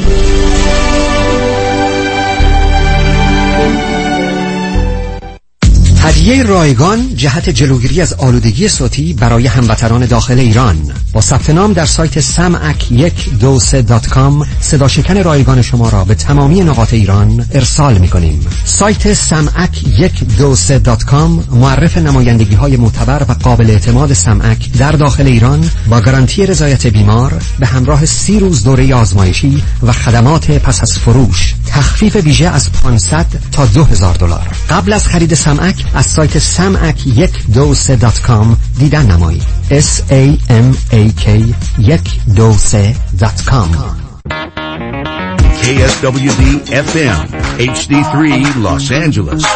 هدیه رایگان جهت جلوگیری از آلودگی صوتی برای هموطنان داخل ایران. با ثبت نام در سایت سمعک یک دو سه دات کام صدا شکن رایگان شما را به تمامی نقاط ایران ارسال می‌کنیم. سایت سمعک یک دو سه دات کام معرف نمایندگی های معتبر و قابل اعتماد سمعک در داخل ایران با گارانتی رضایت بیمار به همراه سی روز دوره آزمایشی و خدمات پس از فروش. تخفیف ویژه از پانصد تا دو هزار دلار. قبل از خرید سمعک از سایت سمعک یک دو سه دات کام دیدن نمایید. اس ای ام ای کی یک دو سه دات کام. کی اس دبلیو دی اف ام اچ دی سه Los Angeles.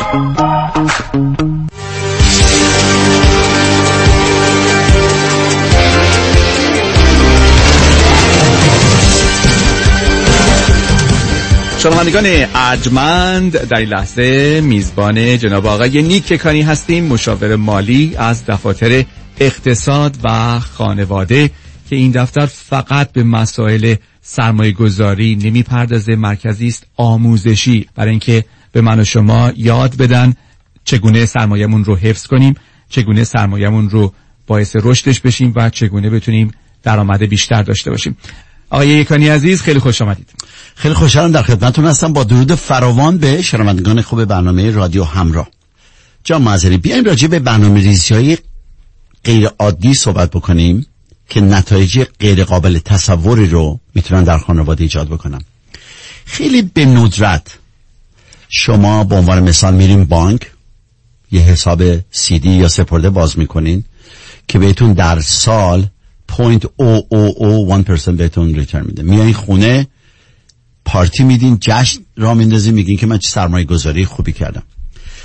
شنوندگان ارجمند، در این لحظه میزبان جناب آقای نیک کانی هستیم، مشاور مالی از دفاتر اقتصاد و خانواده که این دفتر فقط به مسائل سرمایه گذاری نمی پردازه، مرکزی است آموزشی برای اینکه به من و شما یاد بدن چگونه سرمایه‌مون رو حفظ کنیم، چگونه سرمایه‌مون رو باعث رشدش بشیم و چگونه بتونیم درآمد بیشتر داشته باشیم. آقای یکانی عزیز خیلی خوش آمدید. خیلی خوشحالم در خدمتتون هستم با درود فراوان به شنوندگان خوب برنامه رادیو همراه. جان معذری بیایم راجع به برنامه‌ریزی‌های غیر عادی صحبت بکنیم که نتایج غیر قابل تصوری رو میتونن در خانواده ایجاد بکنن. خیلی به ندرت شما به عنوان مثال میریم بانک یه حساب سیدی یا سپرده باز میکنین که بهتون در سال صفر ممیز صفر صفر یک درصد بهتون ریترن میده. میایین خونه پارتی میدین، جشن را میندازین، میگین که من چه سرمایه گذاری خوبی کردم.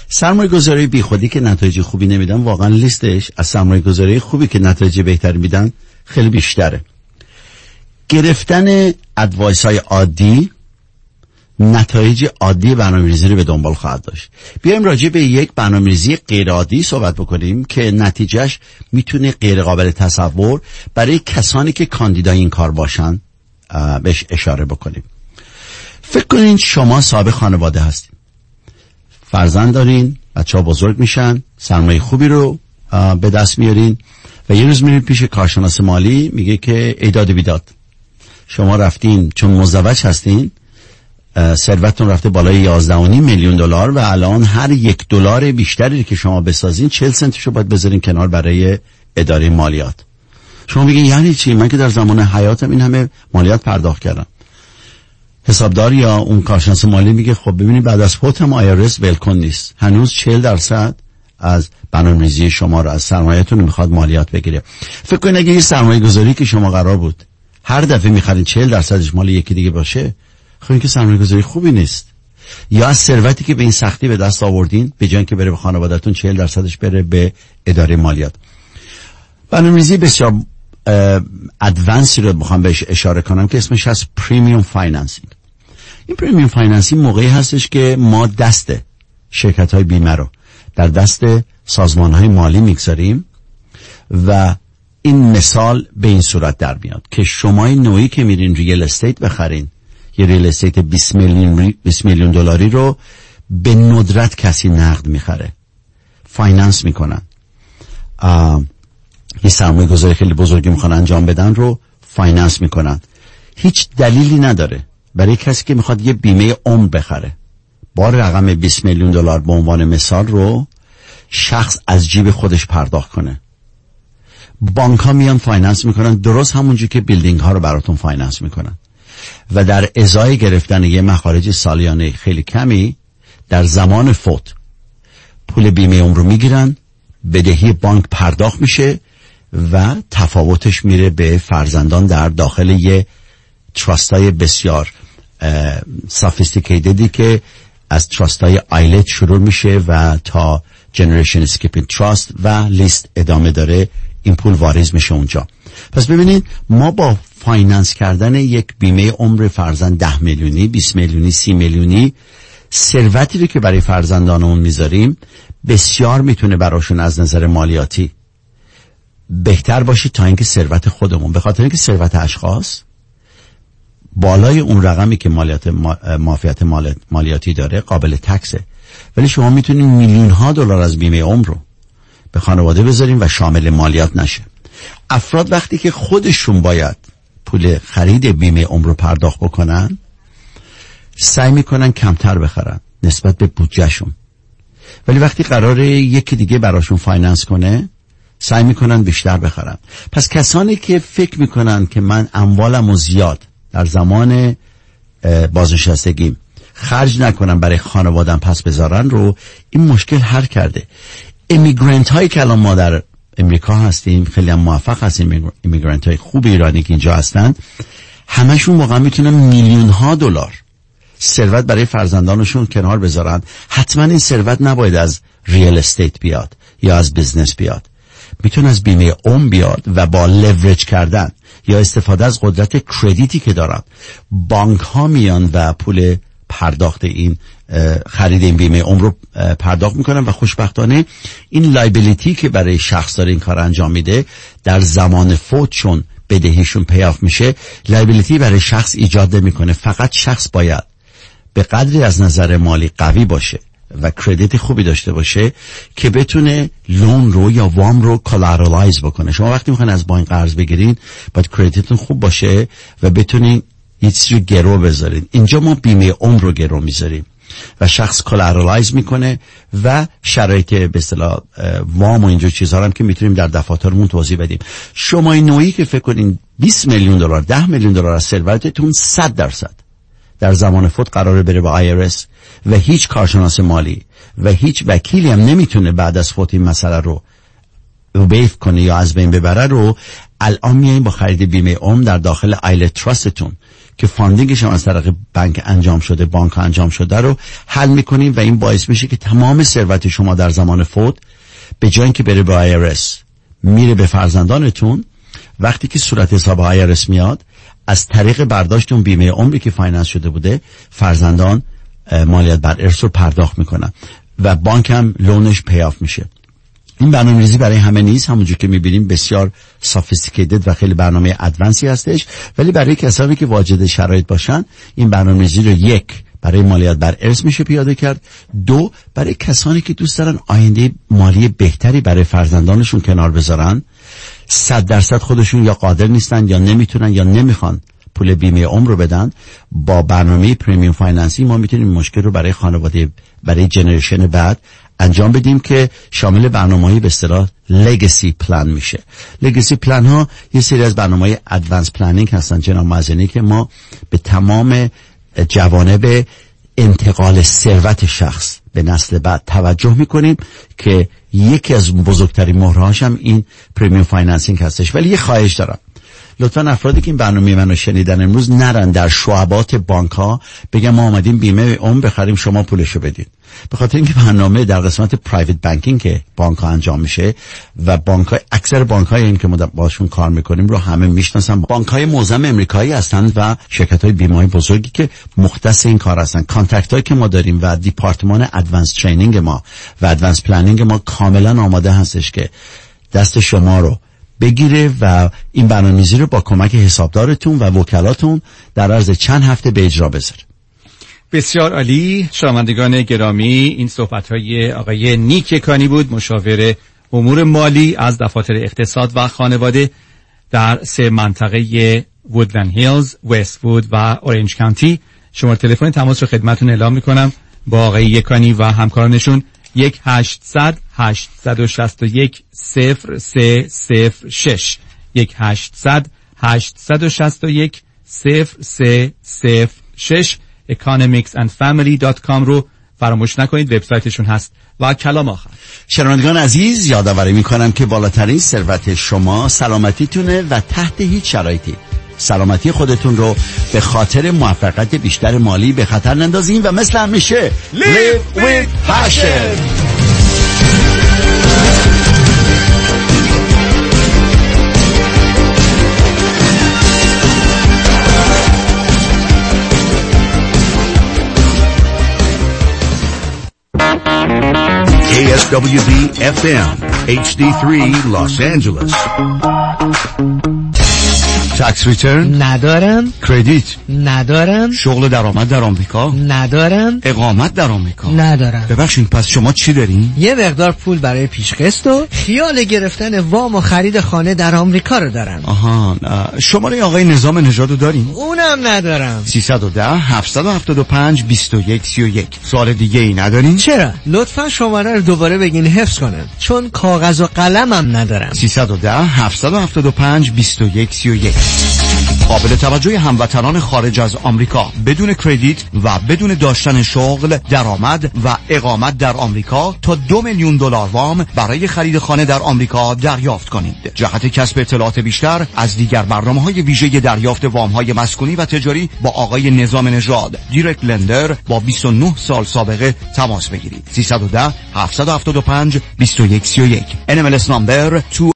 سرمایه گذاری بی خودی که نتایج خوبی نمیدن، واقعا لیستش از سرمایه گذاری خوبی که نتایج بهتری میدن خیلی بیشتره. گرفتن ادوایس های عادی نتایج عادی برنامه‌ریزی رو به دنبال خواهد داشت. بیایم راجع به یک برنامه‌ریزی غیر عادی صحبت بکنیم که نتیجهش میتونه غیر قابل تصور برای کسانی که کاندیدای این کار باشن بهش اشاره بکنیم. فکر کنین شما صاحب خانواده هستین، فرزند دارین، بچه ها بزرگ میشن، سرمایه خوبی رو به دست میارین و یه روز میرین پیش کارشناس مالی، میگه که ایداد بیداد، شما رفتین چون مزدوج هستین، ثروتتون رفته بالای یازده و نیم میلیون دلار و الان هر یک دلار بیشتری که شما بسازین چهل سنتشو باید بذارین کنار برای اداره مالیات. شما میگین یعنی چی؟ من که در زمان حیاتم این همه مالیات پرداخت کردم. حسابدار یا اون کارشناس مالی میگه خب ببینید بعد از فوتم آیرس ولکن نیست، هنوز چهل درصد از برنامه‌ریزی شما رو، از سرمایه‌تون میخواد مالیات بگیره. فکر کنید اگه این سرمایه گذاری که شما قرار بود هر دفعه میخرین چهل درصدش مال یکی دیگه باشه، خب این که سرمایه گذاری خوبی نیست. یا از ثروتی که به این سختی به دست آوردین به جای اینکه بره به خانواده‌تون چهل درصدش بره به اداره مالیات. برنامه‌ریزی بسیار ادوانسی رو بخوام بهش اشاره کنم که اسمش هست پریمیوم فایننسینگ. این پریمیوم فایننسینگ موقعی هستش که ما دست شرکت‌های بیمه رو در دست سازمان‌های مالی میگذاریم و این مثال به این صورت در میاد که شما نوعی که میرین ریل استیت بخرین، یه ریل استیت بیست میلیون بیست میلیون دلاری رو به ندرت کسی نقد میخره، فایننس میکنن، یه سرمایه گذاری خیلی بزرگی میخوان انجام بدن رو فایننس میکنن. هیچ دلیلی نداره برای کسی که میخواد یه بیمه عمر بخره با رقم بیست میلیون دلار به عنوان مثال رو شخص از جیب خودش پرداخت کنه. بانک ها میان فایننس میکنن، درست همونجور که بیلدینگ ها رو براتون فایننس میکنن و در ازای گرفتن یه مخارج سالیانه خیلی کمی در زمان فوت پول بیمه عمر رو میگیرن، بدهی بانک پرداخت میشه و تفاوتش میره به فرزندان در داخل یه تراستای بسیار سافیستیکیتدی که از تراستای آیلت شروع میشه و تا جنریشن اسکیپینگ تراست و لیست ادامه داره، این پول واریز میشه اونجا. پس ببینید ما با فایننس کردن یک بیمه عمر فرزند ده میلیونی، بیست میلیونی، سی میلیونی، ثروتی رو که برای فرزندانمون میذاریم بسیار میتونه براشون از نظر مالیاتی بهتر باشه تا اینکه ثروت خودمون، به خاطر اینکه ثروت اشخاص بالای اون رقمی که مالیات معافیت مالیاتی داره قابل تکسه، ولی شما میتونید میلیون ها دلار از بیمه عمر رو به خانواده بذاریم و شامل مالیات نشه. افراد وقتی که خودشون باید پول خرید بیمه عمر رو پرداخت بکنن سعی میکنن کمتر بخرن نسبت به بودجهشون، ولی وقتی قراره یکی دیگه براشون فایننس کنه سعی میکنن بیشتر بخرن. پس کسانی که فکر میکنن که من اموالم رو زیاد در زمان بازنشستگیم خرج نکنم برای خانوادم پس بذارن رو این مشکل حل کرده. امیگرنت هایی که الان ما در امریکا هستیم خیلی هم موفق هستیم، امیگرنت های خوب ایرانی که اینجا هستن همشون واقعا میتونن میلیون ها دلار ثروت برای فرزندانشون کنار بذارن. حتما این ثروت نباید از ریل استیت بیاد یا از بیزنس بیاد، میتونه از بیمه عمر بیاد و با لیوریج کردن یا استفاده از قدرت کردیتی که دارن بانک ها میان و پول پرداخت این خرید این بیمه عمر رو پرداخت میکنن و خوشبختانه این لایبیلیتی که برای شخص داره این کار انجام میده در زمان فوت چون بدهیشون پیاف میشه لایبیلیتی برای شخص ایجاد نمیکنه. فقط شخص باید به قدری از نظر مالی قوی باشه و کردیت خوبی داشته باشه که بتونه لون رو یا وام رو کالارالایز بکنه. شما وقتی میخواین از بانک قرض بگیرین باید کردیتتون خوب باشه و بتونین یه چیزی رو گرو بذارین. اینجا ما بیمه عمر رو گرو میذاریم و شخص کالارالایز میکنه و شرایط به اصطلاح وام و اینجور چیزها هم که میتونیم در دفاترمون توضیح بدیم. شما این نوعی که فکر کنین بیست میلیون دلار ده میلیون دلار از ثروتتون صد درصد در زمان فوت قراره بره به آی آر اس و هیچ کارشناس مالی و هیچ وکیلی هم نمیتونه بعد از فوت این مسئله رو ویف کنه یا از بین ببره رو الان میایین با خرید بیمه عمر در داخل آیل تراستتون که فاندینگش هم از طریق بانک انجام شده، بانک انجام شده رو حل میکنیم و این باعث میشه که تمام ثروت شما در زمان فوت به جای اینکه بره به آی آر اس میره به فرزندانتون. وقتی که صورت حساب آی آر اس میاد، از طریق برداشتون بیمه عمری که فایننس شده بوده، فرزندان مالیات بر ارث رو پرداخت میکنن و بانک هم لونش پیاف میشه. این برنامه‌ریزی برای همه نیست، همونجور که میبینیم بسیار سافیستیکیتد و خیلی برنامه ادوانسی هستش، ولی برای کسانی که واجد شرایط باشن این برنامه‌ریزی رو یک برای مالیات بر ارث میشه پیاده کرد، دو برای کسانی که دوست دارن آینده مالی بهتری برای فرزندانشون کنار بذارن، صد درصد خودشون یا قادر نیستن یا نمیتونن یا نمیخوان پول بیمه عمر رو بدن، با برنامه پریمیوم فایننسی ما میتونیم مشکل رو برای خانواده، برای جنریشن بعد انجام بدیم که شامل برنامه‌ای به اصطلاح لگسی پلان میشه. لگسی پلان ها یه سری از برنامه‌های ادوانس پلنینگ هستن جناب معزنی که ما به تمام جوانب انتقال ثروت شخص به نسل بعد توجه میکنیم که یکی از بزرگترین مهرهاش هم این پریمیوم فایننسینگ هستش. ولی یه خواهش دارم، لطفا افرادی که این برنامه منو شنیدن امروز نرن در شعبات بانک ها بگن ما آمدیم بیمه عمر بخریم شما پولشو بدید، به خاطر اینکه برنامه در قسمت پرایوت بانکینگ که بانک ها انجام میشه و بانک های اکثر بانک های این که ما باشون کار میکنیم رو همه میشناسن، بانک های معظم امریکایی هستند و شرکت های بیمه های بزرگی که مختص این کار هستن. کانتکت هایی که ما داریم و دیپارتمان ادوانس ترینینگ ما و ادوانس پلنینگ ما کاملا آماده هستش که دست شما رو بگیره و این برنامه‌ریزی رو با کمک حسابدارتون و وکلاتون در عرض چند هفته به اجرا بذاره. بسیار عالی. شنوندگان گرامی، این صحبت‌های آقای نیک کانی بود، مشاور امور مالی از دفاتر اقتصاد و خانواده در سه منطقه وودلند هیلز، وست وود و اورنج کانتی. شماره تلفن تماس رو خدمتتون اعلام می‌کنم با آقای یکانی و همکارانشون یک هشتصد هشتصد و شصت و یک صفر سه صفر شش یک هشتصد هشتصد و شصت و یک صفر سه صفر شش economics and family dot com رو فراموش نکنید، وبسایتشون هست. و کلام آخر، شنوندگان عزیز، یادآوری میکنم که بالاترین ثروت شما سلامتیتونه و تحت هیچ شرایطی سلامتی خودتون رو به خاطر موفقیت بیشتر مالی به خطر نندازین و مثل همیشه live with passion. K S W B F M H D three Los Angeles. تکس ریترن ندارم، کردیت ندارم، شغل درآمد در آمریکا ندارم، اقامت در آمریکا ندارم. ببخشید، پس شما چی دارین؟ یه مقدار پول برای پیشقسط و خیال گرفتن وام و خرید خانه در آمریکا رو دارم. آها، شماره آقای نظام نژاد رو دارین؟ اونم ندارم. سیصد و ده هفتصد و هفتاد و پنج بیست و یک سی و یک. سوال دیگه ای ندارین؟ چرا؟ لطفا شماره رو دوباره بگین حفظ کنم، چون کاغذ و قلمم ندارم. سیصد و ده هفتصد و هفتاد و پنج بیست و یک سی و یک. قابل توجه هموطنان خارج از آمریکا بدون کردیت و بدون داشتن شغل، درآمد و اقامت در آمریکا تا دو میلیون دلار وام برای خرید خانه در آمریکا دریافت کنید. جهت کسب اطلاعات بیشتر از دیگر برنامه‌های ویژه دریافت وام‌های مسکونی و تجاری با آقای نظام نژاد، دایرکت لندر با بیست و نه سال سابقه تماس بگیرید. سیصد و ده هفتصد و هفتاد و پنج بیست و یک سی و یک. ان ام ال اس نمبر